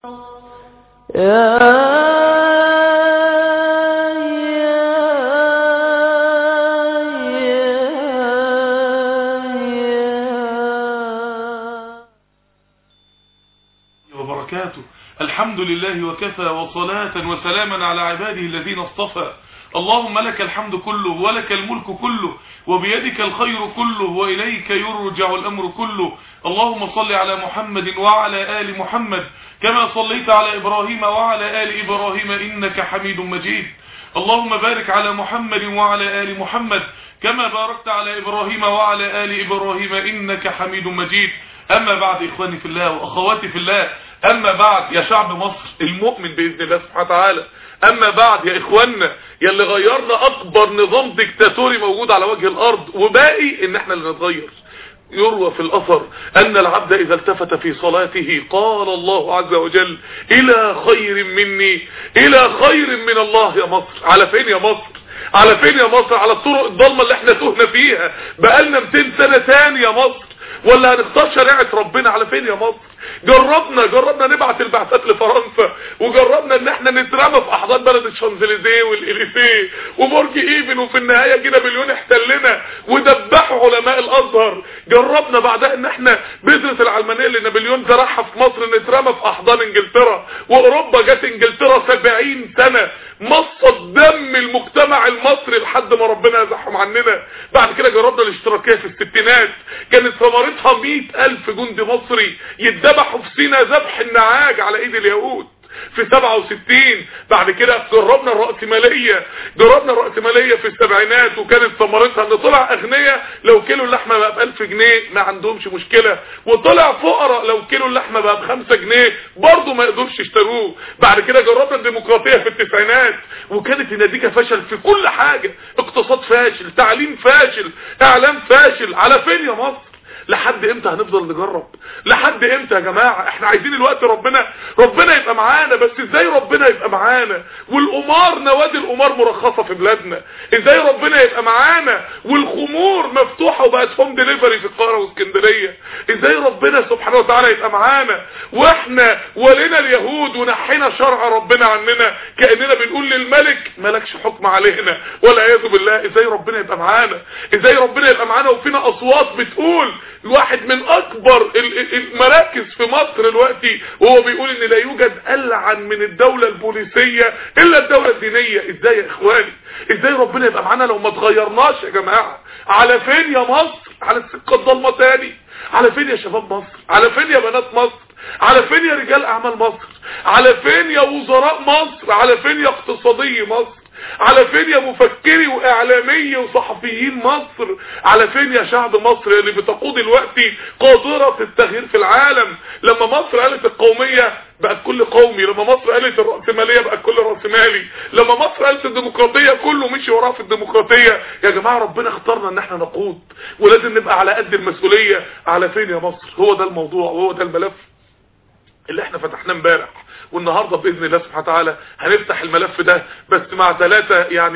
وبركاته. الحمد لله وكفى وصلاة وسلاما على عباده الذين اصطفى. اللهم لك الحمد كله ولك الملك كله وبيدك الخير كله وإليك يرجع الأمر كله. اللهم صل على محمد وعلى آل محمد كما صليت على إبراهيم وعلى آل إبراهيم إنك حميد مجيد. اللهم بارك على محمد وعلى آل محمد كما باركت على إبراهيم وعلى آل إبراهيم إنك حميد مجيد. أما بعد إخواني في الله وأخواتي في الله، أما بعد يا شعب مصر المؤمن بإذن الله سبحانه وتعالى، أما بعد يا إخواننا يلي غيرنا أكبر نظام ديكتاتوري موجود على وجه الأرض، وباقي إن احنا اللي نتغير. يروى في الأثر أن العبد إذا التفت في صلاته قال الله عز وجل: إلى خير مني، إلى خير من الله يا مصر. على فين يا مصر؟ على فين يا مصر؟ على الطرق الضلمة اللي احنا تهنا فيها بقالنا 200 سنة تاني يا مصر، ولا هنختار شريعة ربنا؟ على فين يا مصر؟ جربنا نبعت البعثات لفرنسا، وجربنا ان احنا نترمى في احضان بلد الشانزليزيه والإليسيه وبرج ايفل، وفي النهايه جينا مليون احتلنا ودبحوا علماء الازهر. جربنا بعدها ان احنا بذره العلمانيه اللي نابليون زرعها في مصر نترمى في احضان انجلترا واوروبا. جت انجلترا 70 سنه مصت دم المجتمع المصري لحد ما ربنا يزحهم عننا. بعد كده جربنا الاشتراكيه في الستينات، كانت ثمرتها 100,000 جندي مصري يتذبحوا في سينا ذبح النعاج على ايد اليهود في 67. بعد كده جربنا الرأسمالية في السبعينات، وكانت ثمرتها ان طلع اغنياء لو كيلو اللحمه بقى ب1000 جنيه ما عندهمش مشكله، وطلع فقراء لو كيلو اللحمه بقى ب5 جنيه برضه ما يقدرش يشتروه. بعد كده جربنا الديمقراطيه في التسعينات، وكانت النتيجه فشل في كل حاجه، اقتصاد فاشل، تعليم فاشل، اعلام فاشل. على فين يا مصر؟ لحد امتى هنفضل نجرب؟ لحد امتى يا جماعة؟ احنا عايزين الوقت ربنا يبقى معانا، بس ازاي ربنا يبقى معانا والقمار نوادي القمار مرخصة في بلادنا؟ ازاي ربنا يبقى معانا والخمور مفتوحة وبقت هوم ديليفري في القاهرة واسكندرية؟ ازاي ربنا سبحانه وتعالى يبقى معانا واحنا ولينا اليهود ونحينا شرع ربنا عننا كأننا بنقول للملك مالكش حكم علينا والعياذ بالله؟ ازاي ربنا يبقى معانا؟ ازاي ربنا يبقى معانا وفينا اصوات بتقول واحد من اكبر المراكز في مصر دلوقتي وهو بيقول ان لا يوجد ألعن من الدولة البوليسية الا الدولة الدينية؟ ازاي يا اخواني؟ ازاي ربنا يبقى معانا لو ما اتغيرناش يا جماعة؟ على فين يا مصر؟ على السكة الضلمة تاني؟ على فين يا شباب مصر؟ على فين يا بنات مصر؟ على فين يا رجال اعمال مصر؟ على فين يا وزراء مصر؟ على فين يا اقتصادي مصر؟ على فين يا مفكري واعلامي وصحفيين مصر؟ على فين يا شعب مصر اللي بتقود الوقت قاطرة التغيير في العالم؟ لما مصر قالت القومية بقت كل قومي، لما مصر قالت الرأسمالية بقت كل رأسمالي، لما مصر قالت الديمقراطية كله مشي وراها في الديمقراطية. يا جماعة ربنا اختارنا ان احنا نقود ولازم نبقى على قد المسؤولية. على فين يا مصر؟ هو ده الموضوع وهو ده الملف اللي احنا فتحناه امبارح، والنهارده باذن الله سبحانه وتعالى هنفتح الملف ده، بس مع 3 يعني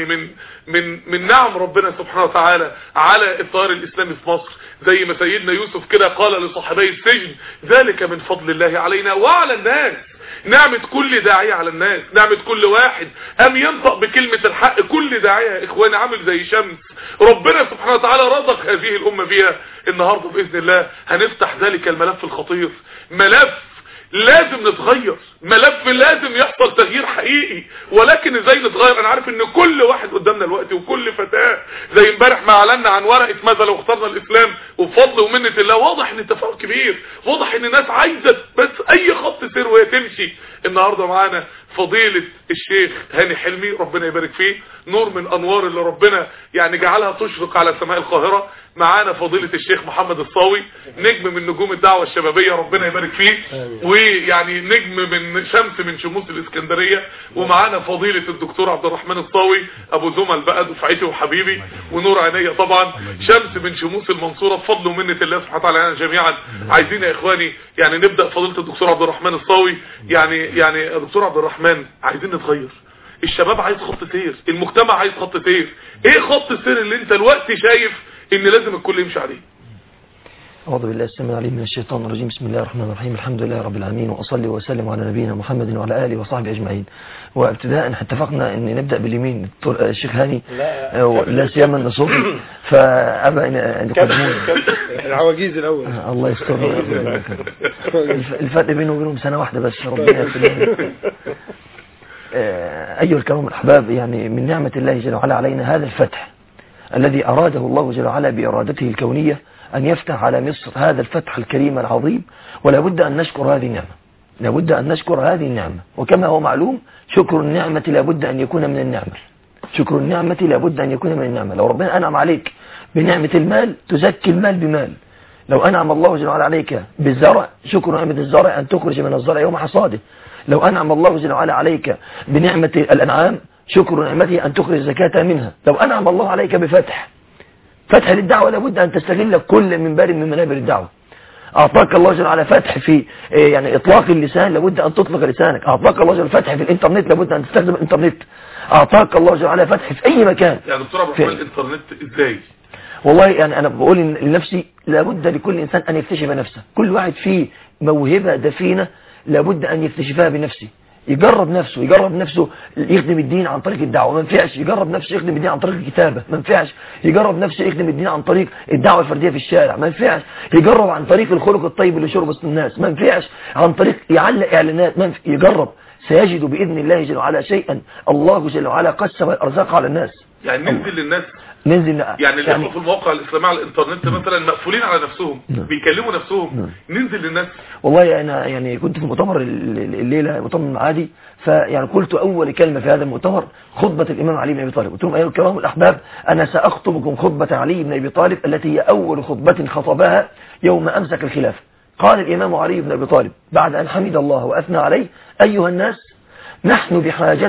من نعم ربنا سبحانه وتعالى على التيار الاسلامي في مصر. زي ما سيدنا يوسف كده قال لصاحبي السجن: ذلك من فضل الله علينا وعلى الناس. نعمة كل داعية على الناس، نعمة كل واحد أم ينطق بكلمة الحق. كل داعية يا إخواني عامل زي شمس ربنا سبحانه وتعالى رزق هذه الأمة بيها. النهاردة بإذن الله هنفتح ذلك الملف الخطير، ملف لازم نتغير، ملف لازم يحصل تغيير حقيقي. ولكن ازاي نتغير؟ انا عارف ان كل واحد قدامنا الوقت وكل فتاة زي امبارح ما اعلنا عن ورقة ماذا لو اخترنا الاسلام، وبفضل ومنة الله واضح ان التفاعل كبير، واضح ان الناس عايزة بس اي خط سير وهي تمشي. النهاردة معانا فضيلة الشيخ هاني حلمي ربنا يبارك فيه، نور من انوار اللي ربنا يعني جعلها تشرق على سماء القاهرة. معانا فضيلة الشيخ محمد الصاوي، نجم من نجوم الدعوة الشبابية ربنا يبارك فيه، ويعني نجم من شمس من شموس الاسكندرية. ومعانا فضيلة الدكتور عبد الرحمن الصاوي ابو زمل بقى دفعتي وحبيبي ونور عينيا طبعا، شمس من شموس المنصورة بفضل ومنة الله سبحانه وتعالى جميعا. عايزين يا اخواني يعني نبدأ فضيلة الدكتور عبد الرحمن الصاوي. يعني يا دكتور عبد الرحمن عايزين نتغير، الشباب عايز خط سير، المجتمع عايز خط سير. ايه خط السير اللي انت الوقت شايف ان لازم الكل يمشي عليه؟ أعوذ بالله السميع العليم من الشيطان الرجيم. بسم الله الرحمن الرحيم. الحمد لله رب العالمين، وأصلي وسلم على نبينا محمد وعلى آله وصحبه أجمعين. وابتداء اتفقنا أن نبدأ باليمين الشيخ هاني، لا سيما النصوص، فأبى أن يقدمون العواجيز الأول. الله يستر. الفرق بينه وبينهم سنة واحدة بس، ربنا يغفر. أيها الكرام الأحباب، يعني من نعمة الله جل وعلا علينا هذا الفتح الذي أراده الله جل وعلا بإرادته الكونية، أن يفتح على مصر هذا الفتح الكريم العظيم. ولا بد أن نشكر هذه النعمة، لا بد أن نشكر هذه النعمة. وكما هو معلوم، شكر النعمة لا بد أن يكون من النعمة. شكر النعمة لا بد أن يكون من النعمة. لو ربنا أنعم عليك بنعمة المال، تزكي المال بمال. لو أنعم الله جل وعلا عليك بالزرع، شكر نعمة الزرع أن تخرج من الزرع يوم حصاده. لو أنعم الله جل وعلا عليك بنعمة الأنعام، شكر نعمته أن تخرج زكاة منها. لو أنعم الله عليك بفتح للدعوة، لابد أن تستغل كل منبر من منابر الدعوة. أعطاك الله جل وعلا فتح في يعني إطلاق اللسان، لابد أن تطلق لسانك. أعطاك الله جل وعلا فتح في الإنترنت، لابد أن تستخدم الإنترنت. أعطاك الله جل وعلا فتح في أي مكان. يعني دكتور عبد الرحمن، الإنترنت إزاي؟ والله يعني أنا بقول لنفسي، لابد لكل إنسان أن يكتشف نفسه. كل واحد فيه موهبة دفينة لابد أن يكتشفها بنفسه. يجرب نفسه يخدم الدين عن طريق الدعوة، ما ينفعش. يجرب نفسه يخدم الدين عن طريق الكتابة، ما ينفعش. يجرب نفسه يخدم الدين عن طريق الدعوة الفردية في الشارع، ما ينفعش. يجرب عن طريق الخلق الطيب اللي شرب وسط الناس، ما ينفعش. عن طريق يعلق إعلانات، ما ينفع. يجرب، سيجد بإذن الله جل وعلا شيئا. الله جل وعلا قسم الأرزاق على الناس. يعني ننزل للناس، يعني اللي في المواقع الإسلامية على الإنترنت مثلا مقفولين على نفسهم، بيكلموا نفسهم، ننزل للناس. والله أنا يعني كنت في مؤتمر الليلة، مؤتمر عادي، فيعني قلت أول كلمة في هذا المؤتمر خطبة الإمام علي بن أبي طالب. قلت لهم أيها الكرام الأحباب، أنا سأخطبكم خطبة علي بن أبي طالب التي هي أول خطبة خطبها يوم أمسك الخلافة. قال الإمام علي بن أبي طالب بعد أن حمد الله وأثنى عليه: أيها الناس، نحن بحاجة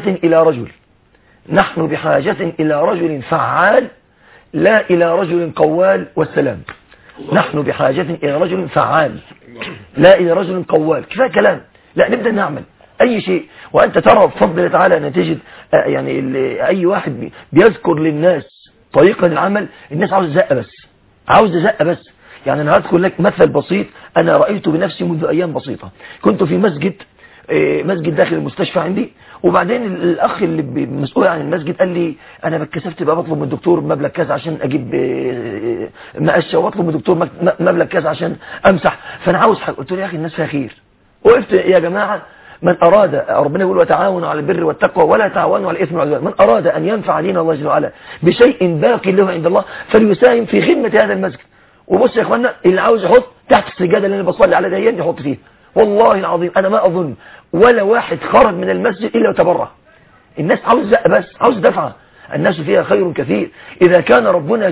إلى رجل فعال، لا إلى رجل قوال والسلام. نحن بحاجة إلى رجل فعال، لا إلى رجل قوال. كفاية كلام، لا، نبدأ نعمل أي شيء. وأنت ترى بفضل الله تعالى نتيجة يعني أي واحد بيذكر للناس طريقة العمل، الناس عاوزة زقة بس. يعني أنا هذكر لك مثل بسيط أنا رأيته بنفسي منذ أيام بسيطة. كنت في مسجد داخل المستشفى عندي، وبعدين الأخ اللي مسؤول عن المسجد قال لي: أنا بتكسفت بقى بطلب من الدكتور مبلغ كذا عشان أجيب مقشة، وبطلب من الدكتور مبلغ كذا عشان أمسح، فأنا عاوز حاجة. قلت له: يا أخي الناس فيها خير. وقفت: يا جماعة، من أراد، ربنا يقول: وتعاونوا على البر والتقوى ولا تعاونوا على الإثم والعدوان. من أراد أن ينفع دين الله جل وعلا بشيء باقي له عند الله فليساهم في خدمة هذا المسجد. وبص يا إخوانا، اللي عاوز يحط تحت السجادة اللي أنا بصلي على ديان يحط فيها. والله العظيم أنا ما أظن ولا واحد خرج من المسجد إلا وتبرع. الناس عاوز زق بس، عاوز دفعة. الناس فيها خير كثير. إذا كان ربنا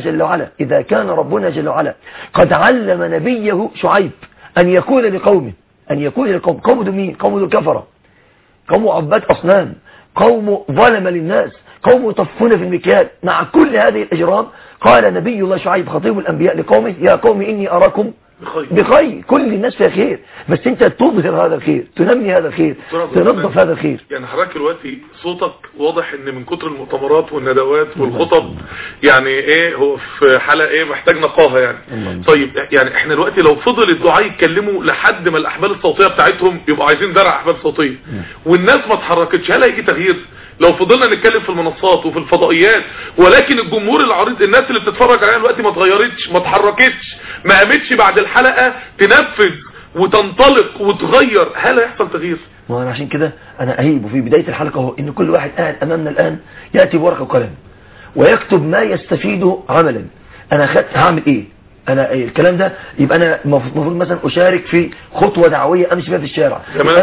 جل وعلا قد علم نبيه شعيب أن يقول لقومه قوم دمين، قوم ذو الكفرة، قوم عباد أصنام، قوم ظلم للناس، قوم يطفون في المكيال. مع كل هذه الإجرام قال نبي الله شعيب خطيب الأنبياء لقومه: يا قوم إني أراكم بخير. كل الناس فيها خير، بس انت تظهر هذا الخير، تنمي هذا الخير، تنظف هذا الخير. يعني حضرتك دلوقتي صوتك واضح ان من كتر المؤتمرات والندوات والخطب يعني ايه، هو في حالة ايه، محتاج نقاهة يعني. طيب يعني احنا دلوقتي لو فضل الدعاء يتكلموا لحد ما الاحبال الصوتية بتاعتهم يبقوا عايزين درع احبال صوتية والناس ما اتحركتش، هل هيجي تغيير؟ لو فضلنا نتكلم في المنصات وفي الفضائيات ولكن الجمهور العريض، الناس اللي بتتفرج علينا دلوقتي ما اتغيرتش، ما اتحركتش، ما قامتش بعد الحلقة تنفذ وتنطلق وتغير، هل هيحصل تغيير؟ وانا عشان كده انا اهيب في بداية الحلقة هو ان كل واحد قاعد امامنا الان يأتي بورقة وقلم ويكتب ما يستفيده عملا. انا هعمل ايه؟ انا الكلام ده يبقى انا المفروض مثلا اشارك في خطوة دعوية امشي فيها في الشارع،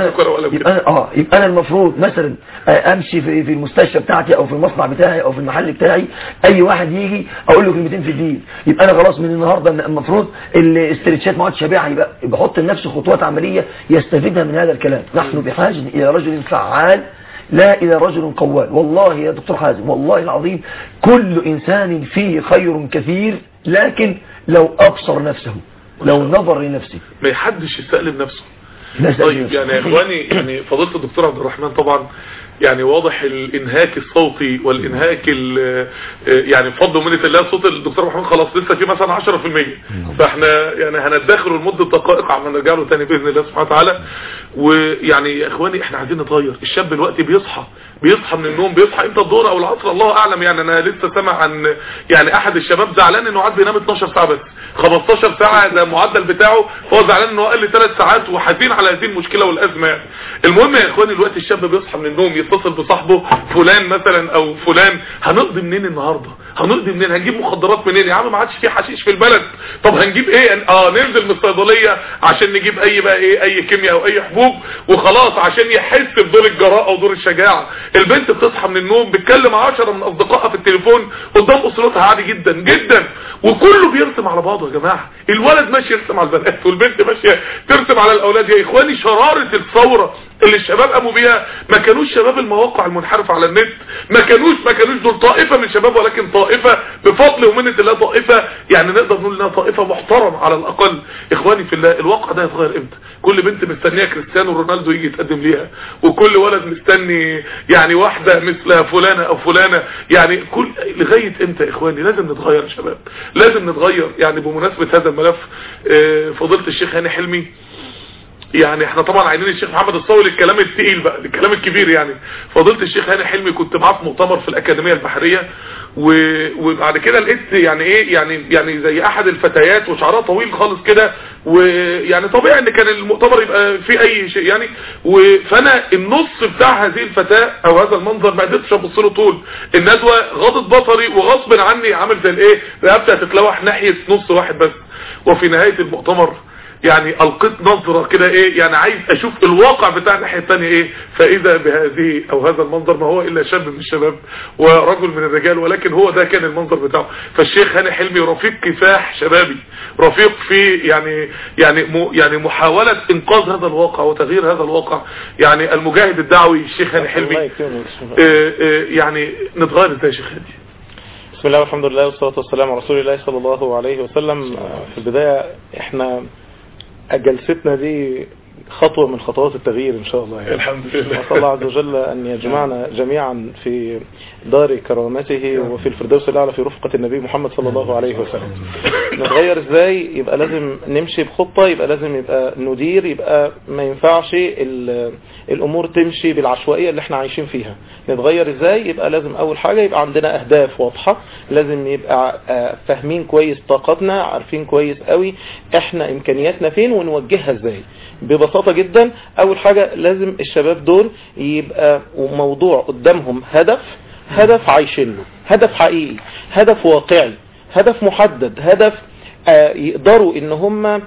يبقى انا المفروض مثلا امشي في المستشفى بتاعتي او في المصنع بتاعي او في المحل بتاعي، اي واحد يجي اقول له كلمتين في الدين. يبقى انا خلاص من النهارده المفروض الاسترتشات ما عادش بيعها، يبقى بحط لنفسي خطوات عملية يستفيدها من هذا الكلام. نحن بحاجة الى رجل فعال لا إلى رجل قوال. والله يا دكتور حازم، والله العظيم كل إنسان فيه خير كثير، لكن لو أبصر نفسه، لو نظر لنفسه، ما يحدش يستقلب نفسه. طيب يعني يا إخواني، يعني فضيلة الدكتور عبد الرحمن طبعا يعني واضح الانهاك الصوتي والانهاك يعني بفضل ومنة الله صوت الدكتور محمود خلاص لسه في مثلا 10%، فاحنا يعني هندخله لمده دقائق عشان نرجع له تاني باذن الله سبحانه وتعالى. ويعني يا اخواني احنا عايزين نتغير. الشاب دلوقتي بيصحى من النوم، بيصحى امتى الظهر او العصر الله اعلم. يعني انا لسه سامع عن يعني احد الشباب زعلان انه عاد بينام 12 ساعه بس، 15 ساعه ده المعدل بتاعه، هو زعلان انه اقل 3 ساعات وحزين على هذه المشكله والازمه يعني. المهم يا اخواني دلوقتي الشاب بيصحى من النوم يتصل بصاحبه فلان مثلا او فلان، هنقضي منين النهارده؟ هنقضي منين؟ هنجيب مخدرات منين يا عم؟ ما عادش في حشيش في البلد. طب هنجيب ايه؟ ننزل من الصيدليه عشان نجيب اي كيمياء او اي حبوب وخلاص عشان يحس بدور الجراءه ودور الشجاعه. البنت بتصحى من النوم بتكلم 10 من اصدقائها في التليفون قدام اسرتها عادي جدا جدا، وكله بيرسم على بعضه يا جماعه. الولد ماشي يرسم على البنات والبنت ماشيه ترسم على الاولاد. يا اخواني شراره الثوره اللي الشباب قاموا بيها ما كانوش شباب المواقع المنحرفه على النت، ما كانوش دول طائفه من الشباب، ولكن طائفه بفضل ومنه الله، طائفه يعني نقدر نقول انها طائفه محترمه على الاقل. اخواني في الله الواقع ده يتغير امتى؟ كل بنت مستنيه كريستيانو رونالدو يجي يتقدم ليها، وكل ولد مستني يعني واحده مثل فلانه او فلانه. يعني لغايه امتى يا اخواني؟ لازم نتغير يا شباب، لازم نتغير. يعني بمناسبه هذا الملف فضيله الشيخ هاني حلمي، يعني احنا طبعا عايزين الشيخ محمد الصاوي الكلام الثقيل بقى، الكلام الكبير. يعني فضيله الشيخ هاني حلمي كنت معاه في مؤتمر في الاكاديميه البحريه، وبعد كده لقيت يعني ايه يعني زي احد الفتيات وشعرها طويل خالص كده، ويعني طبيعي ان كان المؤتمر يبقى فيه اي شيء يعني. فانا النص بتاع هذه الفتاه او هذا المنظر ما قدرتش ابص له طول الندوه، غضت بصري وغصب عني عامل زي الايه، رقبتي هتتلوح ناحيه نص واحد بس. وفي نهايه المؤتمر يعني القيت نظرة كده ايه، يعني عايز اشوف الواقع بتاع الناحية الثانية ايه، فاذا بهذه او هذا المنظر ما هو الا شاب من الشباب ورجل من الرجال، ولكن هو ده كان المنظر بتاعه. فالشيخ هاني حلمي رفيق كفاح شبابي، رفيق في يعني محاولة انقاذ هذا الواقع وتغيير هذا الواقع. يعني المجاهد الدعوي الشيخ هاني حلمي. يعني نتغير ازاي يا شيخ هاني؟ بسم الله والحمد لله والصلاة والسلام على رسول الله صلى الله عليه وسلم. في البداية احنا جلستنا دي خطوة من خطوات التغيير ان شاء الله يعني. الحمد لله. نسأل الله عز وجل ان يجمعنا جميعا في دار كرامته وفي الفردوس الاعلى في رفقة النبي محمد صلى الله عليه وسلم. نتغير ازاي؟ يبقى لازم نمشي بخطة، يبقى لازم يبقى ندير، يبقى ما ينفعش الامور تمشي بالعشوائية اللي احنا عايشين فيها. نتغير ازاي؟ يبقى لازم اول حاجة يبقى عندنا اهداف واضحة، لازم يبقى فاهمين كويس طاقتنا، عارفين كويس قوي احنا امكانياتنا فين ونوجهها ازاي. ببساطة جدا اول حاجة لازم الشباب دول يبقى موضوع قدامهم هدف عايشين له، هدف حقيقي، هدف واقعي، هدف محدد، هدف يقدروا ان هم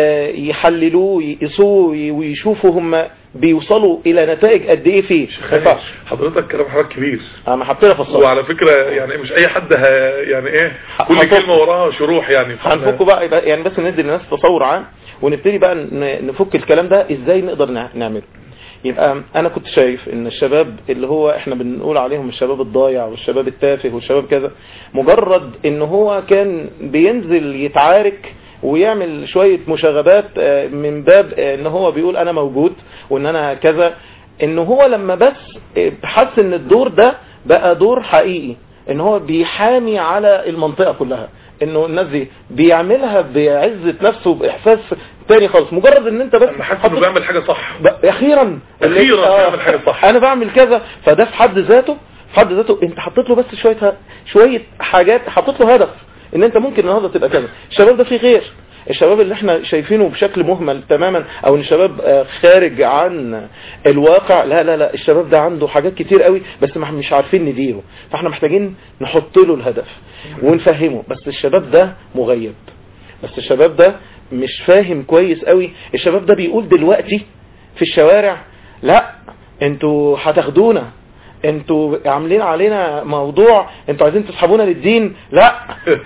يحللوه يقيسوه ويشوفوا هم بيوصلوا الى نتائج قد ايه فيه. حضرتك كلام حضرتك كبير، انا حطينا في الصوت، وعلى فكرة يعني مش اي حد يعني ايه كل كلمة وراها شروح يعني. هنفكه بقى يعني بس ندي للناس تصور عام ونبتدي بقى نفك الكلام ده ازاي نقدر نعمله. يبقى انا كنت شايف ان الشباب اللي هو احنا بنقول عليهم الشباب الضايع والشباب التافه والشباب كذا، مجرد ان هو كان بينزل يتعارك ويعمل شوية مشاغبات من باب ان هو بيقول انا موجود وان انا كذا، ان هو لما بس حس ان الدور ده بقى دور حقيقي، ان هو بيحامي على المنطقة كلها، انه الناس دي بيعملها بعزة نفسه باحساس تاني خالص. مجرد ان انت بس حاسس انه بيعمل حاجة صح، اخيرا بيعمل حاجة صح، انا بعمل كذا، فده في حد ذاته انت حطيت له بس شوية حاجات، حطيت له هدف ان انت ممكن النهارده تبقى كذا. الشباب ده فيه غير الشباب اللي احنا شايفينه بشكل مهمل تماما، او ان الشباب خارج عن الواقع. لا لا لا، الشباب ده عنده حاجات كتير قوي بس مش عارفين نديره، فاحنا محتاجين نحط له الهدف ونفهمه. بس الشباب ده مغيب، بس الشباب ده مش فاهم كويس قوي. الشباب ده بيقول دلوقتي في الشوارع لا انتوا هتاخدونا، انتوا عاملين علينا موضوع، انتوا عايزين تسحبونا للدين. لا،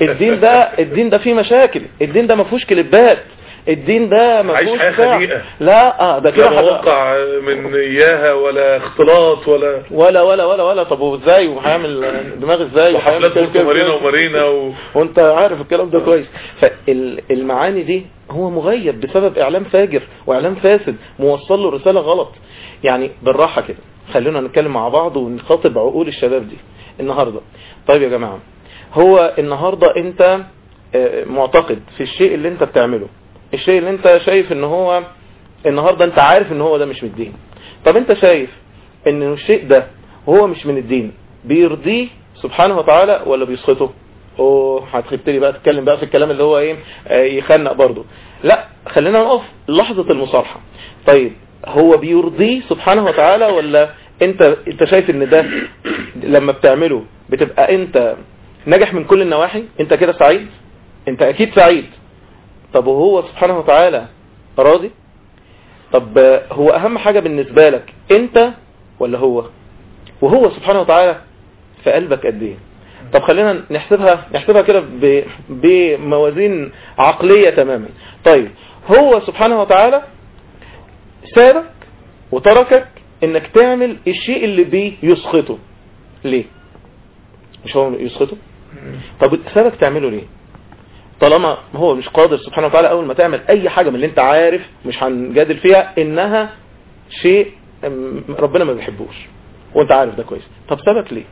الدين ده فيه مشاكل، الدين ده ما فيهوش كليبات، الدين ده ما فيهوش حقيقة. لا ده كده واقع من اياها ولا اختلاط ولا طب وازاي وهيعمل دماغ ازاي وحفلات مارينا وانت عارف الكلام ده كويس. فالمعاني دي هو مغيب بسبب اعلام فاجر واعلام فاسد موصل له رسالة غلط. يعني بالراحة كده، خلونا نتكلم مع بعض ونخاطب عقول الشباب دي النهاردة. طيب يا جماعة، هو النهاردة انت معتقد في الشيء اللي انت بتعمله، الشيء اللي انت شايف ان هو النهاردة انت عارف ان هو ده مش من الدين. طب انت شايف ان الشيء ده وهو مش من الدين بيرضيه سبحانه وتعالى ولا بيسخطه؟ هتبتدي بقى تتكلم بقى في الكلام اللي هو ايه يخنق برضه. لا، خلينا نقف لحظة المصالحة. طيب هو بيرضيه سبحانه وتعالى ولا انت شايف ان ده لما بتعمله بتبقى انت نجح من كل النواحي، انت كده سعيد، انت اكيد سعيد. طب وهو سبحانه وتعالى راضي؟ طب هو اهم حاجة بالنسبة لك انت ولا هو؟ وهو سبحانه وتعالى في قلبك قد ايه؟ طب خلينا نحسبها كده بموازين عقلية تماما. طيب هو سبحانه وتعالى سابك وتركك انك تعمل الشيء اللي بيسخطه، ليه؟ مش هو يسخطه؟ طب سابك تعمله ليه؟ طالما هو مش قادر سبحانه وتعالى اول ما تعمل اي حاجة من اللي انت عارف مش هنجادل فيها انها شيء ربنا ما بيحبوش وانت عارف ده كويس، طب سابك ليه؟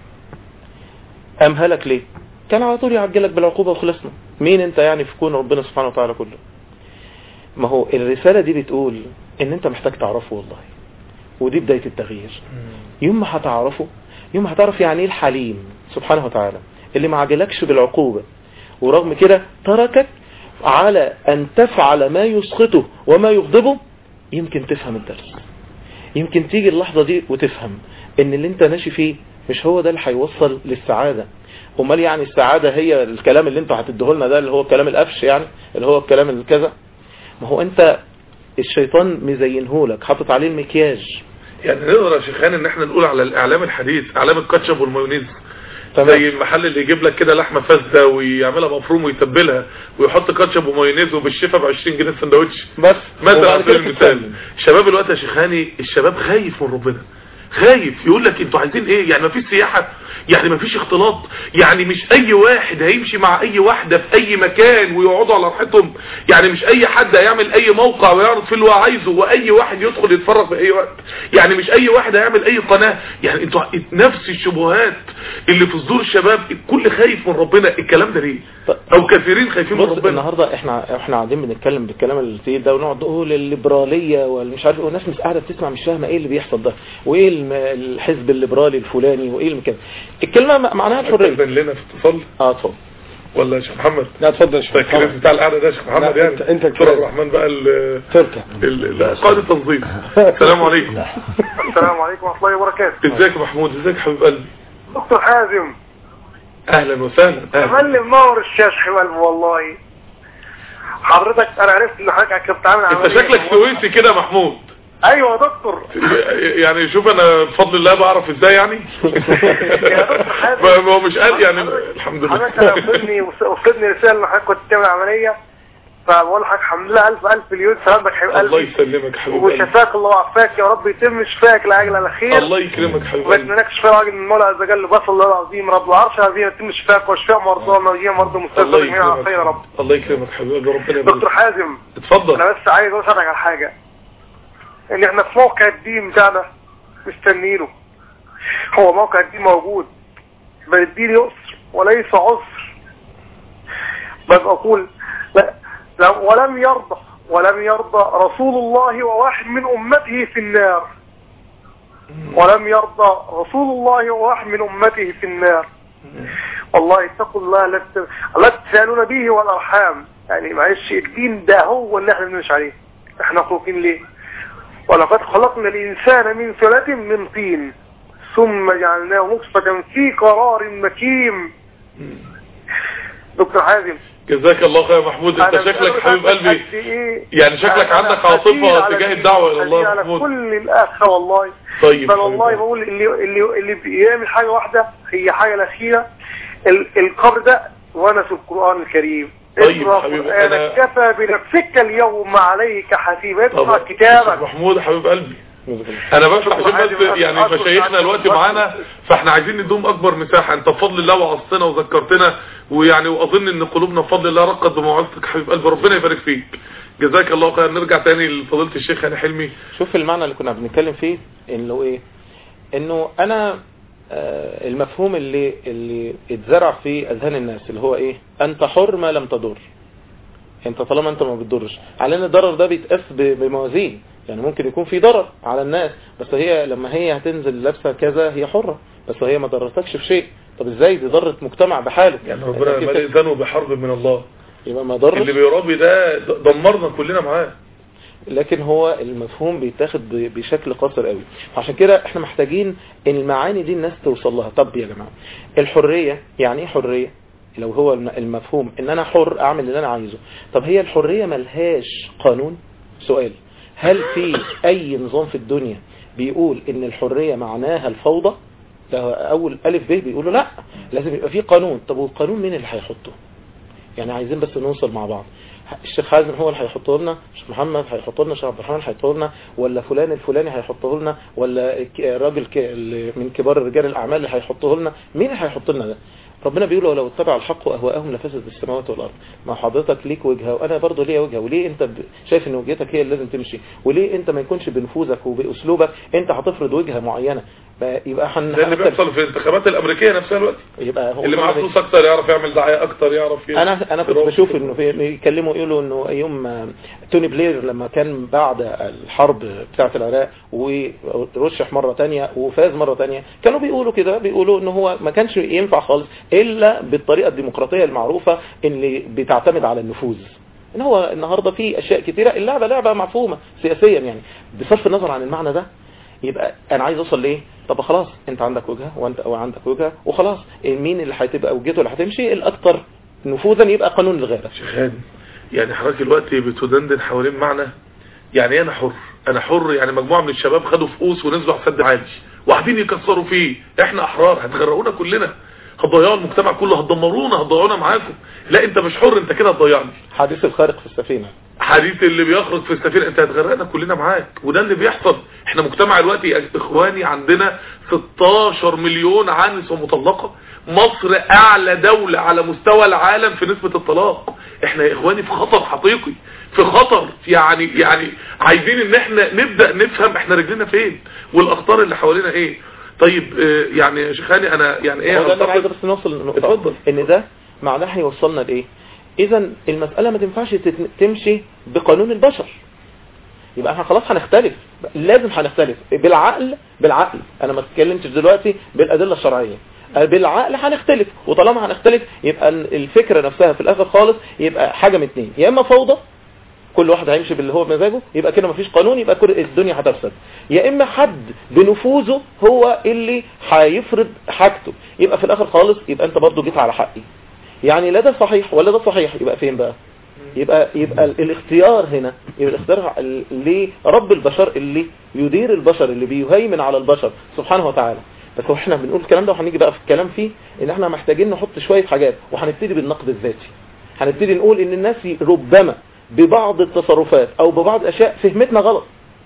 امهلك ليه؟ كان على طول يعجلك بالعقوبة وخلصنا. مين انت يعني في كون ربنا سبحانه وتعالى كله؟ ما هو الرسالة دي بتقول ان انت محتاج تعرفه والله، ودي بداية التغيير. يوم ما هتعرفه، يوم ما هتعرف يعني ايه الحليم سبحانه وتعالى اللي ما عجلكش بالعقوبة ورغم كده تركك على ان تفعل ما يسخطه وما يغضبه، يمكن تفهم الدرس، يمكن تيجي اللحظة دي وتفهم ان اللي انت ماشي فيه مش هو ده اللي هيوصل للسعادة. امال يعني السعادة هي الكلام اللي انت هتديهولنا ده اللي هو الكلام القفش يعني اللي هو الكلام الكذا؟ ما هو انت الشيطان مزينهولك، حاطط عليه المكياج. يعني نقدر يا شيخان ان احنا نقول على الاعلام الحديث اعلام الكاتشب والمايونيز، زي المحل اللي يجيب لك كده لحمه فاسده ويعملها مفروم ويتبلها ويحط كاتشب ومايونيز وبالشفا ب 20 جنيه السندوتش بس مثلا على سبيل المثال. شباب الوقت يا شيخاني الشباب خايف من ربنا، خايف يقول لك انتوا عايزين ايه؟ يعني مفيش سياحة، يعني مفيش اختلاط، يعني مش اي واحد هيمشي مع اي واحدة في اي مكان ويقعدوا على راحتهم، يعني مش اي حد هيعمل اي موقع ويعرض فيه اللي هو عايزه واي واحد يدخل يتفرج في اي وقت، يعني مش اي واحد هيعمل اي قناة. يعني انتوا نفس الشبهات اللي في صدور الشباب، الكل خايف من ربنا. الكلام ده ليه؟ او كثيرين خايفين من ربنا. النهاردة احنا قاعدين بنتكلم بالكلام التقيل ده ونقعد نقول الليبرالية والمش عارف، والناس مش قاعدة بتسمع مش فاهمة ايه اللي بيحصل ده وايه الحزب الليبرالي الفلاني وايه المكان. الكلمة معناها الحرية. لنا في اتصال؟ اتفضل. ولا يا شيخ محمد؟ لا اتفضل يا شيخ محمد. الكلام بتاع القعده ده يا شيخ محمد يعني انت دكتور عبد الرحمن بقى قائد التنظيم. السلام عليكم. السلام عليكم ورحمه الله وبركاته. ازيك يا محمود؟ ازيك حبيب قلبي؟ دكتور حازم اهلا وسهلا. تملي منور الشاشه حبيب قلبي والله. حضرتك انا عرفت ان حضرتك كنت عامل عمليه. انت شكلك سويسي كده يا محمود. ايوه يا دكتور. يعني شوف انا بفضل الله بعرف ازاي يعني. هو مش قال يعني الحمد لله. حضرتك وصلني رساله ان حضرتك كنت بتعمل عمليه، فبقول لك الحمد لله الف مليون سلامك حبيب قلبي. الله يسلمك حبيب قلبي وشفاك الله وعافاك يا رب، يتم شفاك لاجل الخير. الله يكرمك حبيب قلبي. وبتمناك شفاء راجل من المولى عز وجل بصل الله العظيم رب العرش العظيم، يتم شفاك وشفاء مرضانا وجميع مرضى المستشفى جميعا على خير يا رب. الله يكرمك حبيب قلبي ربنا يبارك. دكتور حازم اتفضل. انا بس عايز اسالك على حاجه، ان احنا في موقع الدين بتاعنا مستنينه. هو موقع الدين موجود بل الدين يسر وليس عسر. بس اقول لا ولم يرضى رسول الله وواحد من امته في النار. ولم يرضى رسول الله وواحد من امته في النار. والله اتقوا الله لا تسالون به والارحام. يعني معلش الدين ده هو اللي احنا بنمشي عليه. احنا مخلوقين ليه؟ ولقد خلقنا الإنسان من سلة من طين ثم جعلناه نطفة في قرار مكين. دكتور حازم جزاك الله خير يا محمود. انت شكلك حبيب قلبي يعني شكلك عندك عاطفة تجاه الدعوة الى الله يا محمود. كل الآخر والله. طيب بل والله بقول اللي بيعمل حاجة واحدة هي حاجة الأخيرة، القبر ده ونس القرآن الكريم. طيب حبيبي انا كفى بنفسك اليوم عليك حسيبا. اقرا كتابك محمود حبيب قلبي. انا بفتح عشان بس يعني مشايخنا الوقت معانا، فاحنا عايزين ندوم اكبر مساحه. انت بفضل الله وعظتنا وذكرتنا، ويعني واظن ان قلوبنا بفضل الله رقت بموعظتك حبيب قلبي. ربنا يبارك فيك، جزاك الله خير. نرجع تاني لفضيله الشيخ هاني حلمي. شوف المعنى اللي كنا بنتكلم فيه ان لو ايه انه انا المفهوم اللي اتزرع في اذهان الناس اللي هو ايه؟ انت حر ما لم تضر. انت طالما انت ما بتضرش، على ان الضرر ده بيتقاس بموازين. يعني ممكن يكون في ضرر على الناس، بس هي لما هي هتنزل لابسه كذا هي حرة، بس هي ما ضرتكش في شيء. طب ازاي دي ضرت مجتمع بحاله؟ يعني ربنا ما يأذنوا بحرب من الله، يبقى ما ضرش. اللي بيرابي ده دمرنا كلنا معاه. لكن هو المفهوم بيتاخد بشكل قاصر قوي. عشان كده احنا محتاجين ان المعاني دي الناس توصل لها. طب يا جماعة، الحرية يعني ايه حرية؟ لو هو المفهوم ان انا حر اعمل اللي انا عايزه، طب هي الحرية ملهاش قانون؟ سؤال، هل في اي نظام في الدنيا بيقول ان الحرية معناها الفوضى؟ ده اول الف ب بيقولوا لا، لازم يبقى في قانون. طب والقانون مين اللي هيحطه؟ يعني عايزين بس نوصل مع بعض. الشيخ حازم هو اللي هيحطه لنا، الشيخ محمد هيحطه لنا، الشيخ عبد الرحمن هيحطه لنا، ولا فلان الفلاني هيحطه لنا، ولا راجل من كبار رجال الاعمال اللي هيحطه لنا؟ مين اللي هيحط لنا ده؟ ربنا بيقول ولو اتبع الحق اهواءهم لفسدت السماوات والارض. ما حضرتك ليك وجهه وانا برضو ليا وجهه، وليه انت شايف ان وجهتك هي اللي لازم تمشي؟ وليه انت ما يكونش بنفوذك وباسلوبك انت هتفرض وجهه معينه؟ يبقى ده اللي بيحصل في الانتخابات الامريكيه نفسها دلوقتي. يبقى هو اللي معاه فلوس اكتر يعرف يعمل دعايه اكتر، يعرف انا كنت بشوف انه يتكلموا يقولوا انه يوم توني بلير لما كان بعد الحرب بتاعه العراق ورشح مره ثانيه وفاز مره ثانيه، كانوا بيقولوا كده، بيقولوا انه هو ما كانش ينفع خالص الا بالطريقه الديمقراطيه المعروفه اللي بتعتمد على النفوذ. ان هو النهارده في اشياء كثيره، اللعبه لعبه مفهومه سياسيا يعني، بصرف النظر عن المعنى ده. يبقى انا عايز اوصل لايه؟ طب خلاص انت عندك وجهه وانت عندك وجهه وخلاص، مين اللي هتبقى وجهته اللي هتمشي؟ الاكثر نفوذا يبقى قانون الغابه. شيخ يعني حضرتك دلوقتي بتدندن حوالين معنى يعني انا حر. انا حر يعني مجموعه من الشباب خدوا فؤوس ونزلوا على سد عالي وقاعدين يكسروا فيه، احنا احرار، هتغرقونا كلنا، هتضيعوا المجتمع كله، هتدمرونا، هتضيعونا معاكم. لا انت مش حر، انت كده هتضيعني. حديث الخارق في السفينه، حديث اللي بيخرج في السفينه، انت هتغرقنا كلنا معاك. وده اللي بيحصل. احنا مجتمع دلوقتي يا اخواني عندنا 16 مليون عانس ومطلقه. مصر اعلى دولة على مستوى العالم في نسبة الطلاق. احنا يا اخواني في خطر حقيقي، في خطر. يعني عايزين ان احنا نبدأ نفهم احنا رجلنا فين والاخطار اللي حوالينا ايه. طيب يعني يا شيخاني انا يعني ايه، هو ده اللي عايز بس نوصل للنقطة. اتفضل. ان ده معناه هيوصلنا لايه؟ اذا المسألة ما تنفعش تمشي بقانون البشر. يبقى احنا خلاص هنختلف، لازم هنختلف بالعقل. انا ما اتكلمتش دلوقتي بالادلة الشرعية، بالعقل هنختلف. وطالما هنختلف يبقى الفكرة نفسها في الاخر خالص يبقى حاجة من اتنين، يا اما فوضى كل واحد هيمشي باللي هو بمزاجه، يبقى كده مفيش قانون، يبقى كل الدنيا هتفسد. يا اما حد بنفوذه هو اللي هيفرض حاجته، يبقى في الاخر خالص يبقى انت برضو جيت على حقي. يعني لا ده صحيح ولا ده صحيح، يبقى فين بقى؟ يبقى الاختيار هنا، يبقى الاختيار لرب البشر اللي يدير البشر، اللي بيهيمن على البشر سبحانه وتعالى. بس احنا بنقول الكلام ده وهنيجي بقى في الكلام فيه ان احنا محتاجين نحط شوية حاجات، وهنبتدي بالنقد الذاتي. هنبتدي نقول ان الناس ربما ببعض التصرفات او ببعض الاشياء فهمتنا غلط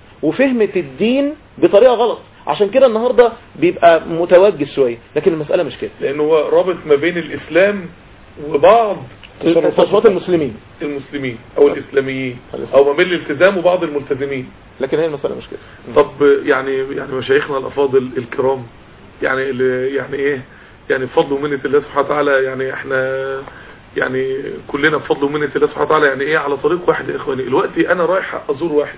وفهمت الدين بطريقة غلط، عشان كده النهاردة بيبقى متوجس شوية. لكن المسألة مش كده، لانه هو رابط ما بين الاسلام وبعض تصرفات المسلمين او الاسلاميين، او ما بين الالتزام وبعض الملتزمين. لكن هي المسألة مش كده. طب يعني مشايخنا الافاضل الكرام، يعني ايه، يعني بفضل ومنة الله سبحانه وتعالى، يعني احنا يعني كلنا بفضل ومنة الله سبحانه وتعالى يعني ايه على طريق واحد يا اخواني. دلوقتي انا رايح ازور واحد،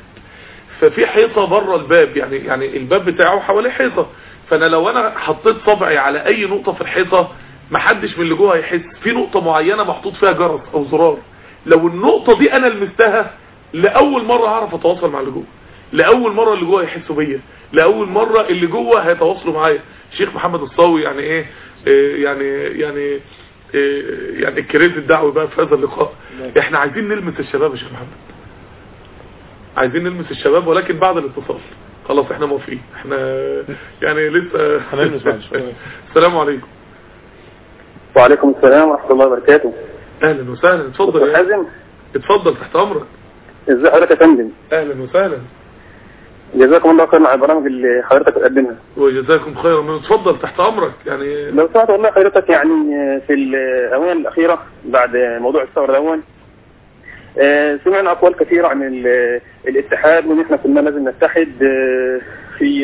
ففي حيطة بره الباب، يعني الباب بتاعه حواليه حيطة، فانا لو انا حطيت صبعي على اي نقطة في الحيطة محدش من اللي جوه هيحس. في نقطة معينة محطوط فيها جرس او زرار، لو النقطة دي انا لمستها لأول مرة هعرف اتواصل مع اللي جوه، لأول مرة اللي جوه يحسوا بيا، لأول مرة اللي جوه هيتواصلوا معايا. شيخ محمد الصاوي يعني ايه يعني الكريت الدعوي بقى في هذا اللقاء. احنا عايزين نلمس الشباب يا شيخ محمد، عايزين نلمس الشباب، ولكن بعد الاتصال. خلاص احنا موافقين، احنا يعني لسه هنلمس بعد شوية. السلام عليكم. وعليكم السلام ورحمة الله وبركاته. اهلا وسهلا، اتفضل يا حازم. اتفضل تحت امرك. ازي حضرتك يا فندم؟ اهلا وسهلا، جزاكم الله خير على البرامج اللي حضرتك بتقدمها. وجزاكم خيرا. اتفضل تحت امرك. يعني لو سمحت والله حضرتك، يعني في الاونه الاخيره بعد موضوع الثوره الاول سمعنا اقوال كثيره عن الاتحاد، وان احنا كنا لازم نتحد في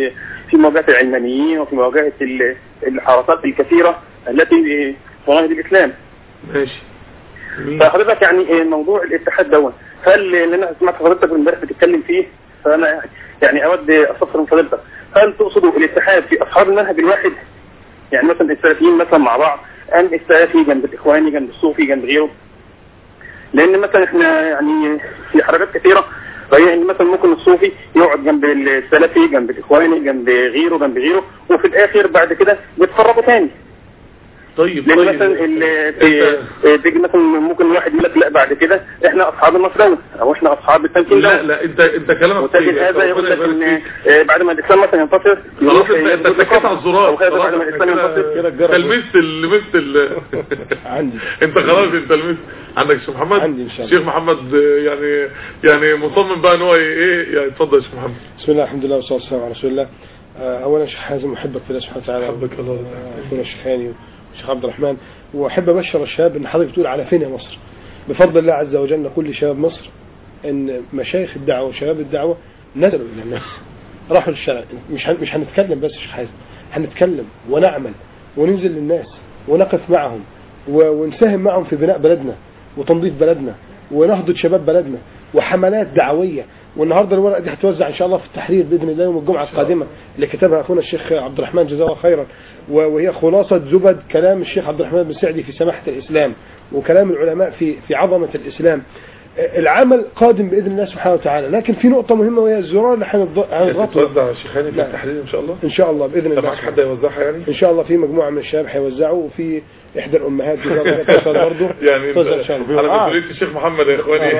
في مواجهة العلمانيين وفي مواجهة الحركات الكثيرة التي تناهض الإسلام. ماشي. فحضرتك يعني موضوع الاتحاد دوت، هل اللي انا سمعت حضرتك امبارح بتتكلم فيه، فانا يعني اود استفسر من حضرتك، هل تقصدوا الاتحاد في اصحاب المنهج الواحد؟ يعني مثلا السلفيين مثلا مع بعض، ام السلفي جنب الاخواني جنب الصوفي جنب غيره؟ لان مثلا احنا يعني في حركات كثيره يعني مثلا ممكن الصوفي يقعد جنب السلفي جنب الاخواني جنب غيره وفي الاخر بعد كده بيتفرقوا تاني. طيب لان مثلا تيجي مثلا ممكن واحد يقول لك لا بعد كده احنا اصحاب النصرانيه او احنا اصحاب التمكين. لا انت كلامك وتجد هذا يقول لك ان بعد ما الاسلام مثلا ينتصر خلاص انت سكت على الزرار. بعد ما الاسلام ينتصر لمست عندي انت خلاص انت لمست عندك الشيخ محمد. عندي ان شاء الله. الشيخ محمد يعني مصمم بقى ان هو ايه يعني. اتفضل يا شيخ محمد. بسم الله الحمد لله والصلاه والسلام على رسول الله. اولا شيخ حازم احبك في الله سبحانه وتعالى. احبك الله. اخونا الشيخ هاني والشيخ عبد الرحمن، واحب ابشر الشباب ان حضرتك بتقول على فين يا مصر. بفضل الله عز وجل نقول لشباب مصر ان مشايخ الدعوه وشباب الدعوه نزلوا الى الناس، راحوا للشارع. مش هنتكلم بس يا شيخ حازم، هنتكلم ونعمل وننزل للناس ونقف معهم ونساهم معهم في بناء بلدنا وتنظيف بلدنا ونهضة شباب بلدنا وحملات دعوية. والنهاردة الورقة دي هتوزع إن شاء الله في التحرير بإذن الله يوم الجمعة القادمة اللي كتبها أخونا الشيخ عبد الرحمن جزاه الله خيرا، وهي خلاصة زبد كلام الشيخ عبد الرحمن بن سعدي في سماحة الإسلام وكلام العلماء في عظمة الإسلام. العمل قادم بإذن الله سبحانه وتعالى، لكن في نقطة مهمة وهي الزرار اللي هنضغطها. توزع الشيخ هاني في التحرير إن شاء الله. إن شاء الله بإذن الله. معك حد يوزعها يعني؟ إن شاء الله في مجموعة من الشباب هيوزعوا، وفي إحدى الأمهات برضه يعني على مسؤولية الشيخ محمد يا إخواني.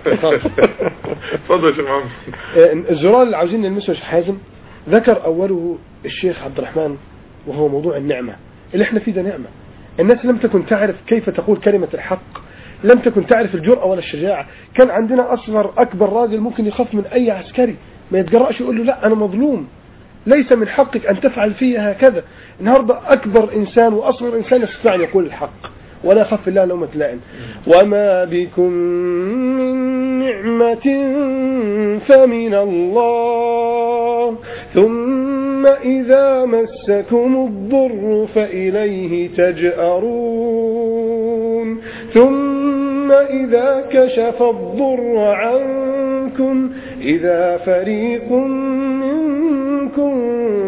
اتفضل يا شيخ محمد. الزرار اللي عاوزين نلمسه يا شيخ حازم ذكر أوله الشيخ عبد الرحمن، وهو موضوع النعمة. اللي احنا فيه ده نعمة. الناس لم تكن تعرف كيف تقول كلمة الحق، لم تكن تعرف الجرأة ولا الشجاعة. كان عندنا أكبر راجل ممكن يخاف من أي عسكري، ما يتجرأش يقول له لا أنا مظلوم، ليس من حقك أن تفعل في هكذا. النهاردة أكبر إنسان وأصغر إنسان يستطيع أن يقول الحق ولا يخاف الله لومة لائم. وما بكم من نعمة فمن الله ثم إذا مسكم الضر فإليه تجأرون ثم إذا كشف الضر عنكم إذا فريق منكم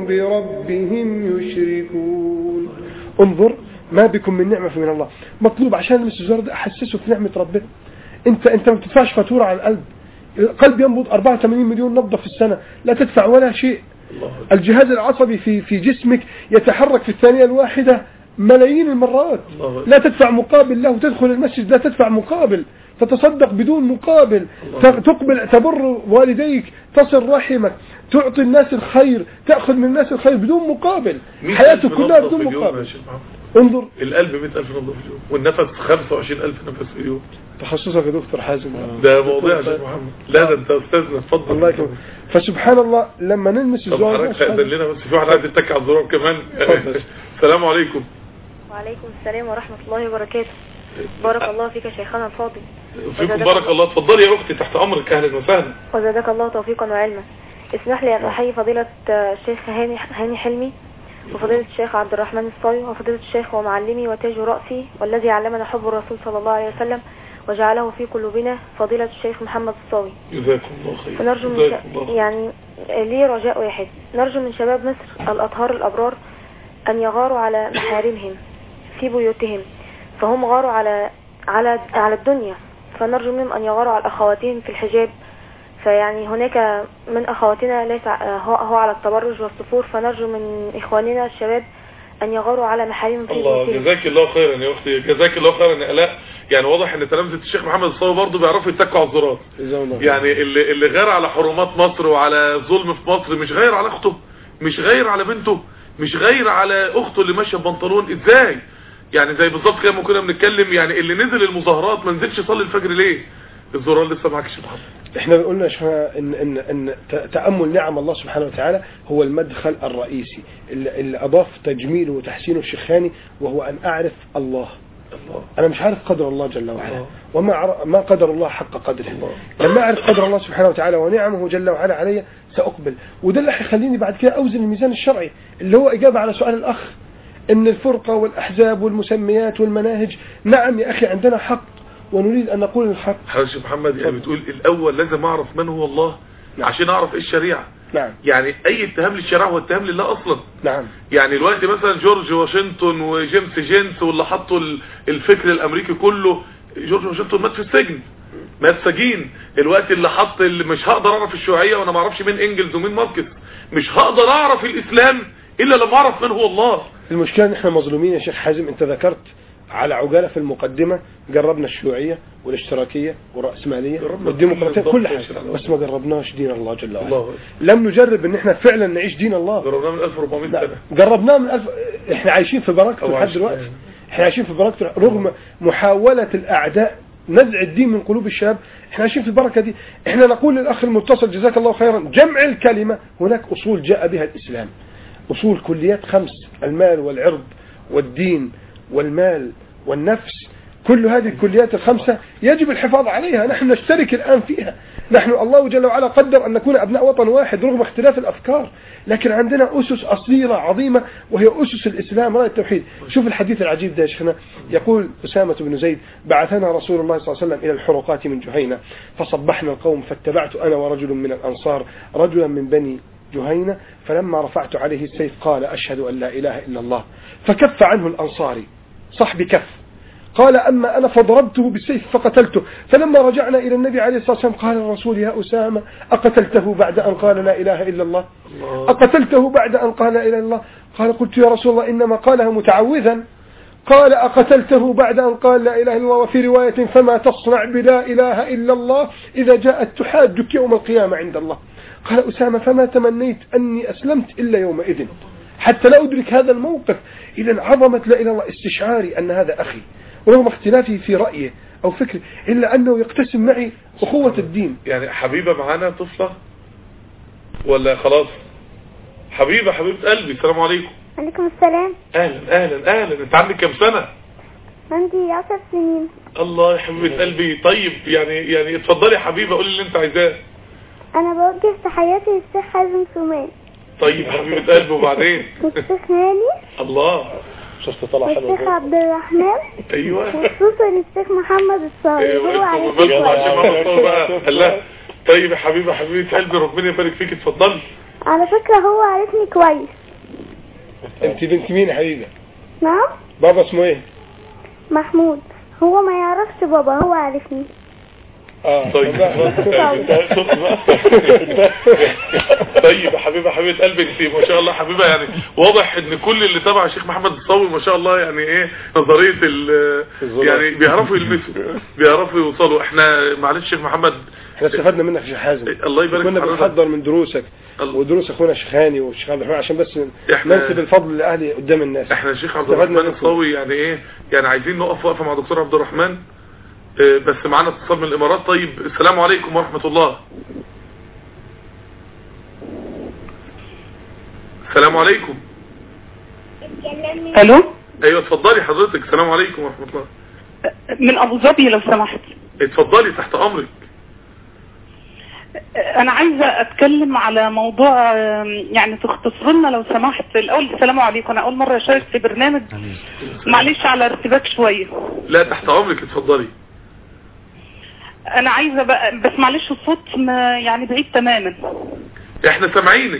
بربهم يشركون. انظر، ما بكم من نعمة فمن الله. مطلوب عشان المس الزرار ده أحسسه في نعمة ربنا. انت ما بتدفعش فاتورة على القلب. القلب ينبض 84 مليون نبضة في السنة، لا تدفع ولا شيء. الجهاز العصبي في جسمك يتحرك في الثانية الواحدة ملايين المرات، لا تدفع مقابل له. تدخل المسجد لا تدفع مقابل، تتصدق بدون مقابل، تقبل تبر والديك، تصل رحمك، تعطي الناس الخير، تأخذ من الناس الخير بدون مقابل، حياتك كلها بدون مقابل. انظر، القلب 100,000 نبضة في اليوم، والنفس 25,000 نفس في اليوم. تخصصك يا دكتور حازم ده موضوع يا شيخ محمد. لا ده انت استاذنا، اتفضل. الله يكرمك. فسبحان الله لما نلمس الزرار. طب حضرتك تأذن لنا بس، في واحد عايز يتك على الزرار كمان. السلام عليكم. وعليكم السلام ورحمة الله وبركاته. بارك الله فيك شيخنا الفاضل. فيكم بارك الله. اتفضلي يا اختي، تحت امرك، اهلا وسهلا. وزادك الله توفيقا وعلما. اسمح لي ان احيي فضيلة الشيخ هاني حلمي وفضيلة الشيخ عبد الرحمن الصاوي وفضيلة الشيخ ومعلمي وتاج رأسي والذي علمنا حب الرسول صلى الله عليه وسلم وجعله في قلوبنا فضيلة الشيخ محمد الصاوي. جزاكم الله خير. فنرجو يعني لي رجاء واحد، نرجو من شباب مصر الأطهار الأبرار أن يغاروا على محارمهم في بيوتهم، فهم غاروا على الدنيا، فنرجو منهم أن يغاروا على أخواتهم في الحجاب. فيعني هناك من أخواتنا ليس هو على التبرج والصفور، فنرجو من إخواننا الشباب أن يغاروا على محارمهم في الله. بيوتهم. جزاك الله خيرا يا أختي، جزاك الله خيرا يا آلاء. يعني واضح ان تلامذة الشيخ محمد الصاوي برضه بيعرفوا يتكوا على الزرار. يعني اللي غير على حرمات مصر وعلى ظلم في مصر مش غير على اخته، مش غير على بنته، مش غير على اخته اللي ماشيه ببنطلون. ازاي يعني؟ زي بالظبط كده ما كنا بنتكلم، يعني اللي نزل المظاهرات ما نزلش يصلي الفجر ليه؟ الزرار لسه معاك يا شيخ محمد. احنا قلنا يا شيخ ان تأمل نعم الله سبحانه وتعالى هو المدخل الرئيسي اللي اضاف تجميله وتحسينه الشيخاني، وهو ان اعرف الله أنا مش عارف قدر الله جل وعلا، ما قدر الله حق قدره. لما أعرف قدر الله سبحانه وتعالى ونعمه جل وعلا علي سأقبل. وده اللي هيخليني بعد كده أوزن الميزان الشرعي اللي هو إجابة على سؤال الأخ إن الفرقة والأحزاب والمسميات والمناهج. نعم يا أخي عندنا حق ونريد أن نقول الحق. حضرتك محمد يعني بتقول الأول لازم أعرف من هو الله عشان أعرف إيه الشريعة. نعم. يعني أي اتهام للشريعة هو اتهام لله أصلا. نعم. يعني الوقت مثلا جورج واشنطن وجيمس جينس واللي حطوا الفكر الأمريكي كله، جورج واشنطن مات في السجن، مات سجين. الوقت اللي حط اللي مش هقدر أعرف الشيوعية وأنا ما أعرفش مين إنجلز ومين ماركس، مش هقدر أعرف الإسلام إلا لما أعرف من هو الله. المشكلة إن إحنا مظلومين يا شيخ حازم. أنت ذكرت على عجالة في المقدمة جربنا الشيوعية والاشتراكية والرأسمالية والديمقراطية كل حاجة، بس ما جربناش دين الله جل وعلا. لم نجرب ان احنا فعلا نعيش دين الله. جربناه من 1400 سنة. جربناه من احنا عايشين في بركته لحد دلوقتي. احنا عايشين في بركته رغم محاولة الاعداء نزع الدين من قلوب الشباب. احنا عايشين في البركة دي. احنا نقول للاخ المتصل جزاك الله خيرا جمع الكلمة. هناك اصول جاء بها الاسلام، اصول كليات 5: المال والعرض والدين والمال والنفس. كل هذه الكليات ال5 يجب الحفاظ عليها. نحن نشترك الآن فيها. نحن الله جل وعلا قدر أن نكون أبناء وطن واحد رغم اختلاف الأفكار، لكن عندنا أسس أصيلة عظيمة وهي أسس الإسلام رأي التوحيد. شوف الحديث العجيب ده يا شيخنا. يقول أسامة بن زيد: بعثنا رسول الله صلى الله عليه وسلم إلى الحروقات من جهينة فصبحنا القوم، فاتبعت أنا ورجل من الأنصار رجلا من بني جهينة، فلما رفعت عليه السيف قال: أشهد أن لا إله إلا الله، فكف عنه الأنصاري صاحب كف. قال: أما أنا فضربته بالسيف فقتلته. فلما رجعنا إلى النبي عليه الصلاة والسلام قال الرسول: يا أسامة أقتلته بعد أن قال لا إله إلا الله؟ أقتلته بعد أن قال لا إله إلا الله؟ قال: قلت يا رسول الله إنما قالها متعوذا. قال: أقتلته بعد أن قال لا إله إلا الله؟ وفي رواية: فما تصنع بلا إله إلا الله إذا جاءت تحاجك يوم القيامة عند الله؟ قال أسامة: فما تمنيت أني أسلمت إلا يومئذ حتى لا أدرك هذا الموقف. إذن عظمت لا إله إلا الله استشعاري أن هذا أخي ورغم اختلافه في رأيه أو فكره إلا أنه يقتسم معي أخوة الدين. يعني حبيبة معانا طفلة ولا خلاص؟ حبيبة قلبي، السلام عليكم. عليكم السلام. أهلا. أنت عندك كم سنة؟ عندي 10 سنين. الله يا حبيبة قلبي. طيب يعني اتفضلي يا حبيبة، قولي اللي أنت عايزاه. أنا بوجه تحياتي للشيخ حازم سومان. طيب حبيبة قلبي، وبعدين؟ والشيخ هاني. الله. شفت طلع حلو. والشيخ عبد الرحمن. ايوه. وخصوصا الشيخ محمد الصاوي. هو عليه الله. طيب يا حبيبه قلبي، ربنا يبارك فيك، اتفضلي. على فكرة هو عارفني كويس. انت بنت مين يا حبيبه؟ نعم. بابا اسمه ايه؟ محمود. هو ما يعرفش بابا، هو عارفني. طيب. طيب يا حبيبه قلبي، انت ما شاء الله حبيبه، يعني واضح ان كل اللي تبع الشيخ محمد الصاوي ما شاء الله يعني ايه نظريه يعني بيعرفوا يلمسوا، بيعرفوا يوصلوا. احنا معلش الشيخ محمد احنا استفدنا منك يا شيخ حازم. الله يبارك فيك. كنا بنحضر من دروسك ودروس اخونا الشيخ هاني والشيخ عبد الرحمن عشان بس ننسب الفضل لاهلي قدام الناس. احنا الشيخ عبد الرحمن الصاوي يعني ايه، يعني عايزين نقف وقفه مع دكتور عبد الرحمن، بس معانا اتصال من الامارات. طيب السلام عليكم ورحمة الله. السلام عليكم. الو. ايوه اتفضلي حضرتك. السلام عليكم ورحمة الله. من ابو ظبي لو سمحت. اتفضلي تحت امرك. انا عايزة اتكلم على موضوع يعني تختصر لنا لو سمحت. الاول السلام عليكم، انا اول مرة اشارك في برنامج، معلش على ارتباك شوية. لا تحت امرك اتفضلي. انا عايزة بقى بس معلش الصوت يعني بعيد تماما. احنا سامعينك،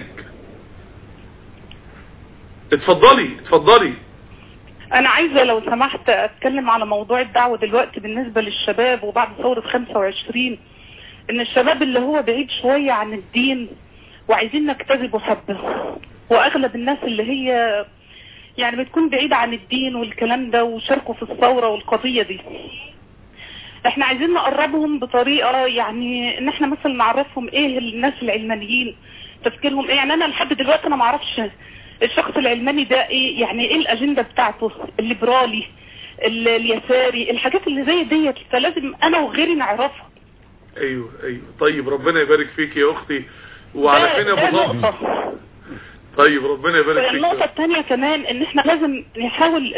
اتفضلي. انا عايزة لو سمحت اتكلم على موضوع الدعوة دلوقتي بالنسبة للشباب وبعد ثورة 25، ان الشباب اللي هو بعيد شوية عن الدين وعايزين نجتذبوا حبه، واغلب الناس اللي هي يعني بتكون بعيدة عن الدين والكلام ده وشاركوا في الثورة والقضية دي، احنا عايزين نقربهم بطريقة يعني ان احنا مثلا نعرفهم ايه الناس العلمانيين، تفكيرهم ايه. يعني انا لحد دلوقتي انا معرفش الشخص العلماني ده ايه، يعني ايه الاجندة بتاعته، الليبرالي اليساري، الحاجات اللي زي ديت، فلازم انا وغيري نعرفها. ايوه طيب ربنا يبارك فيك يا اختي. وعلى فين يا ابو ظبي؟ طيب ربنا يبارك فيك. النقطة الثانية كمان ان احنا لازم نحاول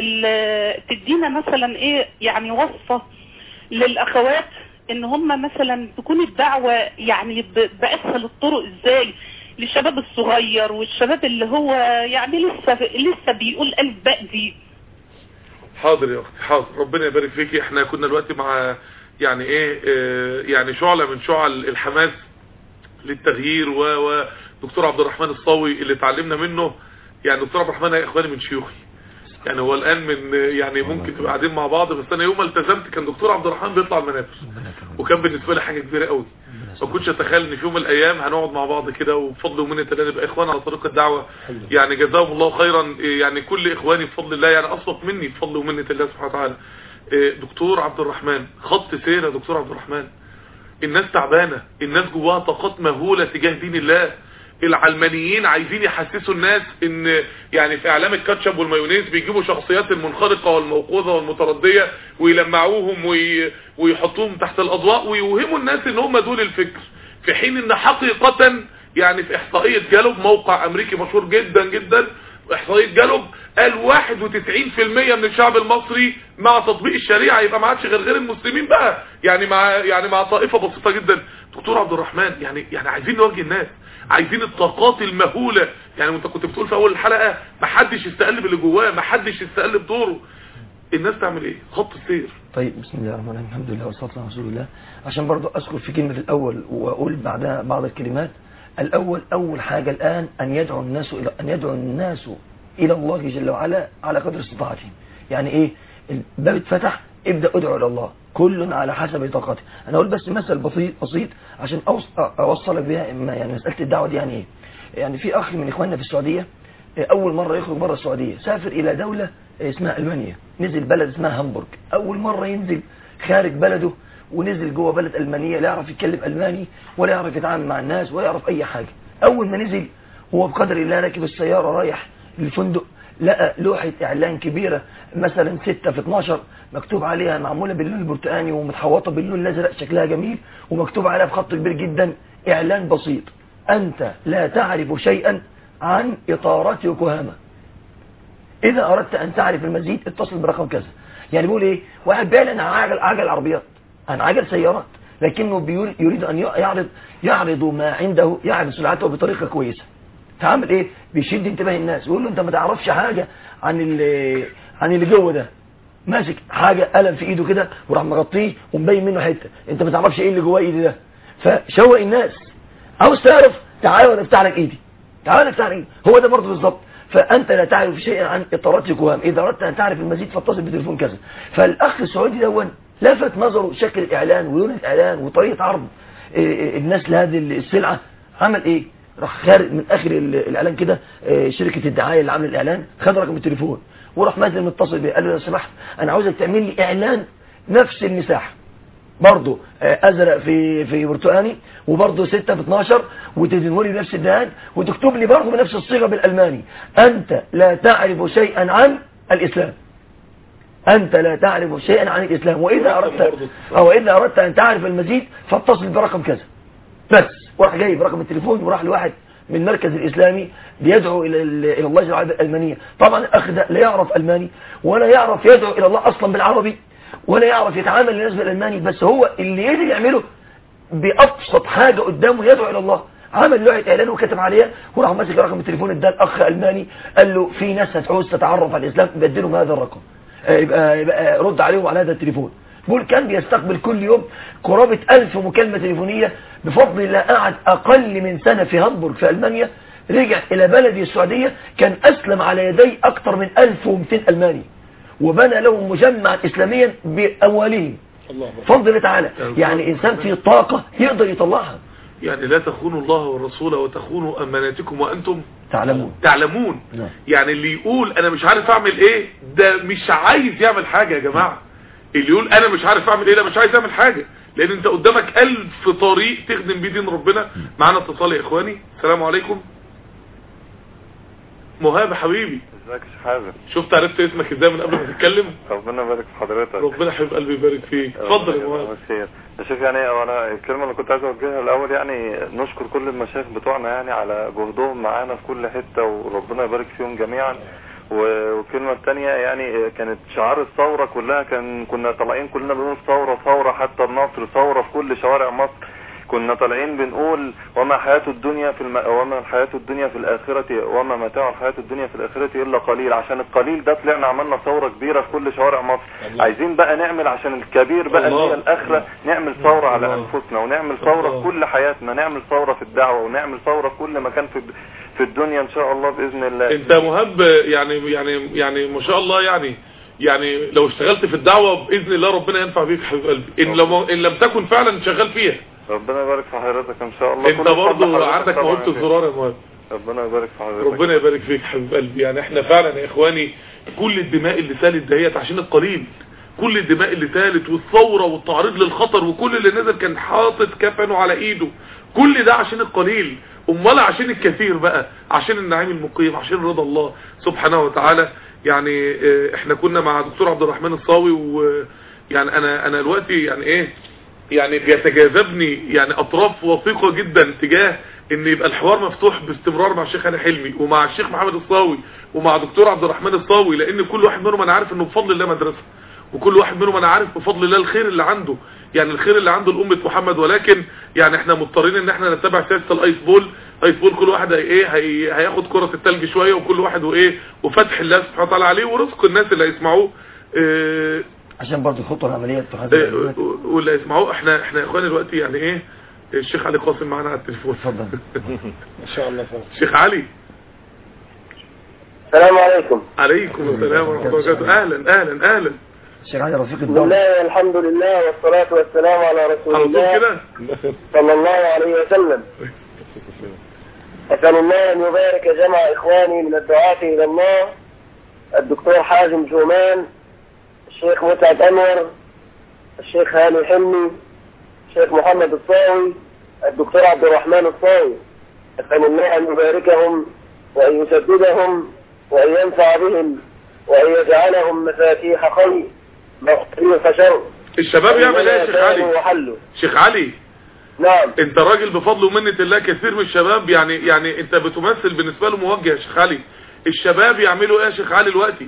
تدينا مثلا ايه يعني وصفة للاخوات ان هم مثلا تكون الدعوة يعني بأسهل الطرق ازاي للشباب الصغير والشباب اللي هو يعني لسه بيقول ألف باء دي. حاضر يا اختي حاضر، ربنا يبارك فيكي. احنا كنا دلوقتي مع يعني ايه يعني شعلة من شعل الحماس للتغيير ودكتور عبد الرحمن الصاوي اللي اتعلمنا منه. يعني دكتور عبد الرحمن يا اخواني من شيوخي، يعني هو الان من يعني ممكن تبقى قاعدين مع بعض، بس انا يوم ما التزمت كان دكتور عبد الرحمن بيطلع المنابر، وكان بالنسبه لي حاجه كبيره قوي. ما كنتش اتخيل ان في يوم من الايام هنقعد مع بعض كده وبفضل ومنه الله نبقى اخوان على طريق الدعوه. يعني جزاهم الله خيرا، يعني كل اخواني بفضل الله يعني اسبق مني بفضل ومنه الله سبحانه وتعالى. دكتور عبد الرحمن خط سير يا دكتور عبد الرحمن. الناس تعبانه، الناس جواها طاقات مهوله تجاه دين الله. العلمانيين عايزين يحسسوا الناس ان يعني في اعلام الكاتشب والمايونيز بيجيبوا شخصيات المنخرقه والموقوذه والمترديه ويلمعوهم ويحطوهم تحت الاضواء ويوهموا الناس ان هم دول الفكر، في حين ان حقيقه يعني في احصائيه جالوب موقع امريكي مشهور جدا جدا، احصائيه جالوب قال 91% من الشعب المصري مع تطبيق الشريعه، يبقى ما عادش غير المسلمين بقى، يعني مع طائفه بسيطه جدا. دكتور عبد الرحمن يعني عايزين نوجه الناس، عايزين الطاقات المهوله. يعني انت كنت بتقول في اول الحلقه ما حدش يستقل باللي جواه، ما حدش يستقل بدوره. الناس تعمل ايه؟ خط السير. طيب بسم الله الرحمن الرحيم، الحمد لله والصلاه والسلام على رسول الله. عشان برضو اذكر في كلمه الاول واقول بعدها بعض الكلمات. اول حاجه الان ان يدعو الناس الى الله جل وعلا على قدر استطاعتهم. يعني ايه؟ الباب اتفتح، ابدا ادعو الى الله، كل على حسب طاقته. انا اقول بس مثل بسيط عشان اوصلك بيها يعني مساله الدعوه دي يعني ايه. يعني في اخ من اخواننا في السعوديه اول مره يخرج بره السعوديه، سافر الى دوله اسمها المانيا، نزل بلد اسمها هامبورغ. اول مره ينزل خارج بلده ونزل جوه بلد المانيه، لا يعرف يتكلم الماني ولا يعرف يتعامل مع الناس ولا يعرف اي حاجه. اول ما نزل هو بقدر الله راكب السياره رايح للفندق، لقى لوحه اعلان كبيره مثلا 6/12 مكتوب عليها، معموله باللون البرتقاني ومتحوطه باللون الازرق، شكلها جميل، ومكتوب عليها بخط كبير جدا اعلان بسيط: انت لا تعرف شيئا عن اطارات يوكوهاما، اذا اردت ان تعرف المزيد اتصل برقم كذا. يعني بيقول ايه؟ واحد بيعلن عن عجل عربيات، عن عجل سيارات، لكنه يريد ان يعرض ما عنده، يعرض سلعته بطريقه كويسه. فعمل ايه؟ بيشد انتباه الناس ويقول له انت ما تعرفش حاجه عن اللي جوه ده. ماسك حاجه قلم في ايده كده وراح مغطيه ومبين منه حته، انت ما تعرفش ايه اللي جوه ايدي ده. فشوق الناس، عاوز تعرف؟ تعالى وانا افتح لك ايدي، تعالى افتح لك ايدي. هو ده برضه بالظبط. فانت لا تعرف شيئا عن اطارات يوكوهاما، اذا اردت ان تعرف المزيد فاتصل بتليفون كذا. فالاخ السعودي دون لفت نظره شكل الاعلان ولون الاعلان وطريقه عرض الناس لهذه السلعه. عمل ايه؟ راح خارج من اخر الاعلان كده شركه الدعايه اللي عامله الاعلان، خد رقم التليفون وراح نازل متصل بيه، قال له لو سمحت انا عاوزك تعمل لي اعلان نفس المساحه، برضه ازرق في برتقاني، وبرضه 6/12، وتدهنه لي بنفس الدهان، وتكتب لي برضه بنفس الصيغه بالالماني: انت لا تعرف شيئا عن الاسلام، انت لا تعرف شيئا عن الاسلام، واذا اردت ان تعرف المزيد فاتصل برقم كذا بس. وراح جايب رقم التليفون وراح لواحد من المركز الاسلامي بيدعو الى الله جل وعلا بالالمانيه. طبعا الاخ ده لا يعرف الماني ولا يعرف يدعو الى الله اصلا بالعربي ولا يعرف يتعامل للناس بالالماني، بس هو اللي يقدر يعمله بابسط حاجه قدامه يدعو الى الله. عمل لوحه اعلان وكتب عليها وراح ماسك رقم التليفون، اداه الاخ الماني، قال له في ناس هتعوز تتعرف على الاسلام، بدلهم هذا الرقم، يبقى رد عليهم على هذا التليفون. بقول كان بيستقبل كل يوم قرابه 1000 مكالمه تليفونيه. بفضل الله قعد اقل من سنه في هامبورغ في المانيا، رجع الى بلده السعوديه، كان اسلم على يدي اكثر من 1200 الماني، وبنى لهم مجمعا اسلاميا باموالهم فضل الله تعالى. يعني انسان فيه طاقه يقدر يطلعها. يعني لا تخونوا الله والرسول وتخونوا اماناتكم وانتم تعلمون. يعني اللي يقول انا مش عارف اعمل ايه ده مش عايز يعمل حاجه يا جماعه. اللي يقول انا مش عارف اعمل ايه ده مش عايز يعمل حاجه، لان انت قدامك 1000 طريق تخدم بيه دين ربنا. معانا اتصال يا اخواني. السلام عليكم. مهاب حبيبي، ازيك يا شيخ حازم؟ شفت عرفت اسمك ازاي من قبل ما تتكلم؟ ربنا يبارك في حضرتك. ربنا حبيب قلبي يبارك فيك. اتفضل يا مهاب. يا شيخ يعني انا الكلمه اللي كنت عايز اوجهها الاول يعني نشكر كل المشايخ بتوعنا يعني على جهدهم معانا في كل حته وربنا يبارك فيهم جميعا. والكلمه الثانيه يعني كانت شعار الثوره كلها، كنا طالعين كلنا بنقول ثوره ثوره حتى النصر، ثوره في كل شوارع مصر. كنا طالعين بنقول وما الحياة الدنيا في الآخرة وما متاع الحياة الدنيا في الآخرة إلا قليل. عشان القليل ده طلعنا عملنا ثورة كبيرة في كل شوارع مصر. عايزين بقى نعمل عشان الكبير بقى اللي هي الآخرة، نعمل ثورة على أنفسنا ونعمل ثورة في كل حياتنا، نعمل ثورة في الدعوة ونعمل ثورة في كل مكان في الدنيا إن شاء الله بإذن الله. أنت مهاب يعني ما شاء الله يعني لو اشتغلت في الدعوة بإذن الله ربنا ينفع بيك حبيب قلبي، إن لم تكن فعلا شغال فيها. ربنا يبارك في حضرتك ان شاء الله. انت برضه عندك موهبه الزرار يا مهاب. ربنا يبارك في حضرتك. ربنا يبارك فيك حبيب قلبي. يعني احنا فعلا يا اخواني كل الدماء اللي سالت دهيت عشان القليل، كل الدماء اللي سالت والثوره والتعريض للخطر وكل اللي نزل كان حاطط كفنه على ايده، كل ده عشان القليل. امال عشان الكثير بقى، عشان النعيم المقيم، عشان رضا الله سبحانه وتعالى. يعني احنا كنا مع دكتور عبد الرحمن الصاوي، ويعني انا دلوقتي يعني ايه يعني بيتجاذبني يعني اطراف وثيقه جدا تجاه ان يبقى الحوار مفتوح باستمرار مع الشيخ علي حلمي ومع الشيخ محمد الصاوي ومع دكتور عبد الرحمن الصاوي، لان كل واحد منهم انا عارف انه بفضل الله مدرسه، وكل واحد منهم انا عارف بفضل الله الخير اللي عنده، يعني الخير اللي عنده لأمة محمد. ولكن يعني احنا مضطرين ان احنا نتبع سياسه الايس بول. كل واحد هياخد كره الثلج شويه، وكل واحد وفتح الله سبحانه وتعالى عليه ورزق الناس اللي هيسمعوه عشان برضه الخطوه العمليه واللي يسمعوه. احنا يا اخواني دلوقتي يعني الشيخ علي قاسم معانا على التليفون. اتفضل. ان شاء الله. الشيخ علي، السلام عليكم. عليكم السلام ورحمه الله وبركاته. اهلا الشيخ علي رفيق الدولة. بالله الحمد لله والصلاه والسلام على رسول الله صلى الله عليه وسلم. أسأل الله أن يبارك جمع إخواني من الدعاة إلى الله، الدكتور حازم جومان، الشيخ متعب أنور، الشيخ هاني حلمي، الشيخ محمد الصاوي، الدكتور عبد الرحمن الصاوي. أسأل الله أن يباركهم وأن يسددهم وأن ينفع بهم وأن يجعلهم مفاتيح خير مغفرين شر. الشباب يعمل ايه يا شيخ علي؟ شيخ علي، نعم، انت راجل بفضل ومنة الله كثير من الشباب يعني انت بتمثل بالنسبة له موجه يا شيخ علي. الشباب يعملوا ايه يا شيخ علي دلوقتي؟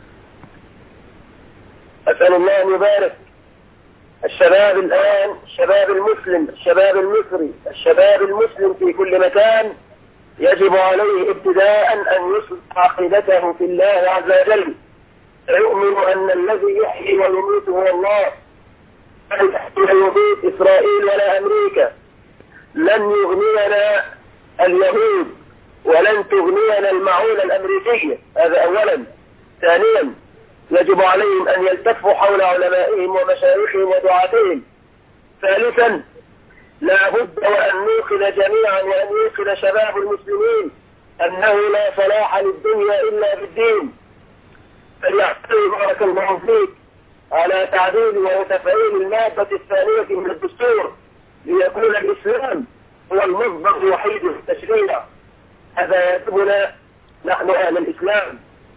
أسأل الله أن يبارك الشباب الآن، الشباب المسلم، الشباب المصري، الشباب المسلم في كل مكان يجب عليه ابتداء أن يصلح عقيدته في الله عز وجل، يؤمن أن الذي يحيي ويميت هو الله، لا يحيي ويميت إسرائيل ولا أمريكا، لن يغنينا اليهود ولن تغنينا المعونة الأمريكية. هذا أولا. ثانيا، يجب عليهم أن يلتفوا حول علمائهم ومشايخهم ودعاتهم. ثالثا، لا بد وأن نوقن جميعا وأن يوقن شباب المسلمين أنه لا صلاح للدنيا إلا بالدين، فليعتبر بارك الله فيك على تعديل وتفعيل المادة الثانية من الدستور ليكون الإسلام هو المصدر الوحيد للتشريع. هذا يجبنا نحن أهل الإسلام.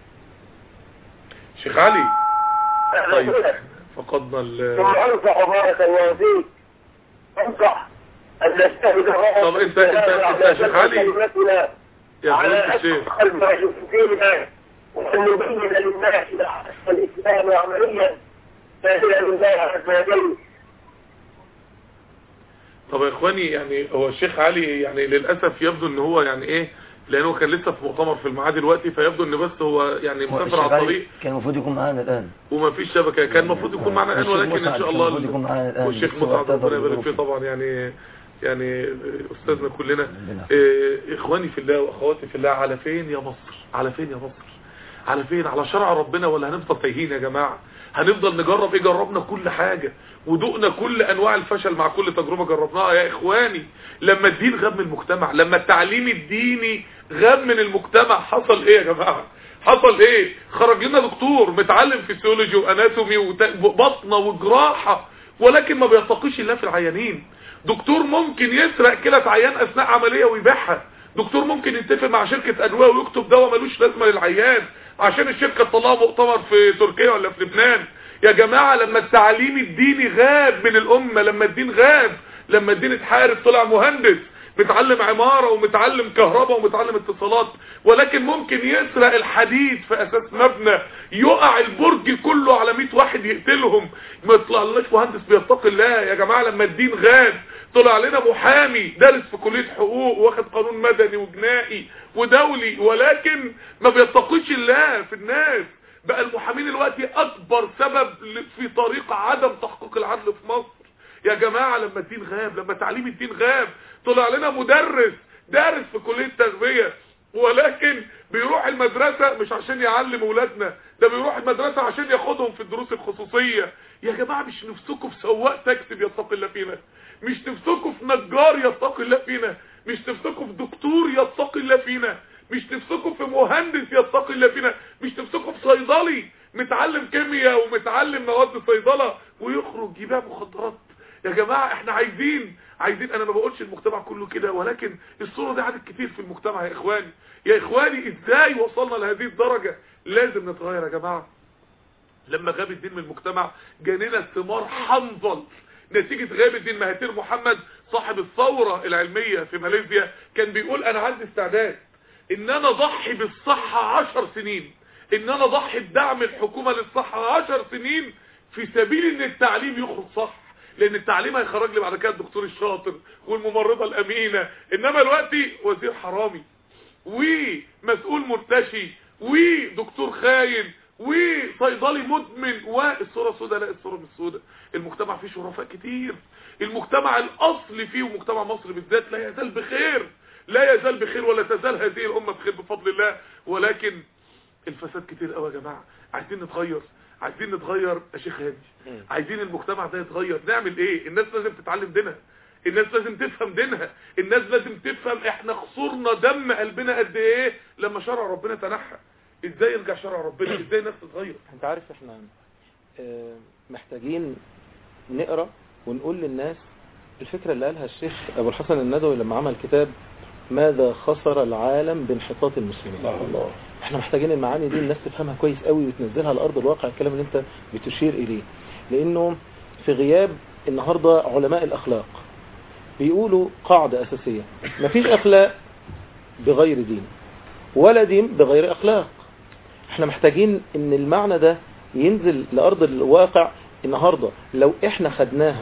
شيخ علي، طيب فقدنا ثم أنصح بارك الله فيك، أنصح أن نستهد الرأس. طب انت يا شيخ علي على قلب ديننا، وأن نبين للناس الإسلام عمليا سهلا لله عز وجل. طب يا اخواني، يعني هو الشيخ علي يعني للأسف يبدو ان هو يعني ايه، لانه كان لسه في مؤتمر في المعاد دلوقتي، فيبدو ان بس هو يعني مسافر على الطريق. كان المفروض يكون معانا الان وما فيش شبكه، كان المفروض يكون معانا الان، ولكن ان شاء الله والشيخ مسعد ربنا يبارك فيه طبعا يعني استاذنا كلنا. اخواني في الله واخواتي في الله، على فين يا مصر؟ على فين يا مصر؟ على فين؟ على شرع ربنا ولا هنفضل تايهين يا جماعه؟ هنفضل نجرب جربنا كل حاجة ودقنا كل انواع الفشل مع كل تجربة جربناها يا اخواني. لما الدين غاب من المجتمع، لما التعليم الديني غاب من المجتمع، حصل ايه يا جماعة؟ حصل ايه؟ خرج لنا دكتور متعلم فيسيولوجي واناتومي وبطنة وجراحة، ولكن ما بيتقيش الله في العيانين. دكتور ممكن يسرق كلى عيان اثناء عملية ويبيعها، دكتور ممكن يتفق مع شركة ادوية ويكتب دواء ملوش لازمة للعيان عشان الشركة تطلعه مؤتمر في تركيا ولا في لبنان. يا جماعة لما التعليم الديني غاب من الامة، لما الدين غاب، لما الدين اتحارب، طلع مهندس متعلم عمارة ومتعلم كهرباء ومتعلم اتصالات، ولكن ممكن يسرق الحديد في اساس مبنى، يقع البرج كله على 100 واحد يقتلهم، ما يطلعلناش مهندس بيتقي الله. يا جماعة لما الدين غاب طلع لنا محامي دارس في كلية حقوق واخد قانون مدني وجنائي ودولي، ولكن ما بيتقيش الله في الناس. بقى المحامين دلوقتي اكبر سبب في طريق عدم تحقيق العدل في مصر. يا جماعة لما الدين غاب، لما تعليم الدين غاب، طلع لنا مدرس دارس في كلية تربية، ولكن بيروح المدرسة مش عشان يعلم اولادنا، ده بيروح المدرسة عشان ياخدهم في الدروس الخصوصية. يا جماعة مش نفسكم في سواق تاكسي يتقي الله فينا؟ مش نفسكم في نجار يتقي الله فينا؟ مش نفسكم في دكتور يتقي الله فينا؟ مش نفسكم في مهندس يتقي الله فينا؟ مش نفسكم في صيدلي متعلم كيمياء ومتعلم مواد صيدلة ويخرج يبيع مخدرات؟ يا جماعة احنا عايزين انا ما بقولش المجتمع كله كده، ولكن الصورة دي عدد كتير في المجتمع. يا اخواني ازاي وصلنا لهذه الدرجة؟ لازم نتغير يا جماعة. لما غاب الدين من المجتمع جانينا ثمار حنظل نتيجة غياب الدين. مهاتير محمد صاحب الثورة العلمية في ماليزيا كان بيقول انا عندي استعداد ان انا اضحي بالصحة 10 سنين، ان انا اضحي بدعم الحكومة للصحة 10 سنين في سبيل ان التعليم يخرج صح، لان التعليم هيخرج لي بعد كده الدكتور الشاطر والممرضة الامينة. انما دلوقتي وزير حرامي ومسؤول مرتشي ودكتور خاين وصيدلي مدمن، والصورة سوداء. لا الصورة مش سوداء، المجتمع فيه شرفاء كتير، المجتمع الاصلي فيه ومجتمع مصر بالذات لا يزال بخير، لا يزال بخير، ولا تزال هذه الامة بخير بفضل الله. ولكن الفساد كتير قوي يا جماعة. عايزين نتغير يا شيخ هادي، عايزين المجتمع ده يتغير. نعمل ايه؟ الناس لازم تتعلم دينها، الناس لازم تفهم دينها، الناس لازم تفهم احنا خسرنا دم قلبنا قد ايه لما شرع ربنا تنحى. ازاي يرجع شرع ربنا؟ ازاي الناس تتغير؟ انت عارف احنا محتاجين نقرأ ونقول للناس الفكرة اللي قالها الشيخ ابو الحسن الندوي لما عمل كتاب ماذا خسر العالم بانحطاط المسلمين. الله. احنا محتاجين المعاني دي الناس تفهمها كويس قوي وتنزلها على ارض الواقع، الكلام اللي انت بتشير اليه، لانه في غياب النهاردة علماء الاخلاق بيقولوا قاعدة اساسية: مفيش اخلاق بغير دين ولا دين بغير اخلاق. احنا محتاجين ان المعنى ده ينزل لارض الواقع النهاردة. لو احنا خدناها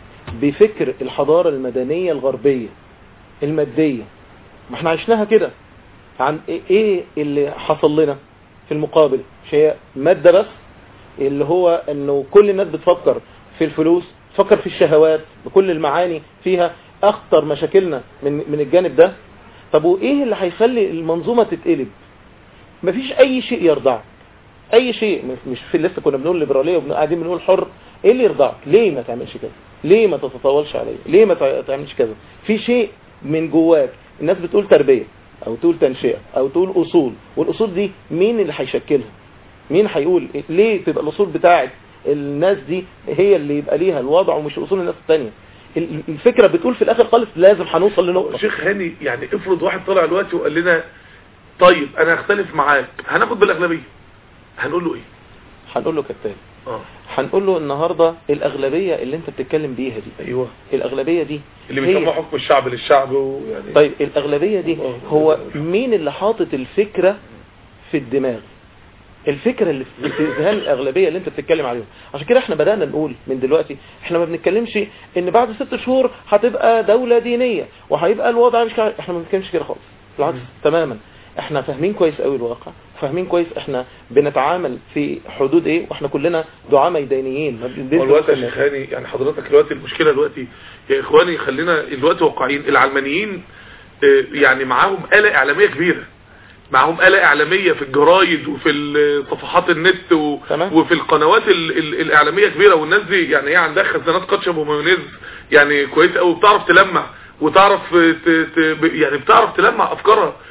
بفكر الحضارة المدنية الغربية المادية، ما احنا عشناها كده، عن ايه اللي حصل لنا في المقابل؟ مش هي مادة بس، اللي هو انه كل الناس بتفكر في الفلوس، تفكر في الشهوات بكل المعاني فيها، اخطر مشاكلنا من الجانب ده. طب وايه اللي هيخلي المنظومة تتقلب؟ مفيش اي شيء يرضعك، اي شيء. مش في لسه كنا بنقول ليبرالية وقاعدين بنقول حر. ايه اللي يرضعك؟ ليه ما تعملش كذا؟ ليه ما تتطاولش عليه؟ ليه ما تعملش كذا؟ في شيء من جواك. الناس بتقول تربية او تقول تنشئة او تقول اصول، والاصول دي مين اللي هيشكلها؟ مين هيقول ليه تبقى الاصول بتاعت الناس دي هي اللي يبقى ليها الوضع ومش اصول الناس التانية؟ الفكرة بتقول في الاخر خالص لازم هنوصل لنقطة. شيخ هاني يعني افرض واحد طلع دلوقتي وقال لنا طيب انا هختلف معاك، هناخد بالاغلبية، هنقول له ايه؟ هنقول له كالتالي. هنقول له النهاردة الأغلبية اللي انت بتتكلم بيها دي، ايوه الأغلبية دي اللي بيسمى حكم الشعب للشعب يعني. طيب الأغلبية دي هو مين اللي حاطط الفكرة في الدماغ؟ الفكرة اللي في ذهن الأغلبية اللي انت بتتكلم عليهم. عشان كده احنا بدأنا نقول من دلوقتي احنا ما بنتكلمش ان بعد 6 شهور هتبقى دولة دينية وهيبقى الوضع مش كده. احنا ما بنتكلمش كده خالص، بالعكس تماما. احنا فاهمين كويس قوي الواقع، فاهمين كويس احنا بنتعامل في حدود ايه، واحنا كلنا دعاة ميدانيين. والوقت يا شيخ هاني يعني حضرتك دلوقتي المشكلة دلوقتي يا اخواني، خلينا دلوقتي واقعيين. العلمانيين يعني معاهم آلة اعلامية كبيرة، معاهم آلة اعلامية في الجرايد وفي صفحات النت وفي القنوات الاعلامية كبيرة، والناس دي يعني هي عندها خزانات كاتشب ومايونيز يعني كويس قوي، بتعرف تلمع وتعرف يعني بتعرف تلمع افكارها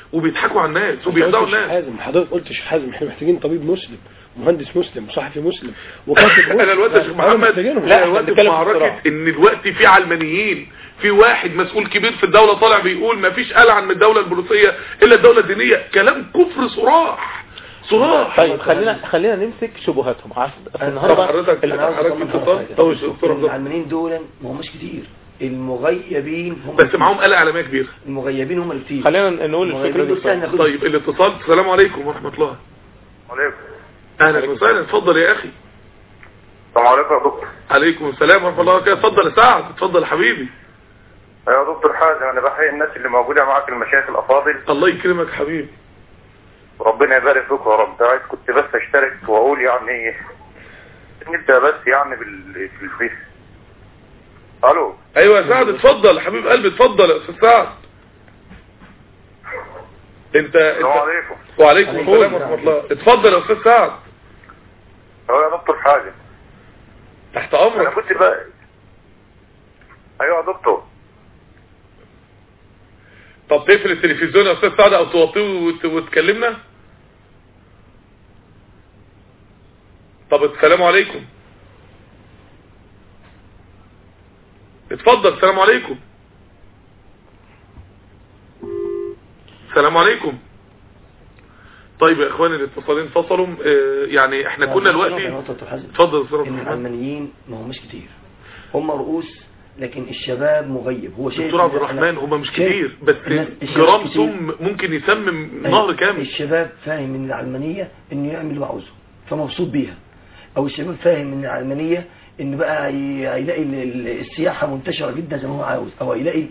وبيضحكوا على الناس وبيخدعوا الناس. حازم حضرتك قلت شيخ حازم احنا محتاجين طبيب مسلم مهندس مسلم وصحفي مسلم وكاتب مسلم. انا دلوقتي يا شيخ محمد لا دلوقتي في معركه ان دلوقتي في علمانيين، في واحد مسؤول كبير في الدوله طالع بيقول ما فيش ألعن من الدوله البوليسيه الا الدوله الدينيه. كلام كفر صراح. طيب خلينا نمسك شبهاتهم. النهارده حضرتك العلمانيين دول ما هماش كتير، المغيبين هم بس معاهم آلة إعلامية كبيرة. المغيبين هم اللي كتير. خلينا نقول الفكرة دي. طيب الاتصال. السلام عليكم ورحمة الله. وعليكم. اهلا وسهلا. اتفضل يا اخي. السلام عليكم يا دكتور. عليكم السلام ورحمة الله وبركاته. اتفضل يا سعد. اتفضل يا حبيبي. يا دكتور حازم انا بحيي الناس اللي موجودة معاك المشايخ الافاضل. الله يكرمك حبيبي. ربنا يبارك فيك يا رب. عايز كنت بس اشترك واقول يعني نبدأ بس يعني في الفيس. الو. ايوه يا سعد اتفضل يا حبيب قلبي. اتفضل يا استاذ سعد. السلام عليكم. وعليكم السلام ورحمة الله. اتفضل يا استاذ سعد. يا دكتور حازم تحت امرك. انا كنت بقى ايوه يا دكتور. طب تقفل التلفزيون يا استاذ سعد او توطيه وتكلمنا. طب السلام عليكم. اتفضل. السلام عليكم. السلام عليكم. طيب يا اخواني الاتصالين فصلوا. يعني احنا كنا دلوقتي. اتفضل يا ان العلمانيين ما هماش كتير، هم رؤوس لكن الشباب مغيب. هو شايف دكتور عبد الرحمن هم مش كتير بس جرام سم ممكن يسمم نهر كامل. الشباب فاهم من العلمانية انه يعمل اللي عاوزه فمبسوط بيها، او الشباب فاهم من العلمانية ان بقى هيلاقي السياحة منتشرة جدا زي ما هو عاوز، او هيلاقي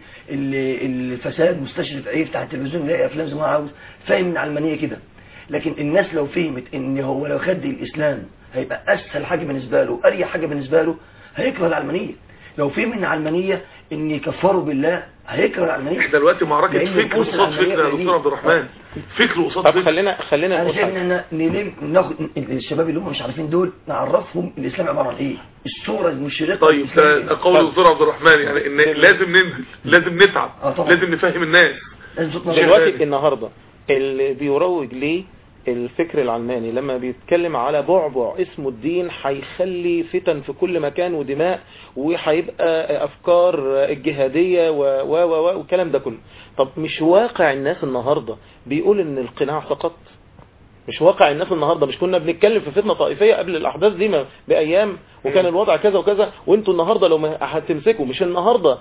الفساد مستشرف يفتح التلفزيون يلاقي افلام زي ما هو عاوز. فاهم من العلمانية كده. لكن الناس لو فهمت ان هو لو خد الاسلام هيبقى اسهل حاجة بالنسبة له اريح حاجة بالنسبة له هيكره العلمانية. لو فهم من العلمانية ان يكفروا بالله هيكره العلمانية. احنا دلوقتي معركة فكر قصاد فكر يا دكتور عبد الرحمن. فكر قصاد فكر. خلينا انا شايف ان ناخد الشباب اللي هم مش عارفين دول نعرفهم الاسلام عبارة عن ايه، الصورة المشرقة. طيب قول الدكتور عبد الرحمن يعني ان لازم ننزل، لازم نتعب، لازم نفهم الناس. دلوقتي النهاردة اللي بيروج ليه الفكر العلماني لما بيتكلم على بعبع اسمه الدين هيخلي فتن في كل مكان ودماء وهيبقى افكار الجهادية والكلام ده كله. طب مش واقع الناس النهاردة بيقول ان القناع سقط؟ مش واقع الناس النهاردة مش كنا بنتكلم في فتنة طائفية قبل الاحداث دي بأيام وكان الوضع كذا وكذا، وانتوا النهاردة لو هتمسكوا مش النهاردة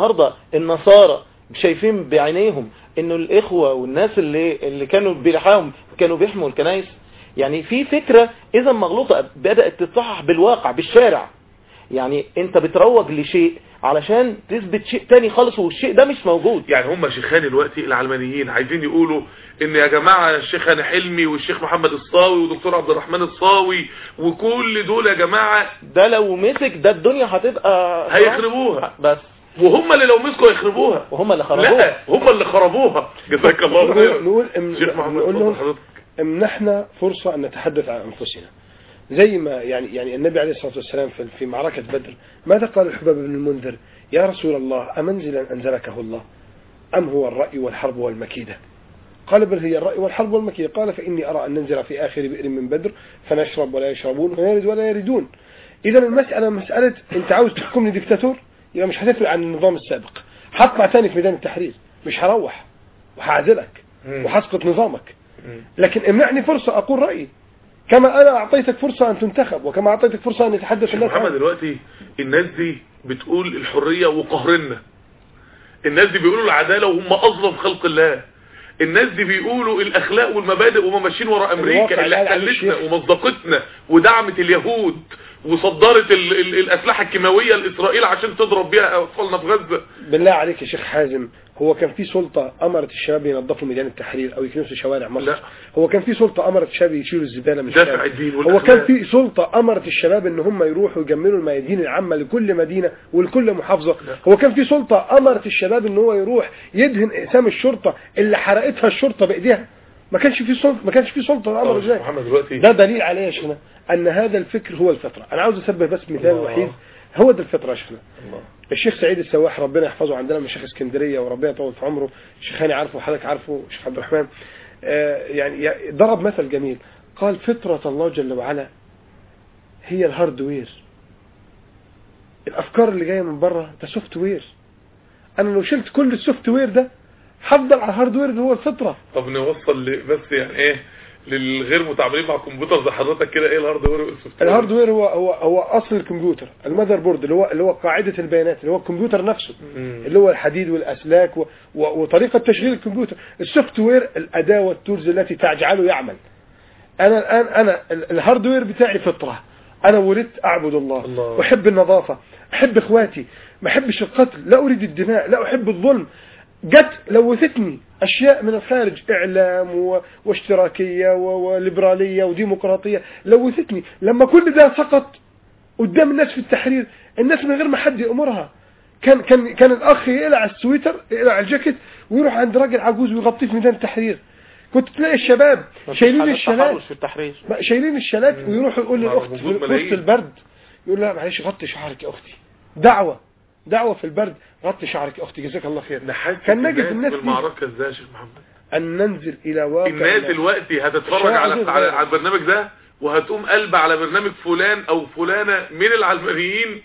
النصارى شايفين بعينيهم انه الاخوة والناس اللي كانوا بلحاهم كانوا بيحموا الكنائس. يعني في فكرة اذا مغلوطة بدأت تتصحح بالواقع بالشارع. يعني انت بتروج لشيء علشان تثبت شيء تاني خالص والشيء ده مش موجود. يعني هم شيخان دلوقتي العلمانيين عايزين يقولوا ان يا جماعة الشيخ هاني حلمي والشيخ محمد الصاوي ودكتور عبد الرحمن الصاوي وكل دول يا جماعة ده لو مسك ده الدنيا هتبقى هيخربوها بس. وهم اللي لو مسكوا يخربوها. وهم اللي خربوها. لا هم اللي خربوها. جزاك الله خير. نقول لهم امنحنا فرصة ان نتحدث عن انفسنا زي ما يعني النبي عليه الصلاة والسلام في معركة بدر ماذا قال الحباب بن المنذر؟ يا رسول الله أمنزلا أنزلكه الله أم هو الرأي والحرب والمكيدة؟ قال بل هي الرأي والحرب والمكيدة. قال فإني أرى أن ننزل في آخر بئر من بدر فنشرب ولا يشربون ونرد ولا يردون. إذا المسألة مسألة أنت عاوز تحكمني ديكتاتور يبقى مش هتفرق عن النظام السابق. هطلع تاني في ميدان التحرير مش هروح وهعزلك وهسقط نظامك. لكن امنعني فرصة أقول رأيي كما أنا أعطيتك فرصة أن تنتخب وكما أعطيتك فرصة أن يتحدث الناس. محمد دلوقتي الناس دي بتقول الحرية وقهرنا، الناس دي بيقولوا العدالة وهم أظلم خلق الله، الناس دي بيقولوا الأخلاق والمبادئ وهم ماشيين وراء أمريكا اللي احتلتنا ومصدقتنا ودعمت اليهود وصدرت الأسلحة الكيماوية لإسرائيل عشان تضرب بيها أطفالنا في غزة. بالله عليك يا شيخ حازم هو كان في سلطة أمرت الشباب ينظفوا ميدان التحرير أو يكنسوا شوارع مصر؟ لا. هو كان في سلطة أمرت الشباب يشيلوا الزبالة من الشارع؟ هو كان في سلطة أمرت الشباب إن هم يروحوا يجملوا الميادين العامة لكل مدينة ولكل محافظة؟ لا. هو كان في سلطة أمرت الشباب إن هو يروح يدهن أقسام الشرطة اللي حرقتها الشرطة بإيديها؟ ما كانش في سلطة أمر ازاي؟ ده دليل عليه يا شيخنا أن هذا الفكر هو الفطرة. أنا عاوز أسبه بس مثال وحيد هو ده الفطره يا شيخنا. الشيخ سعيد السواح ربنا يحفظه عندنا من شيخ اسكندريه وربنا يطول في عمره، الشيخ هاني عارفه وحضرتك عارفه الشيخ عبد الرحمن، يعني ضرب مثل جميل، قال فطره الله جل وعلا هي الهاردوير، الافكار اللي جايه من بره ده سوفت وير، انا لو شلت كل السوفت وير ده هفضل على الهاردوير اللي هو الفطره. طب نوصل بس يعني ايه للغير متعاملين مع الكمبيوتر زي حضرتك كده، ايه الهاردوير والسوفت وير؟ الهاردوير هو اصل الكمبيوتر، المذر بورد اللي هو قاعده البيانات اللي هو الكمبيوتر نفسه، اللي هو الحديد والاسلاك وطريقه تشغيل الكمبيوتر. السوفت وير الاداه والتولز التي تجعله يعمل. انا الهاردوير بتاعي فطره، انا ولدت اعبد الله واحب النظافه، احب اخواتي، ما احبش القتل، لا اريد الدماء، لا احب الظلم. جت لوثتني اشياء من الخارج، اعلام واشتراكيه وليبراليه وديمقراطيه، لوثتني. لما كل ده سقط قدام الناس في التحرير، الناس من غير ما حد يأمرها كان الاخ يقلع السويتر، يقلع الجاكيت ويروح عند راجل عجوز ويغطيه في ميدان التحرير. كنت تلاقي الشباب شايلين الشالات، شايلين الشالات ويروحوا يقول للاخت في وسط البرد، يقول لها معلش غطي شعرك يا اختي، دعوه في البرد، غطي شعرك يا اختي جزاك الله خير. كان نجد الناس في المعركه ازاي يا شيخ محمد؟ ان ننزل الى واقع الناس دلوقتي هتتفرج على البرنامج ده وهتقوم قلب على برنامج فلان او فلانه من العلمانيين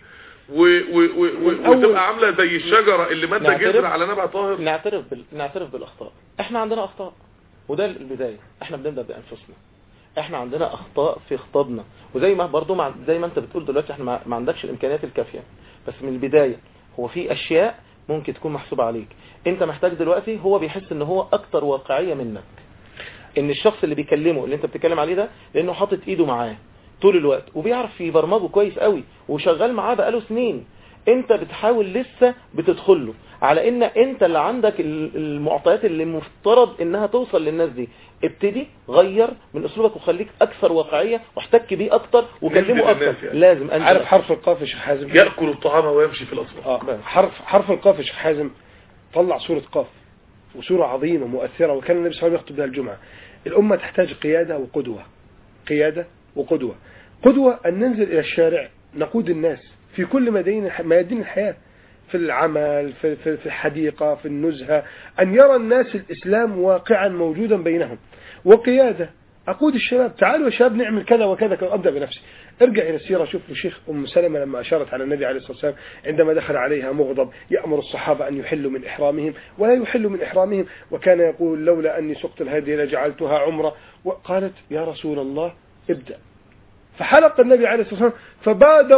وتبقى عامله زي الشجره اللي ماده جذر على نبع طاهر. نعترف بالاخطاء. احنا عندنا اخطاء وده البدايه، احنا بنبدا بانفسنا. احنا عندنا اخطاء في خطابنا، وزي ما برضو زي ما انت بتقول دلوقتي احنا ما عندكش الامكانيات الكافيه، بس من البدايه هو في اشياء ممكن تكون محسوبه عليك. انت محتاج دلوقتي، هو بيحس ان هو اكتر واقعيه منك، ان الشخص اللي بيكلمه اللي انت بتتكلم عليه ده لانه حاطط ايده معاه طول الوقت وبيعرف يبرمجه كويس قوي وشغال معاه بقاله سنين. انت بتحاول لسه بتدخله على ان انت اللي عندك المعطيات اللي مفترض انها توصل للناس دي. ابتدي غير من اسلوبك وخليك اكثر واقعية واحتك بيه اكتر وكلمه اكتر. يعني لازم انت عارف حرف القاف يا شيخ حازم، يأكل الطعام ويمشي في الاسواق. حرف القاف يا شيخ حازم طلع سورة قاف، وسورة عظيمة مؤثرة، وكان النبي صلى الله عليه وسلم يخطب بها الجمعة. الأمة تحتاج قيادة وقدوة، قيادة وقدوة. قدوة أن ننزل إلى الشارع نقود الناس في كل ميادين الحياة، في العمل، في الحديقة، في النزهة، أن يرى الناس الإسلام واقعا موجودا بينهم. وقيادة أقود الشباب، تعالوا يا شباب نعمل كذا وكذا. أبدأ بنفسي. ارجع إلى السيرة، شوف الشيخ أم سلمة لما أشارت على النبي عليه الصلاة والسلام عندما دخل عليها مغضب يأمر الصحابة أن يحلوا من إحرامهم ولا يحلوا من إحرامهم، وكان يقول لولا أني سقت الهدي لجعلتها عمرة. وقالت يا رسول الله ابدأ، فحلق النبي عليه الصلاة والسلام، فبادر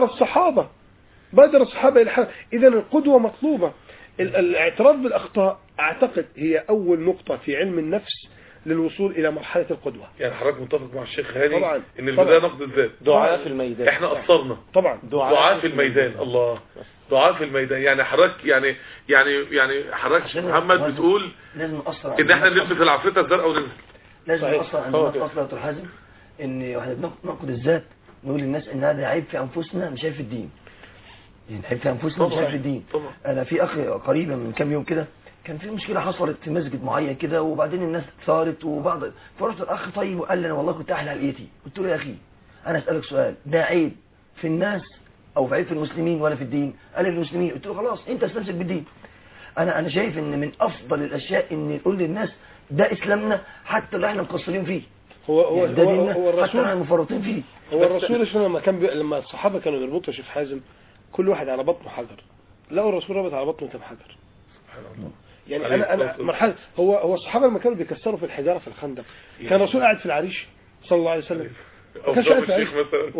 الصحابة إلى حلق. إذن القدوة مطلوبة. الاعتراف بالأخطاء أعتقد هي أول نقطة في علم النفس للوصول إلى مرحلة القدوة. يعني حضرتك متفق مع الشيخ هاني طبعا إن البداية نقد الذات، دعاء في الميدان. إحنا قصرنا طبعا، دعاء في الميدان. الله، دعاء في الميدان. يعني حضرتك يعني حضرتك محمد بتقول إن إحنا نلبس العفريتة الزرقاء وننزل. لازم أصلا عندنا فصلة الحازم إن واحنا بنقد الذات نقول للناس إن هذا عيب في أنفسنا مش عيب في الدين. يعني عيب في أنفسنا مش عيب في الدين. أنا في أخ قريبا من كام يوم كده كان في مشكلة حصلت في مسجد معين كده، وبعدين الناس ثارت فرحت الأخ طيب وقال لي أنا والله كنت أحلى علقيتي. قلت له يا أخي أنا أسألك سؤال، ده عيب في الناس أو عيب في المسلمين ولا في الدين؟ قال لي في المسلمين. قلت له خلاص أنت استمسك بالدين. أنا شايف إن من أفضل الأشياء إن نقول للناس ده إسلامنا حتى اللي إحنا مقصرين فيه، هو الرسول حتى احنا مفرطين فيه. هو الرسول لما الصحابة كانوا يربطوا يا شيخ حازم كل واحد على بطنه حجر، لقوا الرسول ربط على بطنه كم حجر. يعني انا مرحله هو الصحابه لما كانوا بيكسروا في الحجاره في الخندق كان الرسول قاعد في العريش صلى الله عليه وسلم. كانش قاعد في العريش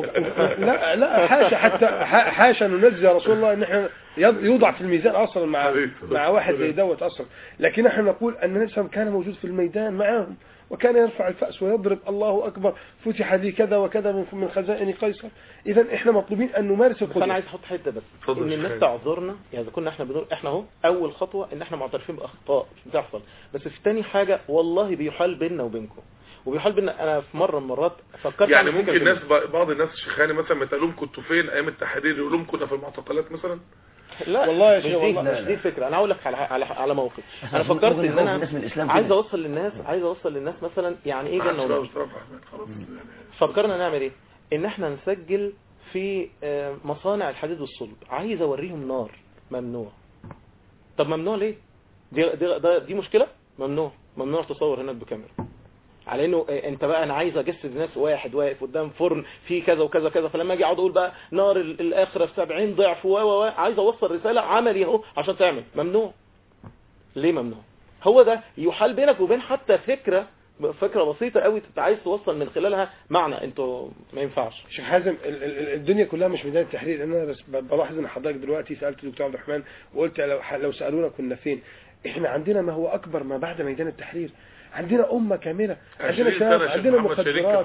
لا حاشا، حتى حاشا ننزل رسول الله ان احنا يوضع في الميزان اصلا مع واحد زي دوت اصلا. لكن احنا نقول ان النبي كان موجود في الميدان معهم وكان يرفع الفأس ويضرب الله أكبر فتح لي كذا وكذا من خزائن قيصر. إذا إحنا مطلوبين أن نمارس القدوة. أنا عايز أحط حتة بس إن الناس تعذرنا، يعني إذا كنا إحنا بنقول إحنا أهو أول خطوة إن إحنا معترفين بأخطاء بتحصل، بس في تاني حاجة والله بيحال بيننا وبينكم وبيحال بيننا. أنا في مرة من المرات فكرت يعني ممكن الناس بعض الناس شيخاني مثلا ما تقول لهم كنتوا فين أيام التحرير، يقول لهم كنا في المعتقلات مثلا. لا والله يا شيخ مش دي الفكرة. انا هقول لك على موقف. انا فكرت ان انا عايز اوصل للناس مثلا يعني ايه جنة ونار. فكرنا نعمل ايه؟ ان احنا نسجل في مصانع الحديد والصلب، عايز اوريهم نار، ممنوع. طب ممنوع ليه؟ دي مشكلة؟ ممنوع تصور هناك بكاميرا، على انه انت بقى انا عايز اجسد الناس واحد واقف قدام فرن فيه كذا وكذا كذا، فلما اجي اقعد اقول بقى نار الاخره في 70 ضعف عايز اوصل رساله عملي اهو عشان تعمل. ممنوع. ليه ممنوع؟ هو ده يحال بينك وبين حتى فكره بسيطه قوي انت عايز توصل من خلالها معنى. انتوا ما ينفعش. شيخ حازم، الدنيا كلها مش ميدان التحرير. انا بس بلاحظ ان حضرتك دلوقتي سالت الدكتور عبد الرحمن وقلت لو سالونا كنا فين. احنا عندنا ما هو اكبر ما بعد ميدان التحرير. عندنا أمة كاملة، عندنا شباب، عندنا مخدرات،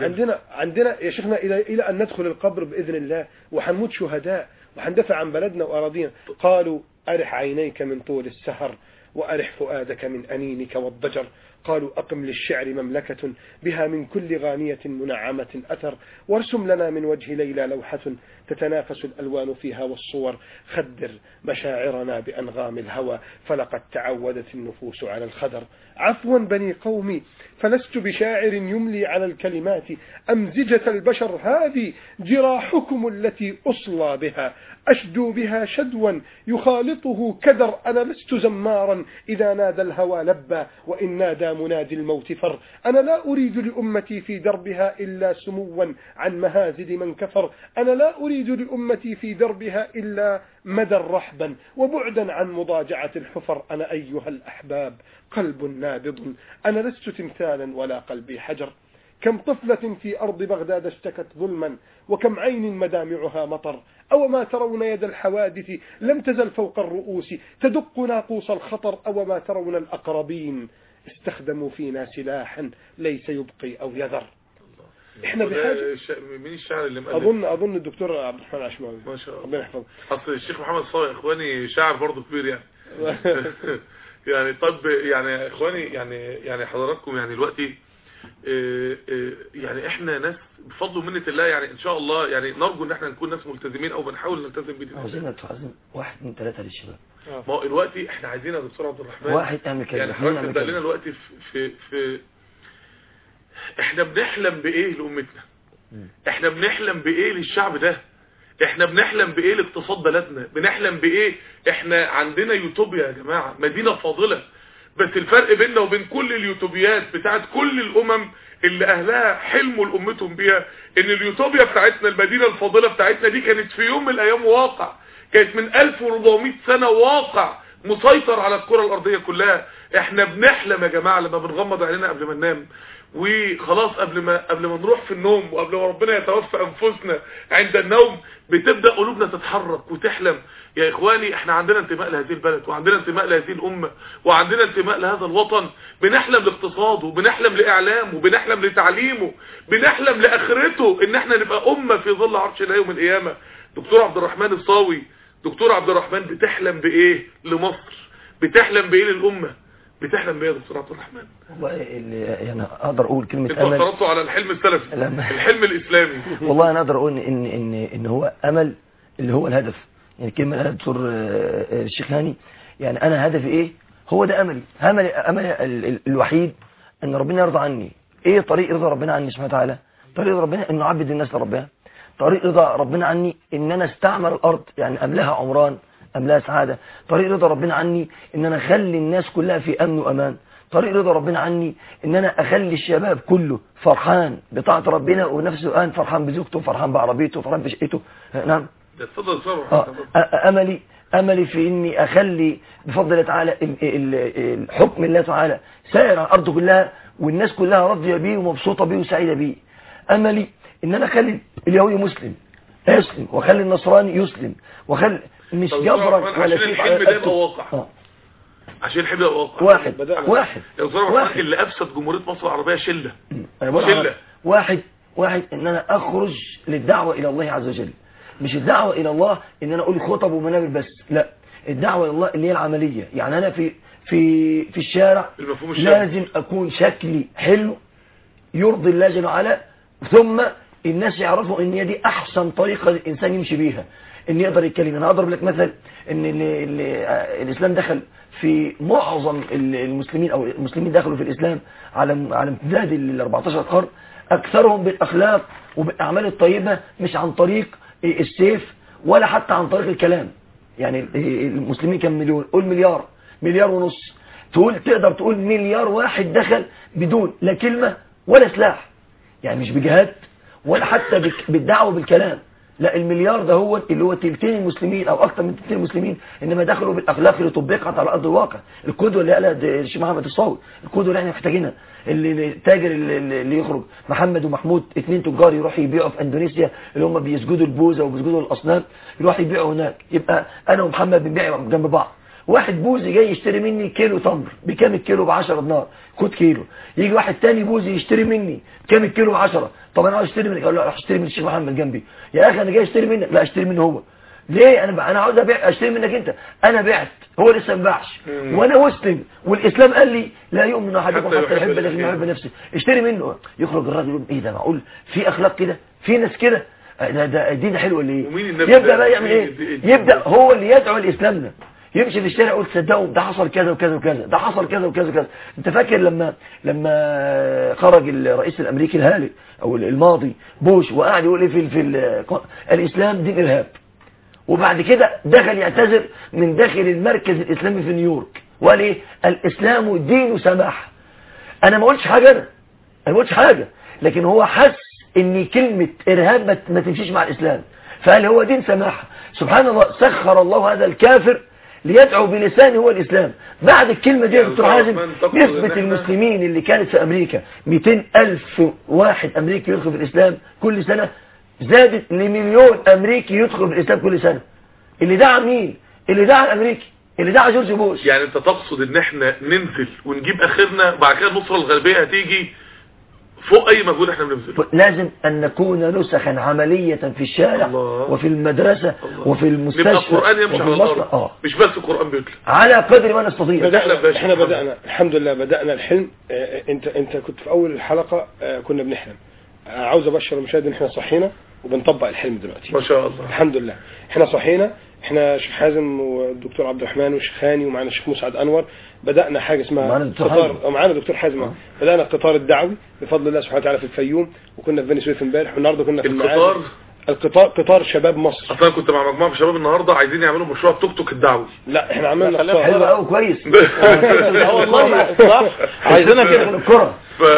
عندنا يا شيخنا إلى أن ندخل القبر بإذن الله، وحنموت شهداء، وحندفع عن بلدنا وأراضينا. قالوا أرح عينيك من طول السهر، وأرح فؤادك من أنينك والضجر. قالوا أقم للشعر مملكة بها من كل غانية منعمة أثر، وارسم لنا من وجه ليلى لوحة تتنافس الألوان فيها والصور. خدر مشاعرنا بأنغام الهوى، فلقد تعودت النفوس على الخدر. عفوا بني قومي، فلست بشاعر يملي على الكلمات. أمزجة البشر هذه جراحكم التي أصلى بها، أشدو بها شدوا يخالطه كدر. أنا لست زمارا إذا نادى الهوى لبى، وإن نادى منادي الموت فر. أنا لا أريد لأمتي في دربها إلا سموا عن مهازل من كفر. أنا لا أريد لأمتي في دربها إلا مدى رحبا وبعدا عن مضاجعة الحفر. أنا أيها الأحباب قلب نابض، أنا لست تمثالا ولا قلبي حجر. كم طفلة في أرض بغداد اشتكت ظلما، وكم عين مدامعها مطر. أو ما ترون يد الحوادث لم تزل فوق الرؤوس تدق ناقوس الخطر. أو ما ترون الأقربين استخدموا فينا سلاحا ليس يبقي أو يذر. احنا بحاجة. مين الشاعر اللي مؤلف؟ اظن الدكتور عبد الرحمن عشماوي، ما شاء الله، ربنا يحفظه. اصل الشيخ محمد صالح اخواني شاعر برضه كبير يعني. يعني طب يعني اخواني يعني حضراتكم يعني دلوقتي يعني احنا ناس بفضل ومنة الله يعني ان شاء الله يعني نرجو ان احنا نكون ناس ملتزمين او بنحاول نلتزم بدين. عاوزين 1 2 3 للشباب. ما هو دلوقتي احنا عايزين يا دكتور عبد الرحمن واحد اعمل كده يعني حضرتك تبدا لنا دلوقتي في احنا بنحلم بايه لامتنا؟ احنا بنحلم بايه للشعب ده؟ احنا بنحلم بايه لاقتصاد بلدنا؟ بنحلم بايه؟ احنا عندنا يوتوبيا يا جماعه، مدينه فاضله. بس الفرق بيننا وبين كل اليوتوبيات بتاعت كل الامم اللي اهلها حلموا لامتهم بيها ان اليوتوبيا بتاعتنا، المدينه الفاضله بتاعتنا دي كانت في يوم من الايام واقع، كانت من 1400 سنه واقع مسيطر على الكره الارضيه كلها. احنا بنحلم يا جماعه لما بنغمض عينينا قبل ما ننام وخلاص قبل ما نروح في النوم وقبل ما ربنا يتوفى انفسنا عند النوم، بتبدا قلوبنا تتحرك وتحلم. يا اخواني احنا عندنا انتماء لهذه البلد، وعندنا انتماء لهذه الامه، وعندنا انتماء لهذا الوطن. بنحلم لاقتصاده، بنحلم لاعلامه، بنحلم لتعليمه، بنحلم لاخرته، ان احنا نبقى امه في ظل عرش الله يوم القيامه. دكتور عبد الرحمن الصاوي، دكتور عبد الرحمن، بتحلم بايه لمصر؟ بتحلم بايه للامه؟ بتحلم بايه يا دكتور عبد الرحمن؟ والله يعني اقدر اقول كلمه امل. انتوا افترضتوا على الحلم السلفي، الحلم الاسلامي. والله انا اقدر اقول ان هو امل اللي هو الهدف. يعني كلمه قالها الدكتور الشيخ هاني، يعني انا هدفي ايه؟ هو ده املي. املي الوحيد ان ربنا يرضى عني. ايه طريق رضا ربنا عني سبحانه وتعالى؟ طريق ربنا انه اعبد الناس لربنا. طريق رضا ربنا عني ان انا استعمر الارض، يعني املاها عمران، املاها سعاده. طريق رضا ربنا عني ان انا اخلي الناس كلها في امن وامان. طريق رضا ربنا عني ان انا اخلي الشباب كله فرحان بطاعه ربنا، ونفسه الان فرحان بزوجته، فرحان بعربيته، فرحان بشقته. نعم. املي في اني اخلي بفضل الله تعالى الحكم الله تعالى سائر على الارض كلها، والناس كلها راضيه بيه ومبسوطه بيه وسعيده بيه. املي ان انا اخلي اليهودي مسلم يسلم، واخلي النصراني يسلم، واخلي مش جبرا ولا شيء. عشان الحلم ده يبقى واقع، عشان الحلم ده يبقى واقع. واحد اللي افسد جمهوريه مصر العربيه شله واحد ان انا اخرج للدعوه الى الله عز وجل. مش الدعوه الى الله ان انا اقول خطب ومنابر بس، لا، الدعوه الى الله اللي هي العمليه. يعني انا في الشارع لازم اكون شكلي حلو يرضي الله جل وعلا، ثم الناس يعرفوا ان دي احسن طريقه الانسان يمشي بيها، ان يقدر يتكلم. انا اضرب لك مثل ان الاسلام دخل في معظم المسلمين، او المسلمين دخلوا في الاسلام على امتداد ال 14 قرن، اكثرهم بالاخلاق وبالأعمال الطيبة مش عن طريق السيف ولا حتى عن طريق الكلام. يعني المسلمين كم مليون؟ قول مليار، مليار ونص، تقدر تقول مليار واحد دخل بدون لا كلمة ولا سلاح، يعني مش بجهاد ولا حتى بالدعوة بالكلام، لا المليار ده هو اللي هو تلتين المسلمين او اكتر من تلتين المسلمين انما دخلوا بالاخلاق اللي طبقت على ارض الواقع. القدوه اللي قالها الشيخ محمد الصاوي، القدوه اللي احنا محتاجينها، اللي التاجر اللي يخرج محمد ومحمود 2 تجار يروحوا يبيعوا في اندونيسيا اللي هم بيسجدوا البوزه وبيسجدوا الاصنام، يروحوا يبيعوا هناك، يبقى انا ومحمد بنبيع جنب بعض. واحد بوزي جاي يشتري مني كيلو تمر بكام الكيلو؟ ب10 دينار كود كيلو. يجي واحد تاني بوزي يشتري مني بكام الكيلو؟ ب10. طب انا عاوز اشتري منك، اقول له راح اشتري من الشيخ محمد جنبي. يا اخي انا جاي اشتري منك، لا اشتري منه هو. ليه؟ انا عاوز اشتري منك انت، انا بعت هو لسه ما باعش وانا مسلم والاسلام قال لي لا يؤمن احدكم حتى يحب الاخر ما يحب نفسه. اشتري منه. يخرج الراجل يقول ايه ده؟ معقول في اخلاق كده؟ في ناس كده؟ ده الدين حلو ولا ايه؟ يبدا بقى يعمل ايه؟ يبدا هو اللي يدعو لاسلامنا، يمشي في الشارع يقول تصدقوا ده حصل كذا وكذا وكذا، ده حصل كذا وكذا وكذا. انت فاكر لما خرج الرئيس الامريكي الهالك او الماضي بوش وقاعد يقول ايه في الاسلام دين ارهاب، وبعد كده دخل يعتذر من داخل المركز الاسلامي في نيويورك وقال ايه؟ الاسلام دين سماحه. انا ما قلتش حاجه، انا ما قلتش حاجه، لكن هو حس ان كلمه ارهاب ما تمشيش مع الاسلام، فقال هو دين سماحه. سبحان الله، سخر الله هذا الكافر ليدعو بلسانه هو الإسلام. بعد الكلمة دي يا دكتور حازم نسبة المسلمين اللي كانت في أمريكا 200,000 واحد أمريكي يدخل في الإسلام كل سنة زادت ل1,000,000 أمريكي يدخل في الإسلام كل سنة. اللي دعا مين؟ اللي دعا الأمريكي، اللي دعا جورج بوش. يعني انت تقصد ان احنا ننزل ونجيب اخرنا وبعد كده النصرة الغربية هتيجي فوق اي مجهود احنا بنبذله؟ لازم ان نكون نسخا عملية في الشارع وفي المدرسة وفي المستشفى. نبقى القرآن يمشي على الارض، مش بس القرآن بيطلع على قدر ما نستطيع. احنا بدأنا الحمد لله، بدأنا الحلم. انت كنت في اول الحلقة كنا بنحلم. عاوز ابشر المشاهد ان احنا صحينا وبنطبق الحلم دلوقتي ما شاء الله. الحمد لله احنا صحينا، احنا شيخ حازم والدكتور عبد الرحمن والشيخ هاني ومعنا الشيخ مسعد انور. بدأنا حاجة اسمها قطار، معنا الدكتور حازم. بدأنا القطار الدعوي بفضل الله سبحانه وتعالى في الفيوم، وكنا في بني سويف امبارح، والنهارده كنا في قطار شباب مصر. اصلا كنت مع مجموعه من الشباب النهارده عايزين يعملوا مشروع توك توك الدعوي. لا احنا عملنا قطار حلو قوي كويس والله صح، عايزيننا كده الكره.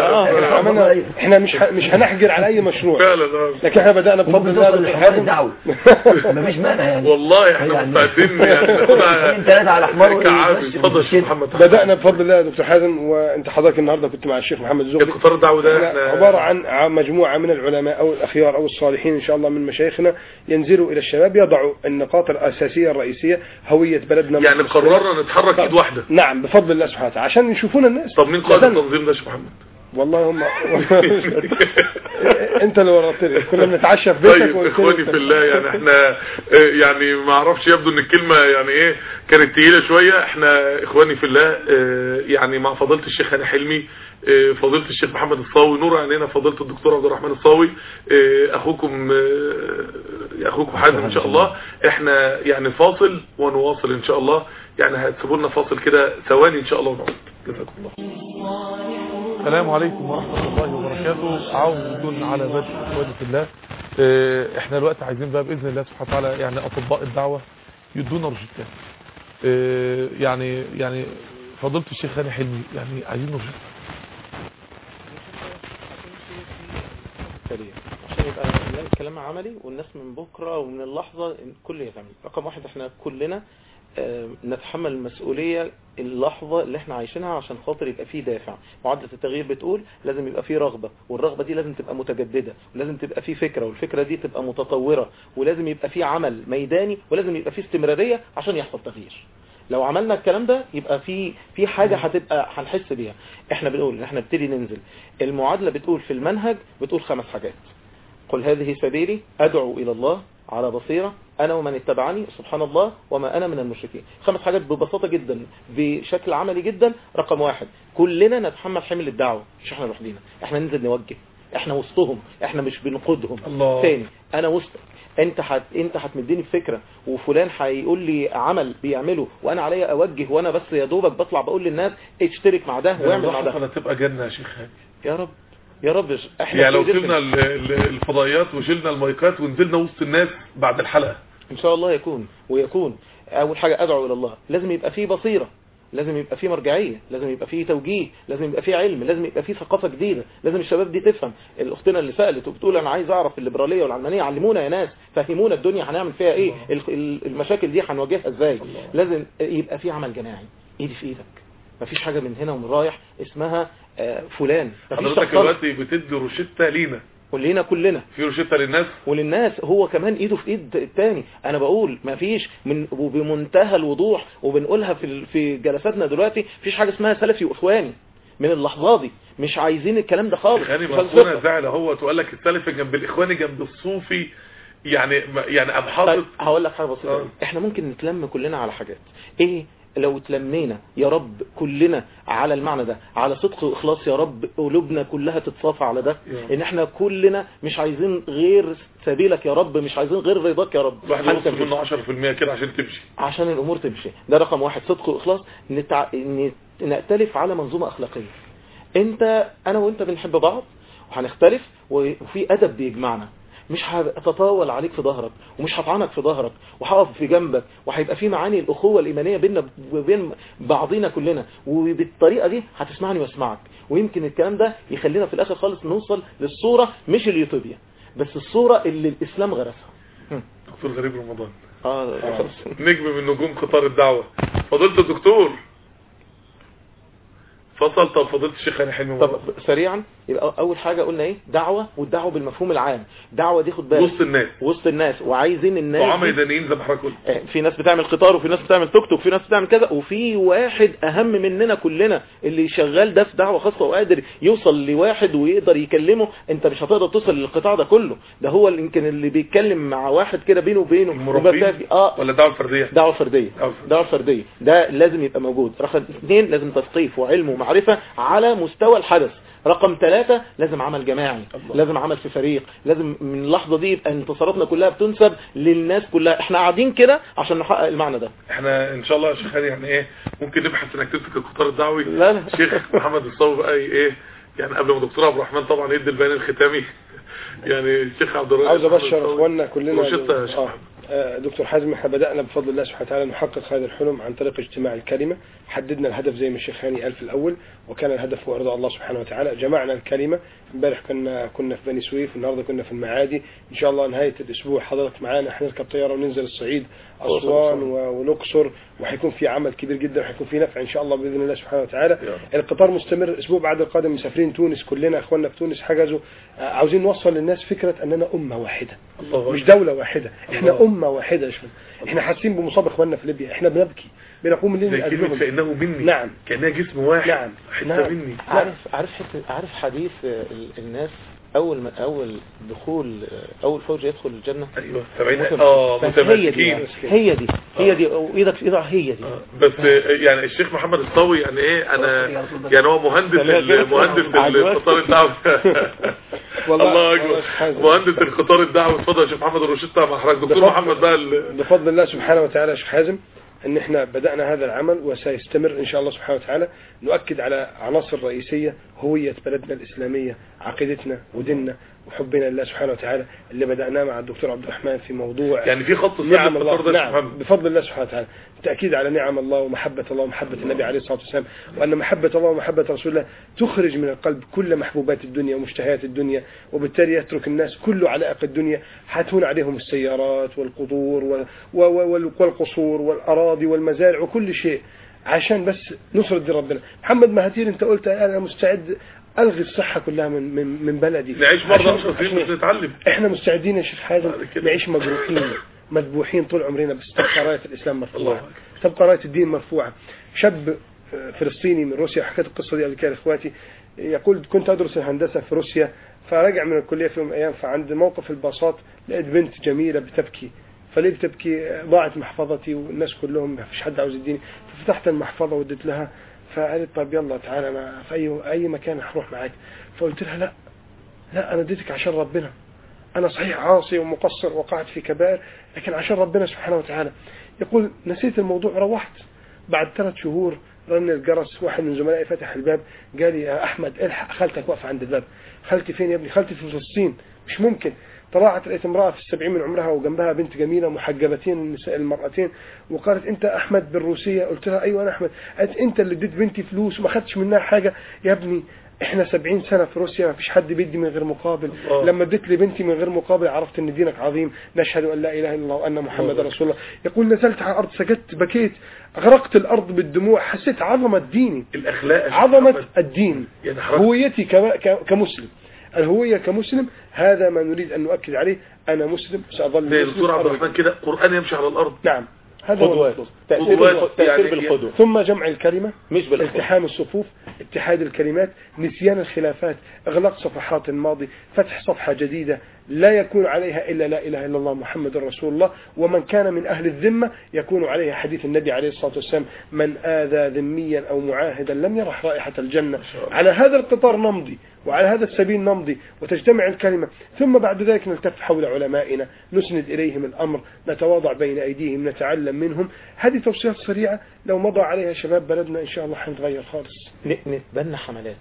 احنا مش هنحجر على اي مشروع فعلا، لكن احنا بدأنا بفضل الله الدعوي مفيش مانع يعني. والله احنا مستعدين يعني ناخدها 3 على احمر. اتفضل يا شيخ محمد. بدأنا بفضل الله يا دكتور حازم، وانت حضرتك النهارده كنت مع الشيخ محمد زغبي. القطار الدعوي ده عبارة عن مجموعة من العلماء او الاخيار او الصالحين ان شاء الله من مشايخنا ينزلوا الى الشباب، يضعوا النقاط الاساسية الرئيسية، هوية بلدنا. يعني قررنا نتحرك ايد واحدة. نعم بفضل الله سبحانه وتعالى عشان يشوفونا الناس. طب مين قائد التنظيم ده يا شيخ محمد؟ والله هم انت اللي ورطتني، كنا بنتعشى في بيتك. طيب اخواني في الله، يعني احنا يعني ما اعرفش، يبدو ان الكلمة يعني ايه كانت تقيلة شوية. احنا اخواني في الله يعني مع فضيلة الشيخ هاني حلمي، فضيلة الشيخ محمد الصاوي، نور عينينا فضيلة الدكتور عبد الرحمن الصاوي، اخوكم حازم ان شاء الله. احنا يعني فاصل ونواصل ان شاء الله، يعني هتسيبوا لنا فاصل كده ثواني ان شاء الله ونعود. جزاكم الله. السلام عليكم ورحمة الله وبركاته. عود على بدء اخواني في الله. احنا دلوقتي عايزين بقى باذن الله سبحانه وتعالى يعني اطباء الدعوة يدونا روشتات. يعني فضيلة الشيخ هاني حلمي، يعني عايزين روشتات عشان يبقى الكلام عملي والناس من بكرة ومن اللحظة الكل يفهم. رقم 1 احنا كلنا نتحمل المسؤولية اللحظة اللي احنا عايشينها عشان خاطر يبقى فيه دافع. معادلة التغيير بتقول لازم يبقى فيه رغبة، والرغبة دي لازم تبقى متجددة، ولازم تبقى فيه فكرة، والفكرة دي تبقى متطورة، ولازم يبقى فيه عمل ميداني، ولازم يبقى فيه استمرارية عشان يحصل تغيير. لو عملنا الكلام ده يبقى في حاجة هتبقى هنحس بيها. احنا بنقول ان احنا نبتدي ننزل. المعادلة بتقول في المنهج بتقول 5 حاجات. قل هذه سبيلي أدعو إلى الله على بصيرة أنا ومن اتبعني سبحان الله وما أنا من المشركين. 5 حاجات ببساطة جدا بشكل عملي جدا. رقم 1 كلنا نتحمل حمل الدعوة، مش احنا لوحدينا، احنا ننزل نوجه، احنا وسطهم، احنا مش بنقودهم. ثاني انا وسطك، انت هتمديني بفكرة وفلان هيقول لي عمل بيعمله وانا عليا اوجه، وانا بس يا دوبك بطلع بقول للناس اشترك مع ده واعمل مع ده. تبقى جنة يا شيخ هاني يا رب يا رب احنا يعني لو شلنا الفضائيات وشلنا المايكات ونزلنا وسط الناس بعد الحلقة ان شاء الله يكون اول حاجة ادعو الى الله، لازم يبقى فيه بصيرة، لازم يبقى فيه مرجعية، لازم يبقى فيه توجيه، لازم يبقى فيه علم، لازم يبقى فيه ثقافة جديدة، لازم الشباب دي تفهم. الاختنا اللي سألت وبتقول انا عايز اعرف الليبرالية والعلمانية، علمونا يا ناس، فهمونا الدنيا هنعمل فيها ايه، المشاكل دي هنواجهها ازاي. لازم يبقى فيه عمل جماعي، ايدي في ايدك، مفيش حاجة من هنا ومن رايح اسمها فلان. حضرتك دلوقتي بتدي روشتة لينا ولينا كلنا، في روشتة للناس وللناس، هو كمان ايده في ايد التاني. انا بقول ما فيش وبمنتهى الوضوح وبنقولها في جلساتنا دلوقتي، مفيش حاجة اسمها سلفي واخواني من اللحظة دي، مش عايزين الكلام ده خالص. يعني مفهومنا زعل اهو تقول لك السلفي جنب الاخواني جنب الصوفي، يعني ام حاطط. هقول لك حاجة بسيطة، احنا ممكن نتلم كلنا على حاجات ايه، لو تلمينا يا رب كلنا على المعنى ده، على صدق واخلاص، يا رب قلوبنا كلها تتصافى على ده، ان احنا كلنا مش عايزين غير سبيلك يا رب، مش عايزين غير رضاك يا رب. واحد يوصل منه 10% كده عشان تمشي، عشان الامور تمشي. ده رقم واحد، صدق واخلاص. نأتلف على منظومة اخلاقية. انا وانت بنحب بعض وهنختلف، وفي ادب بيجمعنا، مش هتطاول عليك في ظهرك ومش هطعنك في ظهرك، وهقف في جنبك، وهيبقى في معاني الأخوة الإيمانية بيننا وبين بعضينا كلنا، وبالطريقة دي هتسمعني واسمعك. ويمكن الكلام ده يخلينا في الآخر خالص نوصل للصورة مش اليوتوبيا بس، الصورة اللي الإسلام غرسها. دكتور غريب رمضان نجم من نجوم قطار الدعوة. فضلت الدكتور فصل. طب فضلت الشيخ هاني حلمي. طب سريعا، يبقى اول حاجة قلنا ايه؟ دعوة، والدعوة بالمفهوم العام. دعوة دي خد بالك وسط الناس وعايزين الناس وعامل ميدانيين زي ما حضرتك قلت. في ناس بتعمل قطار، وفي ناس بتعمل توك توك، وفي ناس بتعمل كذا، وفي واحد اهم مننا كلنا اللي شغال ده في دعوة خاصة وقادر يوصل لواحد ويقدر يكلمه. انت مش هتقدر توصل للقطاع ده كله، ده هو اللي يمكن اللي بيتكلم مع واحد كده بينه وبينه ولا دعوة فردية. دعوة فردية ده لازم يبقى موجود. رقم 2 لازم تثقيف وعلم ومعرفة على مستوى الحدث. رقم 3 لازم عمل جماعي، لازم عمل في فريق، لازم من اللحظة دي يبقى انتصاراتنا كلها بتنسب للناس كلها. احنا قاعدين كده عشان نحقق المعنى ده. احنا ان شاء الله يا شيخ هاني يعني ايه ممكن نبحث انك تمسك القطار الدعوي. لا. شيخ محمد الصاوي بقى ايه يعني قبل ما دكتور عبد الرحمن طبعا يدي البيان الختامي، يعني الشيخ عبد الرحمن عاوز ابشر اخواننا كلنا. دكتور حازم، احنا بدأنا بفضل الله سبحانه وتعالى نحقق هذا الحلم عن طريق اجتماع الكلمة. حددنا الهدف زي ما الشيخ هاني قال في الأول، وكان الهدف هو رضا الله سبحانه وتعالى. جمعنا الكلمة، امبارح كنا في بني سويف، والنهارده كنا في المعادي. إن شاء الله نهاية الأسبوع حضرتك معانا، هنركب طيارة وننزل الصعيد، أسوان والأقصر، وهيكون في عمل كبير جدا، وهيكون في نفع إن شاء الله بإذن الله سبحانه وتعالى. القطار مستمر، الأسبوع بعد القادم مسافرين تونس كلنا، أخواننا في تونس حجزوا. عاوزين نوصل للناس فكرة أننا أمة واحدة، مش دولة واحدة، إحنا أمة واحدة. احنا حاسين بمصاب اخواننا في ليبيا، احنا بنبكي بنقوم الليل لأجلهم فإنه مني. نعم، كأنها جسم واحد. نعم. حتة مني. عارف حديث الناس اول دخول اول فوج يدخل الجنة. ايوه 70 متمسكين. هي دي وايدك في ايدك، هي دي. بس يعني الشيخ محمد الصاوي يعني ايه، انا يعني هو مهندس القطار الدعوي. الله اكبر، مهندس القطار الدعوي. اتفضل يا شيخ محمد الروشتة مع حضرتك. دكتور محمد بقى بفضل الله سبحانه وتعالى يا شيخ حازم ان احنا بدأنا هذا العمل وسيستمر ان شاء الله سبحانه وتعالى. نؤكد على عناصر رئيسية: هوية بلدنا الإسلامية، عقيدتنا وديننا، وحبنا لله سبحانه وتعالى، اللي بدأناه مع الدكتور عبد الرحمن في موضوع يعني في خط نعم الله. نعم، بفضل الله سبحانه وتعالى تأكيد على نعم الله ومحبة الله ومحبة النبي عليه الصلاة والسلام، وأن محبة الله ومحبة رسول الله تخرج من القلب كل محبوبات الدنيا ومشتهيات الدنيا، وبالتالي يترك الناس كل علائق الدنيا، حتهون عليهم السيارات والقطور والقصور والأراضي والمزارع وكل شيء، عشان بس نصرة دين ربنا. محمد مهاتير انت قلت انا مستعد الغي الصحة كلها من بلدي، نعيش مرة 10 سنين مش نتعلم. احنا مستعدين يا شيخ حازم نعيش مجروحين مذبوحين طول عمرنا، بس تبقى راية الاسلام مرفوعة، تبقى راية الدين مرفوعة. شاب فلسطيني من روسيا، حكيت القصة دي قبل كده لاخواتي، يقول كنت ادرس الهندسة في روسيا، فرجع من الكلية في يوم من الايام، فعند موقف الباصات لقيت بنت جميلة بتبكي، فليه بتبكي؟ ضاعت محفظتي والناس كلهم ما فيش حد عاوز يديني. ففتحت المحفظة واديت لها، فقالت طب يلا تعالى انا في اي مكان هروح معاك. فقلت لها لا انا اديتك عشان ربنا، انا صحيح عاصي ومقصر وقعت في كبائر، لكن عشان ربنا سبحانه وتعالى. يقول نسيت الموضوع، روحت بعد 3 شهور رن الجرس، واحد من زملائي فتح الباب قال لي يا احمد الحق خالتك واقفه عند الباب. خالتي فين يا ابني؟ خالتي في فلسطين. مش ممكن. طلعت لقيت امرأة في 70 من عمرها وجنبها بنت جميلة محجبتين النساء المرأتين، وقالت انت احمد بالروسية؟ قلت لها ايوه انا احمد. قالت انت اللي اديت بنتي فلوس وما خدتش منها حاجة؟ يا ابني احنا 70 سنة في روسيا ما فيش حد بيدي من غير مقابل. لما اديت لي بنتي من غير مقابل عرفت ان دينك عظيم، نشهد ان لا اله الا الله وان محمد رسول الله. يقول نزلت على الارض سجدت بكيت غرقت الارض بالدموع، حسيت عظمة ديني، الاخلاق، عظمة الدين، هويتي كمسلم. الهوية كمسلم هذا ما نريد أن نؤكد عليه. أنا مسلم سأظل زي الدكتور عبد الرحمن كده، قرآن يمشي على الأرض. نعم هذا هو المطلوب. تأثير بالقدوة، ثم جمع الكلمة، مش التحام الصفوف، اتحاد الكلمات، نسيان الخلافات، إغلاق صفحات الماضي، فتح صفحة جديدة لا يكون عليها إلا لا إله إلا الله محمد رسول الله. ومن كان من أهل الذمة يكون عليها حديث النبي عليه الصلاة والسلام من آذى ذميا أو معاهدا لم يرح رائحة الجنة. على هذا القطار نمضي وعلى هذا السبيل نمضي وتجتمع الكلمة، ثم بعد ذلك نلتف حول علمائنا نسند إليهم الأمر، نتواضع بين أيديهم، نتعلم منهم. هذه توصيات سريعة لو مضى عليها شباب بلدنا إن شاء الله حنتغير خالص. نتبنى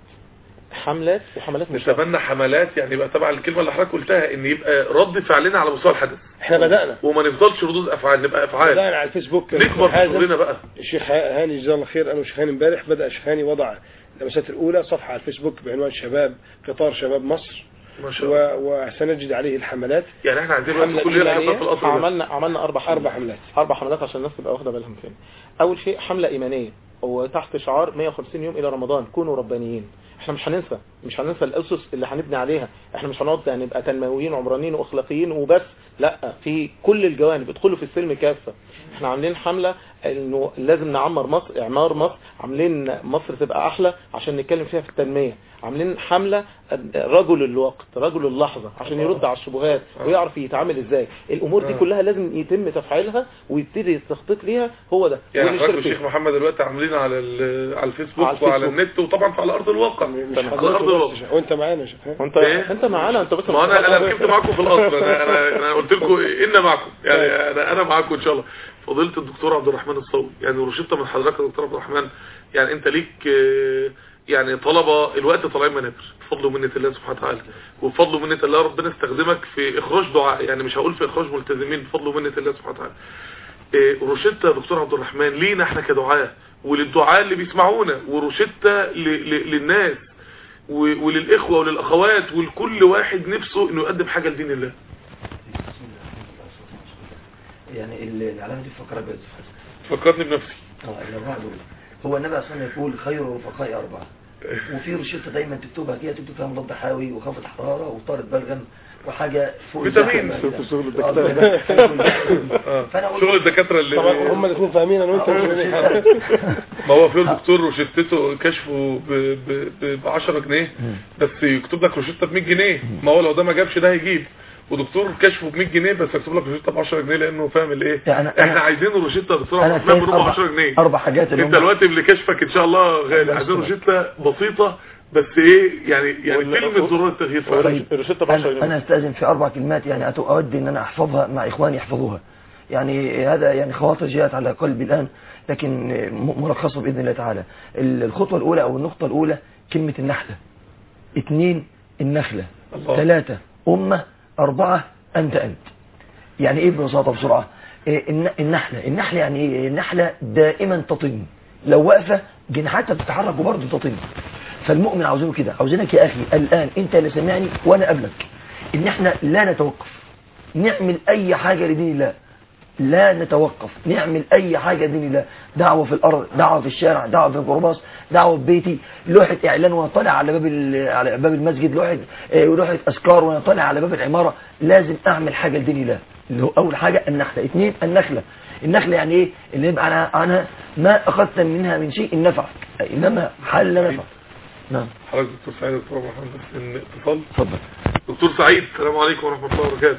حملات وحملات نتبنى حملات، يعني يبقى تبع الكلمة اللي حضرتك قلتها ان يبقى رد فعلنا على مستوى الحدث. احنا بدأنا وما نفضلش ردود افعال، نبقى افعال. بدأنا على الفيسبوك نكبر في شغلنا بقى. الشيخ هاني جزاه الله خير، انا والشيخ هاني امبارح بدأ الشيخ هاني وضع اللمسات الاولى صفحة على الفيسبوك بعنوان شباب قطار شباب مصر ما شاء الله. وسنجد عليه الحملات. يعني احنا عايزين كل يوم حملات في القطر. عملنا اربع حملات عشان الناس تبقى واخده بالهم فين. اول شيء حملة ايمانية وتحت شعار 150 يوم الى رمضان كونوا ربانيين. احنا مش هننسى الاسس اللي هنبني عليها. احنا مش هنقعد نبقى تنمويين عمرانيين واخلاقيين وبس، لا، في كل الجوانب ادخلوا في السلم كافة. احنا عاملين حملة انه لازم نعمر مصر، اعمار مصر، عاملين مصر تبقى احلى عشان نتكلم فيها في التنمية. عاملين حملة رجل الوقت، رجل اللحظة، عشان يرد على الشبهات ويعرف يتعامل ازاي. الامور دي كلها لازم يتم تفعيلها ويبتدي التخطيط ليها. هو ده يعني حضرتك الشيخ محمد دلوقتي عاملين على الفيسبوك وعلى النت وطبعا على ارض الواقع. على ارض الواقع وانت معانا يا شيخ. انت معانا، انت بس. ما انا ركبت معاكم في القطر. انا قلت لكم ان معكم، يعني انا معاكم ان شاء الله. فضيلة الدكتور عبد الرحمن الصاوي، يعني روشته من حضرتك يا دكتور عبد الرحمن، يعني انت ليك يعني طلبة الوقت طالعين منابر بفضل ومنة الله سبحانه وتعالى، وبفضل ومنة الله ربنا استخدمك في اخراج دعاء، يعني مش هقول في اخراج ملتزمين، بفضل ومنة الله سبحانه وتعالى. روشته يا دكتور عبد الرحمن لينا احنا كدعاء وللدعاء اللي بيسمعونا، وروشته للناس وللاخوة وللاخوات ولكل واحد نفسه انه يقدم حاجة لدين الله. يعني العلامة دي فكرتني بنفسي. هو النبي صلى الله عليه وسلم يقول خير الرفقاء أربعة، وفي روشته دايما تكتبها كده، تكتب فيها مضاد حيوي وخفض حرارة وطارد بلغم وحاجة فوق فيتامين. شغل الدكاترة اللي طبعا هم الاثنين فاهمين انا وانت. ما هو في الدكتور روشتته كشفه ب 10 جنيه بس يكتب لك روشته ب 100 جنيه. ما هو لو ده ما جابش ده هيجيب، ودكتور كشفه ب 100 جنيه بس يكتب لك روشته ب 10 جنيه لانه فاهم الايه. احنا عايزين روشته بسرعه ب 10 جنيه. اربع حاجات انت دلوقتي اللي كشفك ان شاء الله غالي. عايزين روشته بسيطه بس ايه يعني كلمه زرار التغيير فعلا. انا استاذن في 4 كلمات يعني اود ان انا احفظها مع اخواني يحفظوها. يعني هذا يعني خواطر جاءت على قلبي الان، لكن ملخصه باذن الله تعالى. الخطوه الاولى او النقطه الاولى كلمه النحله، 2 النخله، 3 امه، 4 انت. يعني ايه ببساطه بسرعه؟ النحله يعني ايه؟ النحله دائما تطن، لو واقفه جناحاتها بتتحرك وبرضه تطن. فالمؤمن عاوزينه كده، عاوزينك يا اخي الان انت اللي سمعني وانا قبلك ان احنا لا نتوقف، نعمل اي حاجه لدين الله، لا نتوقف، نعمل اي حاجه لدين الله. دعوه في الارض، دعوه في الشارع، دعوه في القرباص، دعوه في بيتي، لوحه اعلان وانا طالع على باب المسجد، لوحه اذكار وانا طالع على باب العماره. لازم اعمل حاجه لدين الله. اللي هو اول حاجه النخله. 2 النخله يعني ايه؟ اللي يبقى انا ما اخذت منها من شيء نفعك، انما حل نفعك. نعم. حضرتك دكتور سعيد دكتور محمد بس اتصال. اتفضل دكتور سعيد. السلام عليكم ورحمه الله وبركاته.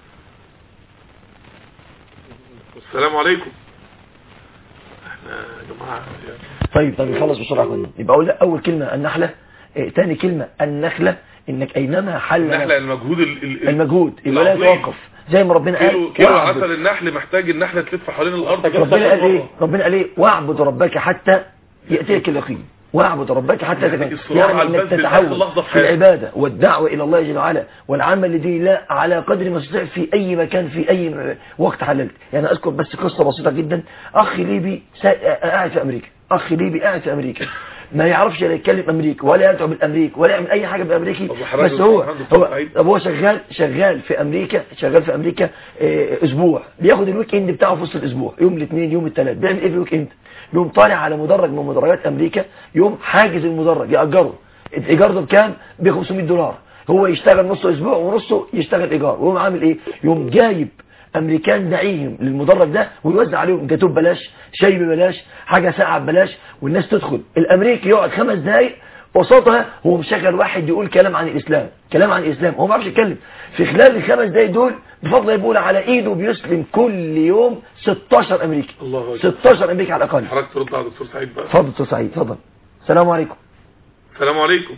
السلام عليكم. احنا يا جماعه طيب نخلص بسرعه كنا. يبقى اقول اول كلمه النحله، ثاني كلمه النخله، انك اينما حل النحله المجهود يبقى لا يتوقف. زي ما ربنا قال كيلو عسل النحل محتاج النحله تلف حوالين الارض. ربنا قال ايه؟ واعبد ربك حتى يأتيك اليقين واعبد ربك حتى يعني تكون يعني انك تتحول في العبادة والدعوة الى الله جل وعلا والعمل لدين الله على قدر ما تستطيع في اي مكان في اي وقت حللت. يعني اذكر بس قصة بسيطة جدا. اخ ليبي قاعد في امريكا، اخ ليبي قاعد في امريكا ما يعرفش لا يتكلم امريكي ولا يدعو بالامريكي ولا يعمل اي حاجه بالامريكي، بس هو شغال في امريكا اسبوع، بياخد الويك اند بتاعه في وسط الاسبوع، يوم الاثنين يوم الثلاث. بيعمل ايه في الويك اند؟ يوم طالع على مدرج من مدرجات امريكا، يوم حاجز المدرج ياجره. الايجار ده بكام؟ ب $500. هو يشتغل نص اسبوع ونصه يشتغل ايجار. وهو عامل ايه؟ يوم جايب امريكان داعيهم للمدرج ده ويوزع عليهم جاتوه ببلاش، شاي ببلاش، حاجه ساعه ببلاش، والناس تدخل. الامريكي يقعد 5 دقايق قصادها هو مشغل واحد يقول كلام عن الاسلام، هو ما بيعرفش يتكلم. في خلال ال5 دقايق دول بفضل يقول على ايده بيسلم كل يوم 16 امريكي. 16 امريكي على الاقل. حضرتك ترد على دكتور سعيد بقى. اتفضل دكتور سعيد، اتفضل. السلام عليكم. السلام عليكم.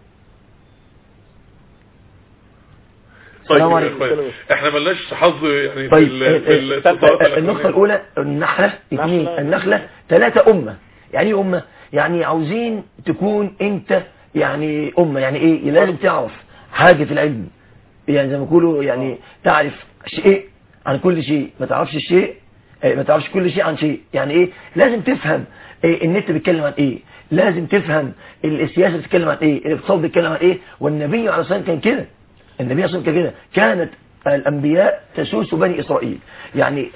السلام عليكم. احنا ملناش حظ يعني طيب في النقطة الأولى النحلة، 2 النخلة، 3 أمة. يعني ايه أمة؟ يعني عاوزين تكون أنت يعني أمة. يعني إيه؟ لازم تعرف حاجة في العلم، يعني زي ما يقولوا يعني تعرف شيء عن كل شيء، ما تعرفش الشيء، ما تعرفش كل شيء عن شيء. يعني إيه؟ لازم تفهم النت بيتكلم عن إيه، لازم تفهم السياسة بتتكلم عن إيه، الاقتصاد بيتكلم عن إيه. والنبي عليه الصلاة والسلام كان كده، النبي عليه الصلاة والسلام كانت الأنبياء تسوس بني إسرائيل. يعني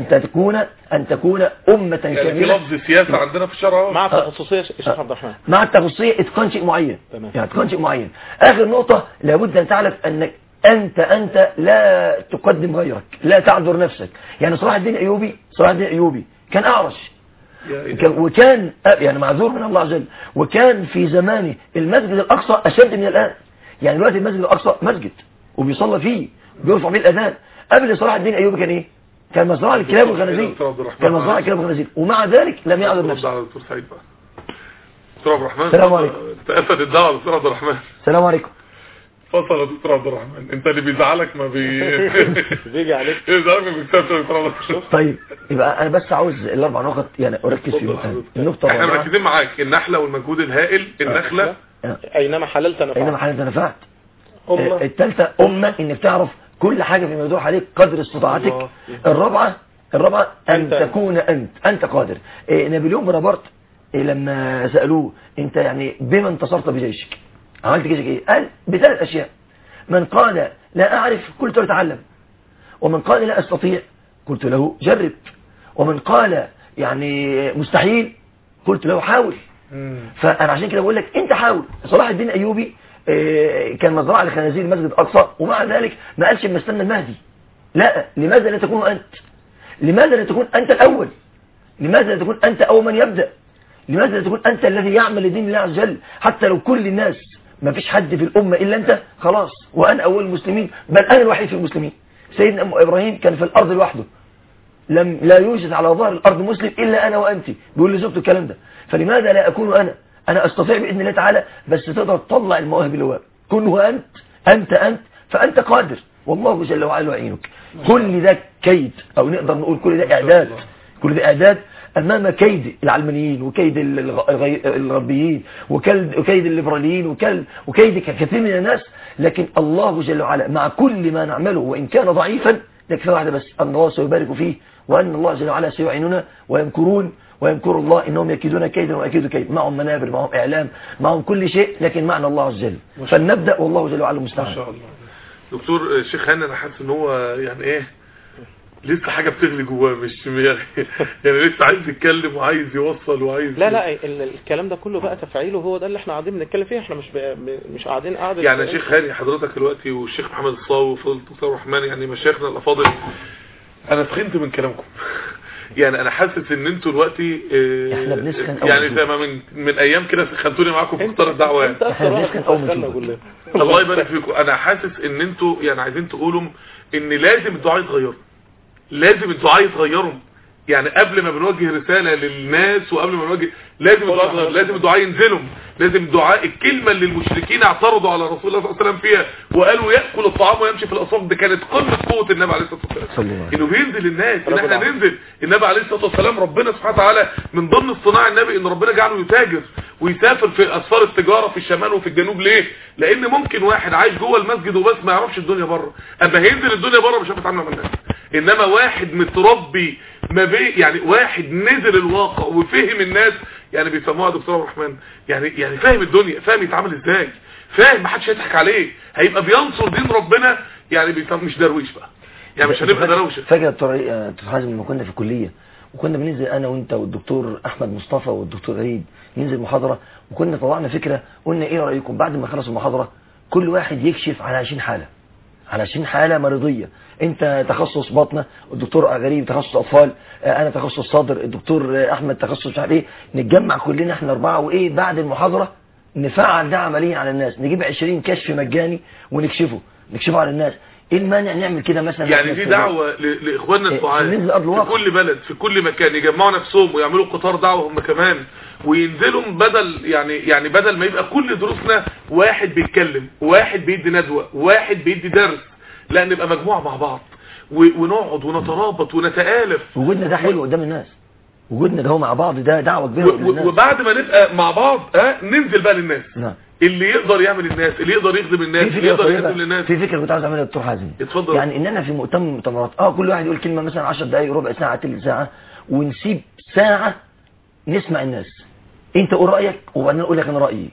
أن تكون أمة كاملة. يعني في لفظ سياسة عندنا في الشرع مع التخصصية يا شيخ عبد الرحمن، مع التخصصية اتقان شيء معين. يعني اتقان شيء معين. آخر نقطة لابد أن تعرف أنك أنت لا تقدم غيرك، لا تعذر نفسك. يعني صلاح الدين أيوبي كان أعرج، وكان يعني معذور من الله عز وجل، وكان في زمانه المسجد الأقصى أشد من الآن. يعني دلوقتي المسجد الأقصى مسجد وبيصلى فيه بيرفع فيه الأذان. قبل صلاح الدين أيوبي كان إيه؟ كان مزرعة الكلاب والخنازير، ومع ذلك لم يعذر نفسه. دكتور سعيد بقى. دكتور عبد الرحمن. السلام عليكم. تأسد الدعوة دكتور عبد الرحمن. السلام عليكم. فصل يا دكتور عبد الرحمن، انت اللي بيزعلك ما بيجي عليك. بيزعلك ما بيكسبش يا دكتور عبد الرحمن. طيب يبقى انا بس عاوز ال4 نقط يعني اركز فيهم. النقطة احنا مركزين معاك النحلة والمجهود الهائل. النخلة اينما حللت نفعت. الثالثة أمة انك تعرف كل حاجة في موضوع عليك قدر استطاعتك. الرابعة أن تكون أنت قادر. نابليون بونابرت لما سألوه أنت يعني بما انتصرت بجيشك عملت جيشك إيه؟ قال ب3 أشياء. من قال لا أعرف قلت له تعلم، ومن قال لا أستطيع قلت له جرب، ومن قال يعني مستحيل قلت له حاول. فأنا عشان كده بقول لك أنت حاول. صلاح الدين أيوبي كان مزرعة لخنازير المسجد الأقصى، ومع ذلك ما قالش ما استنى المهدي. لا، لماذا لا تكون أنت؟ لماذا لا تكون أنت الأول؟ لماذا لا تكون أنت أول من يبدأ؟ لماذا لا تكون أنت الذي يعمل لدين الله عز وجل؟ حتى لو كل الناس ما فيش حد في الأمة إلا أنت، خلاص وأنا أول المسلمين، بل أنا الوحيد في المسلمين. سيدنا إبراهيم كان في الأرض لوحده، لا يوجد على ظهر الأرض مسلم إلا أنا وأنت، بيقول لزوجته الكلام ده. فلماذا لا أكون أنا أستطيع بإذن الله تعالى، بس تقدر تطلع المواهب اللي هو كن هو أنت فأنت قادر، والله جل وعلا يعينك. كل ده كيد، أو نقدر نقول كل ده إعداد أمام كيد العلمانيين وكيد الغربيين وكيد الليبراليين وكيد كثير من الناس. لكن الله جل وعلا مع كل ما نعمله وإن كان ضعيفا، لكن واحدة بس، أن الله سيبارك فيه، وأن الله جل وعلا سيعيننا، ويمكر الله إنهم يكيدون كيدا وأكيد كيد. معهم منابر، معهم إعلام، معهم كل شيء، لكن معنا الله عز وجل. فلنبدأ والله جل وعلا المستعان. ما شاء الله. دكتور الشيخ هاني، أنا حاسس إن هو يعني إيه لسه حاجة بتغلي جواه، مش يعني لسه عايز يتكلم وعايز يوصل وعايز لا الكلام ده كله بقى تفعيله، هو ده اللي احنا قاعدين بنتكلم فيه. احنا مش قاعدين قاعده يعني. يا شيخ هاني حضرتك دلوقتي والشيخ محمد الصاوي وفضل الدكتور الرحمن، يعني مشايخنا الافاضل، انا سخنت من كلامكم. يعني انا حاسس ان انتوا دلوقتي احنا بنسخن يعني زي ما من ايام كده سخنتوني معاكم في اختار الدعوه. يعني الله يبارك فيكم. انا حاسس ان انتوا يعني عايزين تقولوا ان لازم الدعاء يتغير، لازم الدعاء يتغيروا. يعني قبل ما بنوجه رسالة للناس وقبل ما نوجه لازم الدعاء يتغير، لازم الدعاء ينزلوا، لازم الدعاء الكلمة اللي المشركين اعترضوا على رسول الله صلى الله عليه وسلم فيها وقالوا يأكل الطعام ويمشي في الأسواق، دي كانت قمة قوة النبي عليه الصلاة والسلام، انه بينزل الناس، ان احنا ننزل. النبي عليه الصلاة والسلام ربنا سبحانه وتعالى من ضمن الصناع النبي ان ربنا جعله يتاجر ويسافر في اسفار التجارة في الشمال وفي الجنوب. ليه؟ لان ممكن واحد عايش جوه المسجد وبس ما يعرفش الدنيا بره، اما هينزل الدنيا بره مش هيعرف يتعامل مع الناس. انما واحد متربي ما بين يعني واحد نزل الواقع وفهم الناس، يعني بيسموها دكتور عبد الرحمن يعني فاهم الدنيا، فاهم يتعامل ازاي، فاهم ما حدش هيضحك عليه، هيبقى بينصر دين ربنا. يعني مش درويش بقى، يعني مش هنبقى دروشه. فاكر دكتور حازم لما كنا في الكليه وكنا بننزل انا وانت والدكتور احمد مصطفى والدكتور غريب ننزل محاضره، وكنا طلعنا فكره قلنا ايه رايكم بعد ما خلص المحاضره كل واحد يكشف على 20 حاله، على 20 حاله مرضيه، انت تخصص بطنه، الدكتور غريب تخصص اطفال، انا تخصص صدر، الدكتور احمد تخصص مش عارف ايه، نتجمع كلنا احنا 4 وايه بعد المحاضره نفعل ده عمليا على الناس، نجيب 20 كشف مجاني ونكشفه على الناس. ايه المانع نعمل كده مثلا؟ يعني دي دعوة لاخواننا الدعاة في كل بلد في كل مكان، يجمعوا نفسهم ويعملوا قطار دعوة هم كمان، وينزلوا بدل يعني بدل ما يبقى كل دروسنا واحد بيتكلم واحد بيدي ندوة واحد بيدي درس، لا نبقى مجموعة مع بعض ونقعد ونترابط ونتآلف. وجودنا ده حلو قدام الناس، وجودنا ده هو مع بعض ده دعوة كبيرة. وبعد ما نبقى مع بعض ننزل بقى للناس. نعم. اللي يقدر يعمل الناس، اللي يقدر يخدم الناس، اللي يقدر يخدم للناس. في فكرة كنت عاوز اعملها يا دكتور حازم. اتفضل. يعني اننا في مؤتمرات كل واحد يقول كلمة مثلا 10 دقائق ربع ساعة تلت ساعة، ونسيب ساعة نسمع الناس، انت قول رأيك وبعدين اقول لك انا رأيي.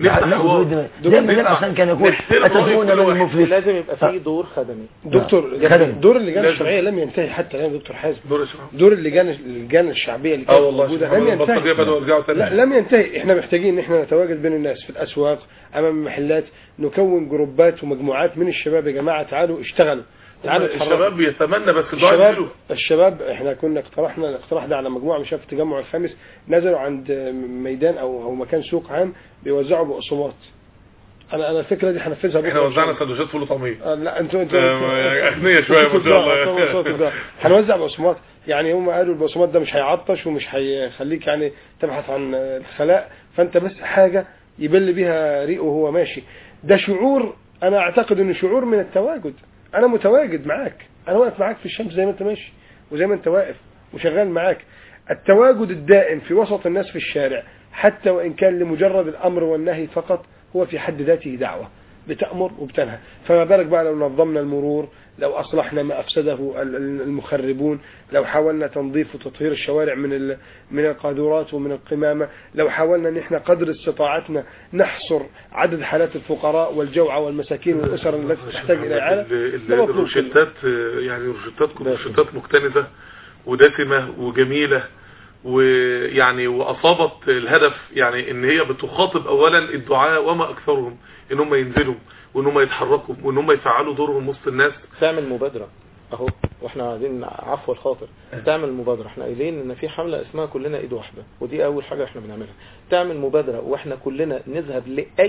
زي ما النبي عشان كان يقول اتدعون من المفلس. لازم يبقى فيه دور خدمي. دور اللجان الشرعيه لم ينتهي حتى الان. دكتور حازم دور اللجان الشعبيه اللي كانت موجوده لم ينتهي. لم ينتهي. احنا محتاجين ان احنا نتواجد بين الناس في الاسواق امام المحلات، نكون جروبات ومجموعات من الشباب. يا جماعه تعالوا اشتغلوا، تعالوا الشباب بيتمنى بس الشباب احنا كنا اقترحنا الاقتراح ده على مجموعه من شباب التجمع الخامس، نزلوا عند ميدان او مكان سوق عام بيوزعوا بقسماط. انا الفكره دي هنفذها بكره. احنا وزعنا سندوتشات فول وطعميه. لا انتوا اغنياء شويه ما شاء الله. هنوزع بقسماط. يعني هم قالوا البقسماط ده مش هيعطش ومش هيخليك يعني تبحث عن الخلاء، فانت بس حاجه يبل بيها ريقه وهو ماشي. ده شعور، انا اعتقد انه شعور من التواجد. انا متواجد معاك، انا واقف معاك في الشمس زي ما انت ماشي وزي ما انت واقف وشغال معاك. التواجد الدائم في وسط الناس في الشارع حتى وان كان لمجرد الامر والنهي فقط هو في حد ذاته دعوة بتأمر وبتنهى. فما بالك بقى لو نظمنا المرور، لو اصلحنا ما افسده المخربون، لو حاولنا تنظيف وتطهير الشوارع من القاذورات ومن القمامة، لو حاولنا ان احنا قدر استطاعتنا نحصر عدد حالات الفقراء والجوعى والمساكين والاسر التي تحتاج الى اعانه. الروشتات يعني روشتات مكتنزة ودسمة وجميلة، ويعني واصابت الهدف، يعني ان هي بتخاطب اولا الدعاء وما اكثرهم، ان هم ينزلوا وان هم يتحركوا وان هم يفعلوا دورهم وسط الناس. تعمل مبادرة اهو، واحنا عايزين عفو الخاطر تعمل مبادرة. احنا قايلين ان في حملة اسمها كلنا ايد واحدة، ودي اول حاجة احنا بنعملها. تعمل مبادرة واحنا كلنا نذهب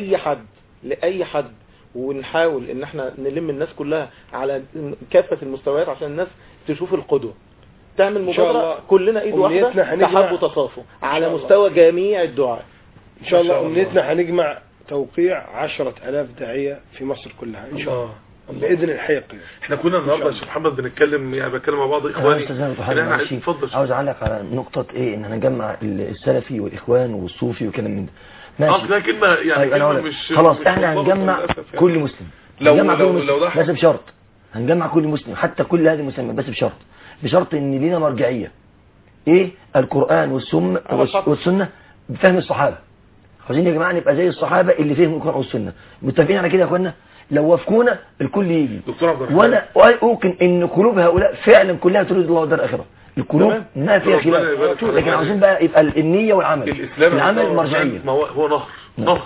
لاي حد ونحاول ان احنا نلم الناس كلها على كافة المستويات عشان الناس تشوف القدوة. تعمل مبادرة كلنا ايد واحدة تحب وتصافوا على مستوى جميع الدعاء. ان شاء الله امنيتنا هنجمع توقيع 10,000 داعية في مصر كلها ان شاء الله باذن الحقيقي. احنا كنا النهارده يا شيخ محمد بنتكلم، يعني بتكلم مع بعض اخواني. عاوز اعلق على نقطة ايه، ان هنجمع السلفي والاخوان والصوفي وكلام من ده. ماشي. ده كلمة يعني كلمة مش خلاص احنا هنجمع كل مسلم. هنجمع كل مسلم بس بشرط، هنجمع كل مسلم حتى كل هذه المسلمات بس بشرط ان لينا مرجعية ايه، القرآن والسنة بفهم الصحابة. عايزين يا جماعة نبقى زي الصحابة اللي فهموا القرآن والسنة. متفقين على كده يا اخوانا؟ لو وافقونا الكل يجي. وانا اوقن ان قلوب هؤلاء فعلا كلها تريد الله والدار الاخره، القلوب ما فيها خلاف، لكن عاوزين بقى يبقى النية والعمل. العمل مرجعية. ما هو نهر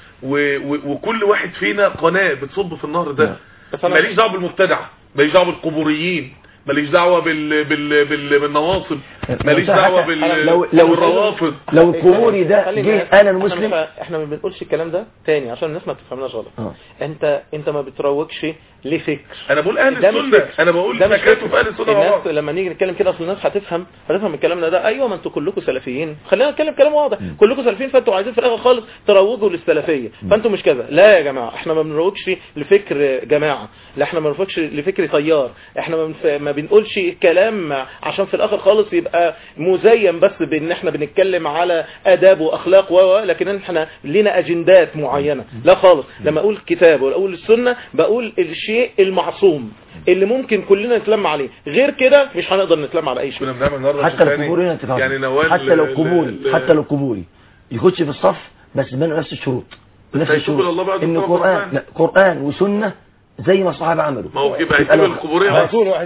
وكل واحد فينا قناة بتصب في النهر ده. ماليش دعوه بالمبتدع، ماليش دعوه بالقبوريين، ماليش دعوه بالنواصب، ماليش دعوه بالروافض. لو القبوري ده جه انا المسلم، احنا ما بنقولش الكلام ده تاني عشان الناس ما تفهمناش غلط. انت ما بتروجش لفكر. انا بقول اهل السنه، انا بقول زكاته في اهل السنه. الناس لما نيجي نتكلم كده اصل الناس هتفهم الكلام ده. ايوه، ما انتوا كلكم سلفيين، خلينا نتكلم كلام واضح. كلكم سلفيين، فانتوا عايزين في الاخر خالص تروجوا للسلفيه، فانتوا مش كذا. لا يا جماعه، احنا ما بنروجش لفكر جماعه، لا احنا ما بنروجش لفكر تيار، احنا ما بنقولش الكلام عشان في الاخر خالص يبقى مزين بس بان احنا بنتكلم على اداب واخلاق لكن احنا لنا اجندات معينه. لا خالص. لما اقول كتاب ولا اقول السنه بقول الشيء المعصوم اللي ممكن كلنا نتلم عليه، غير كده مش هنقدر نتلم على اي شيء. حتى القبوري يعني حتى لو قبوري يخش في الصف بس بنوا نفس الشروط ونفس الشروط ان قرآن وسنة زي ما الصحابه عملوا. ما هو يبقى هيسيب القبوريه،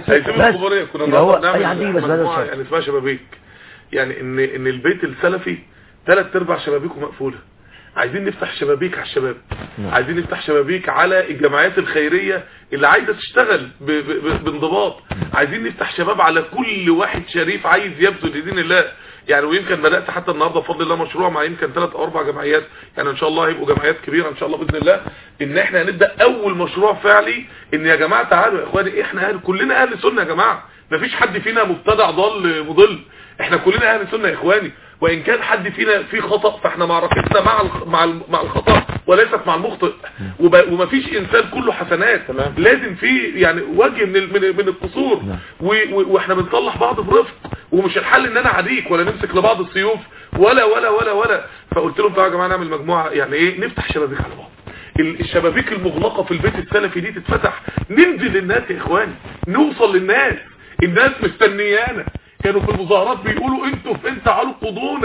كنا بنعمل اي حد يجي بس مجموعه يعني اسمها شبابيك، يعني ان البيت السلفي 3/4 شبابيكه مقفوله. عايزين نفتح شبابيك على الشباب، عايزين نفتح شبابيك على الجمعيات الخيرية اللي عايزة تشتغل بانضباط، عايزين نفتح شباب على كل واحد شريف عايز يبذل لدين الله. يعني ويمكن بدأت حتى النهاردة بفضل الله مشروع مع يمكن 3 أو 4 جمعيات، يعني ان شاء الله هيبقوا جمعيات كبيرة ان شاء الله بإذن الله، ان احنا هنبدأ اول مشروع فعلي ان يا جماعة تعالوا يا اخواني، احنا كلنا اهل سنة يا جماعة، مفيش حد فينا مبتدع ضال مضل، احنا كلنا اهل سنة يا اخواني. وان كان حد فينا في خطأ فاحنا معركتنا مع الخطأ وليست مع المخطئ، ومفيش انسان كله حسنات، لازم في يعني وجه من القصور، واحنا بنصلح بعض برفق، ومش الحل ان انا عديك ولا نمسك لبعض السيوف ولا ولا ولا ولا. فقلت لهم تعالوا يا جماعه نعمل مجموعه، يعني ايه، نفتح شبابيك على بعض، الشبابيك المغلقه في البيت السلفي دي تتفتح، ننزل للناس يا اخواني، نوصل للناس. الناس مستنيانا، كانوا في المظاهرات بيقولوا انتوا فين، تعالوا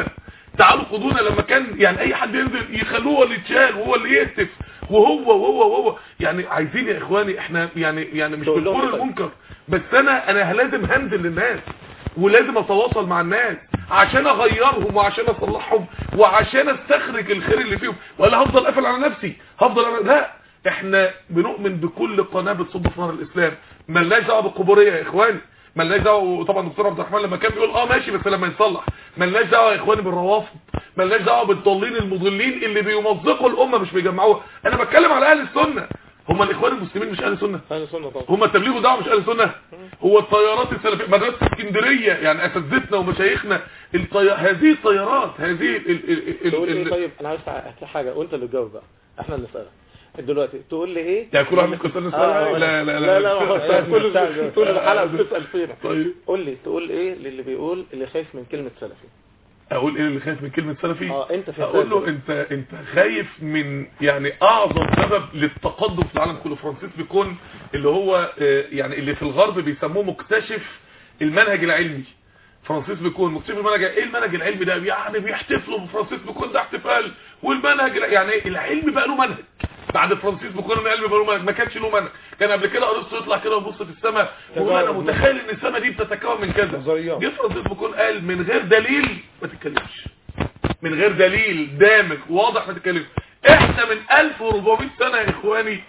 قضونا لما كان يعني اي حد ينزل يخلوه هو اللي يتشال وهو اللي يهتف وهو يعني عايزين يا اخواني احنا يعني مش بنقول المنكر، بس انا لازم هنزل للناس ولازم اتواصل مع الناس عشان اغيرهم وعشان اصلحهم وعشان استخرج الخير اللي فيهم، ولا هفضل قافل على نفسي لا، احنا بنؤمن بكل قناه بتصب في نهر الاسلام، مالناش دعوه بالقبوريه يا اخواني، مالناش دعوه. طبعا دكتور عبد الرحمن لما كان بيقول ماشي بس لما يتصلح، مالناش دعوه يا اخواني بالروافض، مالناش دعوه بالضالين المضلين اللي بيمزقوا الامه مش بيجمعوها. انا بتكلم على اهل السنه. هم الاخوان المسلمين مش اهل سنه؟ اهل سنه طبعا. هم التبليغ والدعوه مش اهل سنه؟ هو الطيارات السلفيه، مدرسه اسكندريه يعني اساتذتنا ومشايخنا، هذه الطيارات هذه طيب انا عايز حاجه وانت اللي تجاوب بقى، احنا اللي نسالك دلوقتي تقول لي ايه؟ يعني كل واحد ممكن يسال لا كل الحلقه بتسال فينا. طيب قول لي تقول ايه للي بيقول اللي خايف من كلمه سلفي؟ اقول ايه اللي خايف من كلمه سلفي؟ انت في اقول له انت خايف من يعني اعظم سبب للتقدم في العالم كله. فرانسيس بيكون اللي هو يعني اللي في الغرب بيسموه مكتشف المنهج العلمي. فرانسيس بيكون مكتشف المنهج. ايه المنهج العلمي ده؟ يعني بيحتفلوا بفرانسيس بيكون ده احتفال، والمنهج يعني ايه؟ العلم بقى له منهج بعد فرانسيس بيكون. العلم بقى له منهج، ما كانش له منهج. كان قبل كده ارسطو يطلع كده ويبص في السماء ويقول انا متخيل ان السماء دي بتتكون من كذا. جه فرانسيس بيكون قال من غير دليل ما تتكلمش، من غير دليل دامغ واضح ما تتكلمش. احنا من 1400 سنه يا اخواني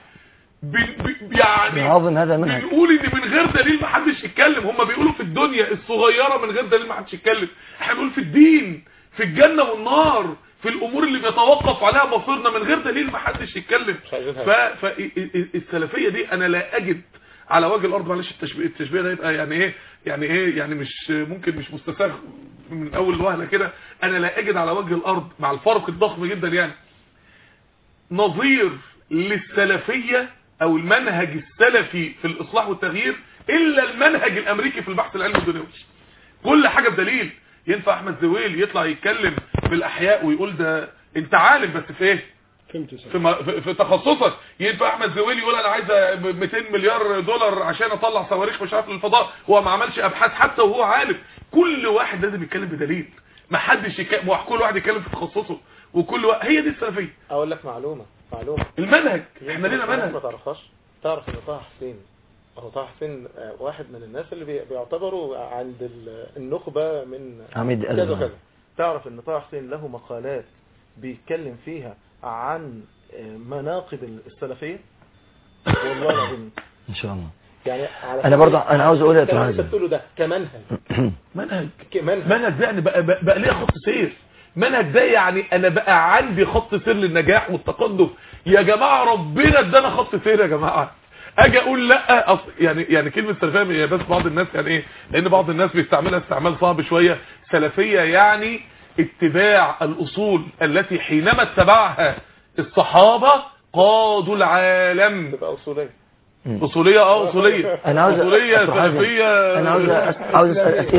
يعني بنقول ان من غير دليل ما حدش يتكلم. هم بيقولوا في الدنيا الصغيره من غير دليل ما حدش يتكلم، احنا بنقول في الدين، في الجنه والنار، في الامور اللي بيتوقف عليها مصيرنا من غير دليل ما حدش يتكلم. فالسلفيه دي انا لا اجد على وجه الارض، معلش التشبيه ده يبقى يعني مش ممكن مش مستساغ من اول وهله كده، انا لا اجد على وجه الارض مع الفرق الضخم جدا يعني نظير للسلفيه او المنهج السلفي في الاصلاح والتغيير الا المنهج الامريكي في البحث العلمي الدنيوي. كل حاجه بدليل. ينفع احمد زويل يطلع يتكلم في الاحياء ويقول ده انت عالم بس في ايه؟ في تخصصك. ينفع احمد زويل يقول انا عايز 200 مليار دولار عشان اطلع صواريخ مش عارف للفضاء، هو ما عملش ابحاث حتى وهو عالم. كل واحد لازم يتكلم بدليل، ما حدش كل واحد يتكلم في تخصصه، وكل هي دي السلفيه. اقول لك معلومه المنهج احنا لينا منهج. ما تعرف ان طه حسين واحد من الناس اللي بيعتبروا عند النخبه من كذا كذا. تعرف ان طه حسين له مقالات بيتكلم فيها عن مناقب السلفيه؟ والله العظيم ان شاء الله يعني انا برضه انا عاوز اقول لك انت بتقوله ده كمنهج منهج ده يعني بقى ليه خط سير. منهج ده يعني انا بقى عندي خط سير للنجاح والتقدم. يا جماعه ربنا ادانا خط سير يا جماعه. اجي اقول لا يعني كلمه سلفيه هي بس بعض الناس يعني ايه، لان بعض الناس بيستعملها استعمال صعب شويه. سلفيه يعني اتباع الاصول التي حينما اتبعها الصحابه قادوا العالم. تبقى اصوليه اصوليه انا عاوز اصوليه سلفيه. انا عاوز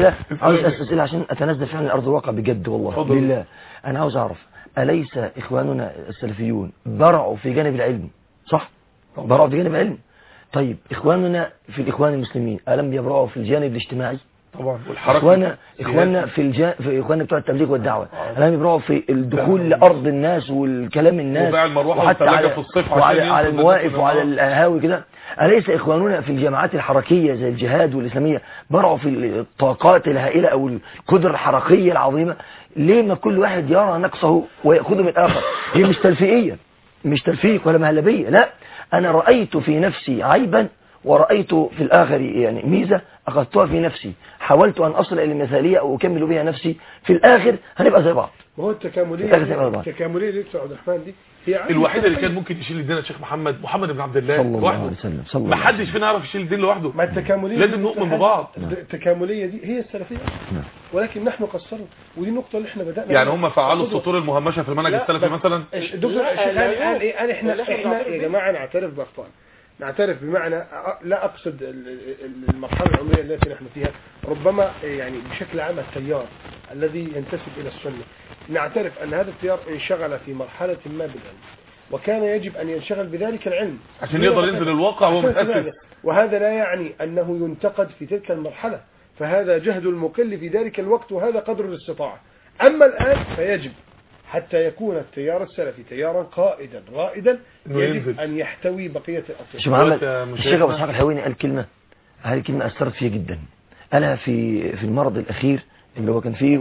اسئله عشان اتنزل فعلا الارض الواقع بجد والله بالله. انا عاوز اعرف اليس اخواننا السلفيون برعوا في جانب العلم؟ صح، برعوا في جانب العلم. طيب اخواننا في الاخوان المسلمين الم يبرعوا في الجانب الاجتماعي؟ طبعا. والحركه اخواننا في اخواننا بتوع التبليغ والدعوه الم يبرعوا في الدخول لارض الناس والكلام الناس وحتى على المواقف وعلى القهاوي كده؟ أليس إخواننا في الجماعات الحركية زي الجهاد والإسلامية برعوا في الطاقات الهائلة أو القدرة الحركية العظيمة؟ ليه ما كل واحد يرى نقصه ويأخذه من الآخر؟ هي مش تلفيقية، مش تلفيق ولا مهلبية، لا، أنا رأيت في نفسي عيبا ورأيت في الآخر يعني ميزة أخذتها في نفسي، حاولت أن أصل إلى المثالية أو أكمل بها نفسي، في الآخر هنبقى زي بعض. وهو التكاملية اللي بتوع عبد الرحمن دي هي الوحيد اللي كان ممكن يشيل الدين الشيخ محمد بن عبد الله لوحده. ما حدش فينا يعرف يشيل الدين لوحده. ما التكاملية لازم نؤمن ببعض. التكاملية دي هي السلفية، ولكن نحن قصرنا، ودي النقطة اللي احنا بدأنا يعني هم فعلوا السطور المهمشة في المنهج السلفي مثلا. دكتور الشيخ قال ايه؟ احنا يا جماعة نعترف بأخطائنا، نعترف بمعنى لا أقصد المرحلة العمرية التي نحن فيها، ربما يعني بشكل عام التيار الذي ينتسب إلى السنة، نعترف أن هذا التيار انشغل في مرحلة ما بالعلم، وكان يجب أن ينشغل بذلك العلم عشان يقدر ينزل الواقع وهو متأسس. وهذا لا يعني أنه ينتقد في تلك المرحلة، فهذا جهد المقل في ذلك الوقت وهذا قدر الاستطاعة. أما الآن فيجب حتى يكون التيار السلفي تيارا قائدا رائدا يجب أن يحتوي بقية الأطيار. شو محمد الشيخ أبو إسحاق الحويني قال كلمة، هذه الكلمة أثرت فيها جدا. أنا في المرض الأخير اللي هو كان فيه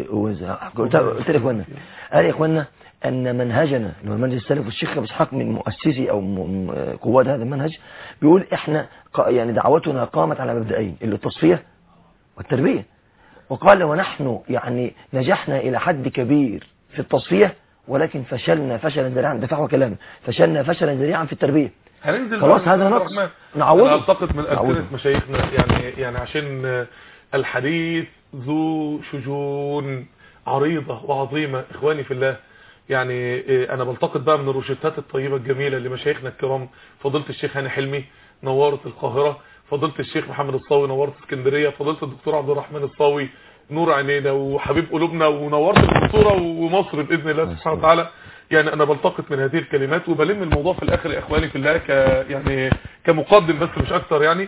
قلت لإخواننا، قال يا إخواننا أن منهجنا اللي هو المنهج السلفي، والشيخ أبو إسحاق من مؤسسي أو قواد هذا المنهج بيقول إحنا يعني دعوتنا قامت على مبدئين، اللي التصفية والتربية. وقال ونحن يعني نجحنا إلى حد كبير في التصفية، ولكن فشلنا فشلا ذريعا، ده فحوى كلامه، فشلنا فشلا ذريعا في التربية. خلاص هذا نقص نعوضه. التقط من ألسنة مشايخنا يعني عشان الحديث ذو شجون عريضة وعظيمة. إخواني في الله، يعني أنا بلتقط بقى من الروشتات الطيبة الجميلة اللي مشايخنا الكرام، فضيلة الشيخ هاني حلمي نورت القاهرة، فضيلة الشيخ محمد الصاوي نورت اسكندرية، فضيلة الدكتور عبد الرحمن الصاوي نور عينينا وحبيب قلوبنا، ونورت الدكتورة ومصر بإذن الله سبحانه وتعالى. يعني أنا بلتقط من هذه الكلمات وبلم الموضوع في الآخر يا إخواني في الله يعني كمقدم بس مش أكتر. يعني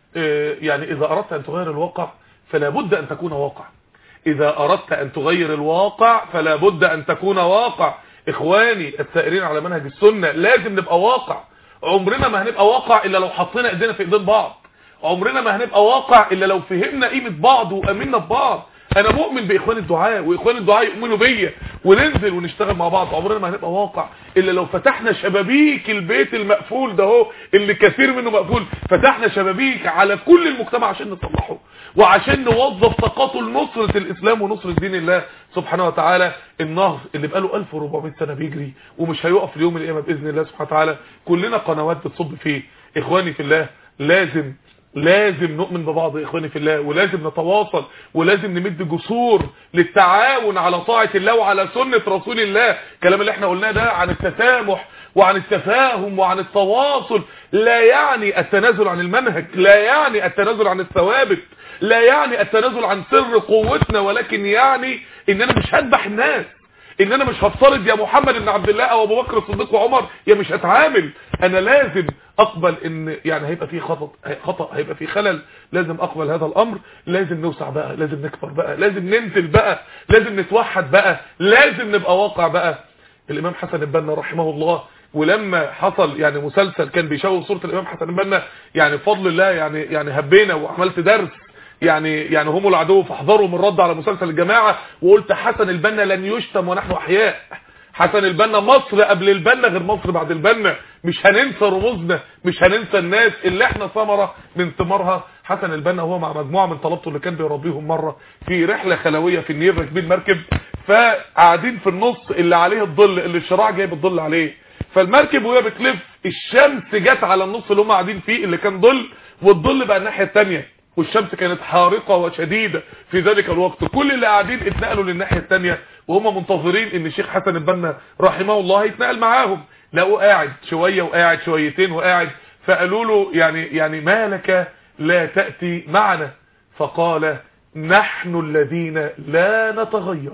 إذا أردت أن تغير الواقع فلا بد أن تكون واقع. إذا أردت أن تغير الواقع فلا بد أن تكون واقع. إخواني السائرين على منهج السنة لازم نبقى واقع. عمرنا ما هنبقى واقع إلا لو حطينا إيدينا في إيدين بعض. عمرنا ما هنبقى واقع إلا لو فهمنا قيمة بعض وأمنا ببعض. أنا مؤمن بإخوان الدعاء وإخوان الدعاء يؤمنوا بيا وننزل ونشتغل مع بعض. عمرنا ما هنبقى واقع إلا لو فتحنا شبابيك البيت المقفول ده هو اللي كثير منه مقفول، فتحنا شبابيك على كل المجتمع عشان نصلحه وعشان نوظف طاقته لنصرة الإسلام ونصرة دين الله سبحانه وتعالى. النهر اللي بقاله 1400 سنة بيجري ومش هيقف اليوم القيامة بإذن الله سبحانه وتعالى، كلنا قنوات بتصب فيه. إخواني في الله لازم نؤمن ببعض يا إخواني في الله، ولازم نتواصل، ولازم نمد جسور للتعاون على طاعة الله وعلى سنة رسول الله. الكلام اللي احنا قلناه ده عن التسامح وعن التفاهم وعن التواصل لا يعني التنازل عن المنهج، لا يعني التنازل عن الثوابت، لا يعني التنازل عن سر قوتنا، ولكن يعني ان انا مش هذبح الناس، ان انا مش هفترض يا محمد بن عبد الله او ابو بكر الصديق وعمر يا مش هتعامل. انا لازم اقبل ان يعني هيبقى فيه خطأ، هيبقى فيه خلل، لازم اقبل هذا الامر. لازم نوسع بقى، لازم نكبر بقى، لازم ننزل بقى، لازم نتوحد بقى، لازم نبقى واقع بقى. الامام حسن البنا رحمه الله ولما حصل يعني مسلسل كان بيشوه صورة الامام حسن البنا، يعني بفضل الله يعني هبينا وعملت درس يعني هم العدو فاحذروا من رد على مسلسل الجماعة، وقلت حسن البنا لن يشتم ونحن احياء. حسن البنا مصر قبل البنا غير مصر بعد البنا. مش هننسى رموزنا، مش هننسى الناس اللي احنا ثمرة من ثمارها. حسن البنا هو مع مجموعة من طلبته اللي كان بيربيهم مرة في رحلة خلوية في النيل راكبين مركب، فقاعدين في النص اللي عليه الظل، اللي الشراع جايب الظل عليه، فالمركب وهي بتلف الشمس جت على النص اللي هم قاعدين فيه اللي كان ظل، والظل بقى الناحية التانية، والشمس كانت حارقة وشديدة في ذلك الوقت. كل اللي قاعدين اتنقلوا للناحية التانية وهم منتظرين ان الشيخ حسن البنا رحمه الله يتنقل معاهم. لقوا قاعد شوية وقاعد شويتين وقاعد، فقالوا له يعني ما لك لا تأتي معنا؟ فقال نحن الذين لا نتغير،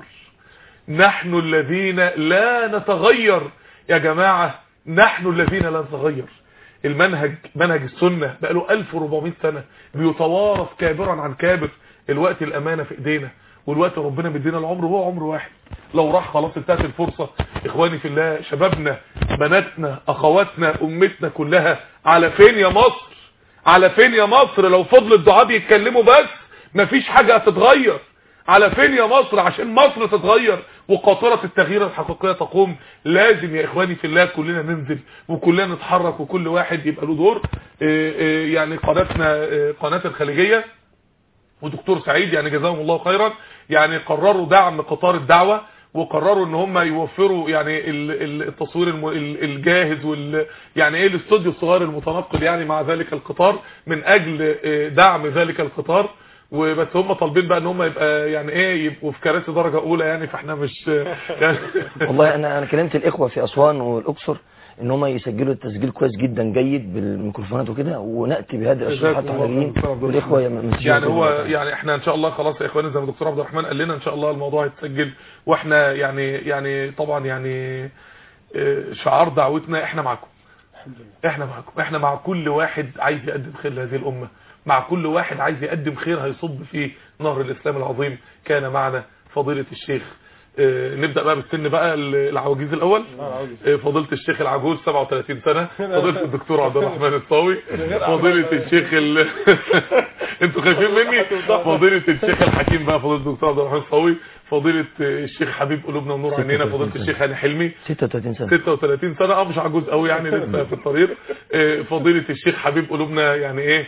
نحن الذين لا نتغير يا جماعة، نحن الذين لا نتغير. المنهج منهج السنة بقاله 1400 سنة بيتوارث كابرا عن كابر. الوقت الأمانة في ايدينا، والوقت ربنا مدينا العمر هو عمر واحد، لو راح خلاص انتهت الفرصة. اخواني في الله، شبابنا، بناتنا، اخواتنا، امتنا كلها على فين يا مصر؟ على فين يا مصر؟ لو فضل الدعاء بيتكلموا بس مفيش حاجة هتتغير. على فين يا مصر؟ عشان مصر تتغير وقاطرة التغيير الحقيقية تقوم، لازم يا اخواني في الله كلنا ننزل وكلنا نتحرك وكل واحد يبقى له دور. يعني قناتنا قناة الخليجية ودكتور سعيد يعني جزاهم الله خيرا، يعني قرروا دعم قطار الدعوة، وقرروا ان هم يوفروا يعني التصوير الجاهز يعني ايه الاستوديو الصغير المتنقل يعني مع ذلك القطار من اجل دعم ذلك القطار. وبس هم طالبين بقى ان هم يبقى يعني ايه يبقوا في كراسي درجة اولى يعني، فاحنا مش يعني والله انا كلمت الاخوة في اسوان والاقصر ان هم يسجلوا التسجيل كويس جدا جيد بالميكروفونات وكده، وناتي بهذه الاشياء حتى حاليين والاخوه يعني هو يعني احنا ان شاء الله خلاص يا اخواني زي ما الدكتور عبد الرحمن قال لنا ان شاء الله الموضوع هيتسجل، واحنا يعني طبعا يعني شعار دعوتنا احنا معكم، احنا معكم، احنا مع كل واحد عايز يقدم خير لهذه الامه، مع كل واحد عايز يقدم خير هيصب في نهر الاسلام العظيم. كان معنا فضيله الشيخ نبدأ بقى بالسن بقى العواجيز الاول، فضيلة الشيخ العجوز 37 سنة، فضيلة الدكتور عبد الرحمن الصاوي، فضيلة الشيخ انتوا خايفين مني، فضيلة الشيخ الحكيم بقى، فضيلة الدكتور عبد الرحمن الصاوي، فضيلة الشيخ حبيب قلوبنا ونور عينينا، فضيلة الشيخ هاني حلمي 36 سنة مش عجوز قوي يعني لسه في الطريق، فضيلة الشيخ حبيب قلوبنا يعني ايه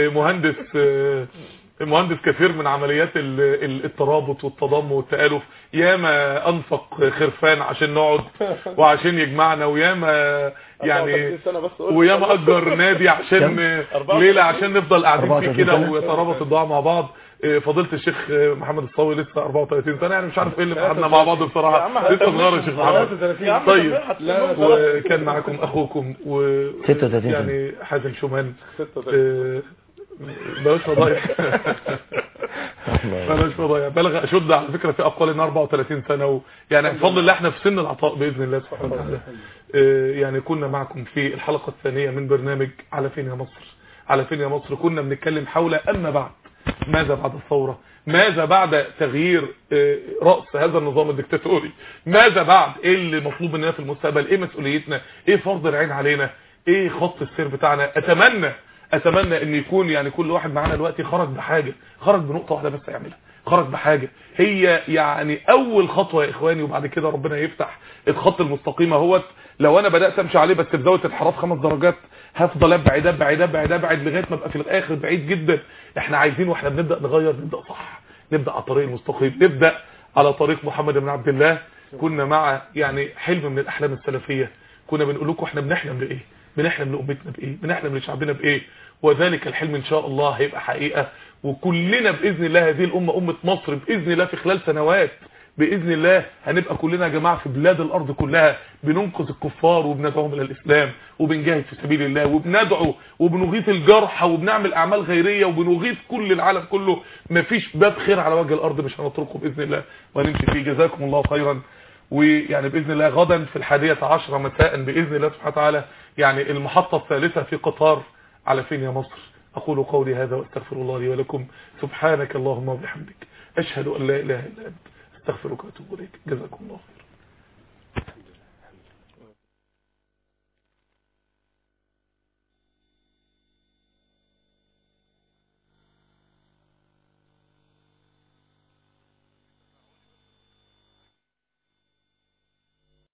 مهندس كثير من عمليات الترابط والتضامن والتآلف، ياما انفق خرفان عشان نقعد وعشان يجمعنا، وياما يعني وياما اجر نادي عشان ليلة عشان نفضل قاعدين فيه كده ويترابط الدعاء مع بعض. فضيلة الشيخ محمد الصاوي لسه 34 سنة، يعني مش عارف ايه اللي قعدنا مع بعض بصراحة، لسه صغير يا شيخ محمد. طيب وكان معكم اخوكم يعني حازم شومان، بلاش فضايح بلاش فضايح، بلغ اشد على فكرة في اقوال ان 34 سنة يعني بفضل الله احنا في سن العطاء باذن الله سبحانه وتعالى. يعني كنا معكم في الحلقة الثانية من برنامج على فين يا مصر. على فين يا مصر كنا بنتكلم حول اما بعد، ماذا بعد الثورة، ماذا بعد تغيير رأس هذا النظام الدكتاتوري، ماذا بعد، ايه اللي مطلوب مننا في المستقبل، ايه مسؤوليتنا، ايه فرض العين علينا، ايه خط السير بتاعنا. اتمنى ان يكون يعني كل واحد معانا دلوقتي خرج بحاجة، خرج بنقطة واحدة بس يعملها، خرج بحاجة هي يعني اول خطوة يا اخواني، وبعد كده ربنا يفتح الخط المستقيم اهوت. لو انا بدأت امشي عليه بس بزاوية انحراف 5 درجات هفضل ابعد لغاية ما ابقى في الاخر بعيد جدا. احنا عايزين واحنا بنبدأ نغير، نبدأ صح، نبدأ على طريق المستقيم، نبدأ على طريق محمد بن عبد الله. كنا مع يعني حلم من الاحلام السلفية، كنا بنقول لكم احنا بنحلم لايه، بنحلم لأمتنا بإيه، بنحلم لشعبنا بإيه، وذلك الحلم إن شاء الله هيبقى حقيقة. وكلنا بإذن الله هذه الأمة أمة مصر بإذن الله في خلال سنوات بإذن الله هنبقى كلنا يا جماعة في بلاد الأرض كلها بننقذ الكفار وبندعوهم إلى الإسلام وبنجاهد في سبيل الله وبندعو وبنغيث الجرحى وبنعمل أعمال خيرية وبنغيث كل العالم كله. مفيش باب خير على وجه الأرض مش هنتركه بإذن الله وهنمشي فيه. جزاكم الله خيرا. ويعني بإذن الله غدا في 11:10 مساء بإذن الله سبحانه وتعالى يعني المحطة الثالثة في قطار على فين يا مصر. أقول قولي هذا واستغفر الله لي ولكم. سبحانك اللهم وبحمدك أشهد أن لا إله إلا أنت استغفرك وأتوب إليك. جزاكم الله خير.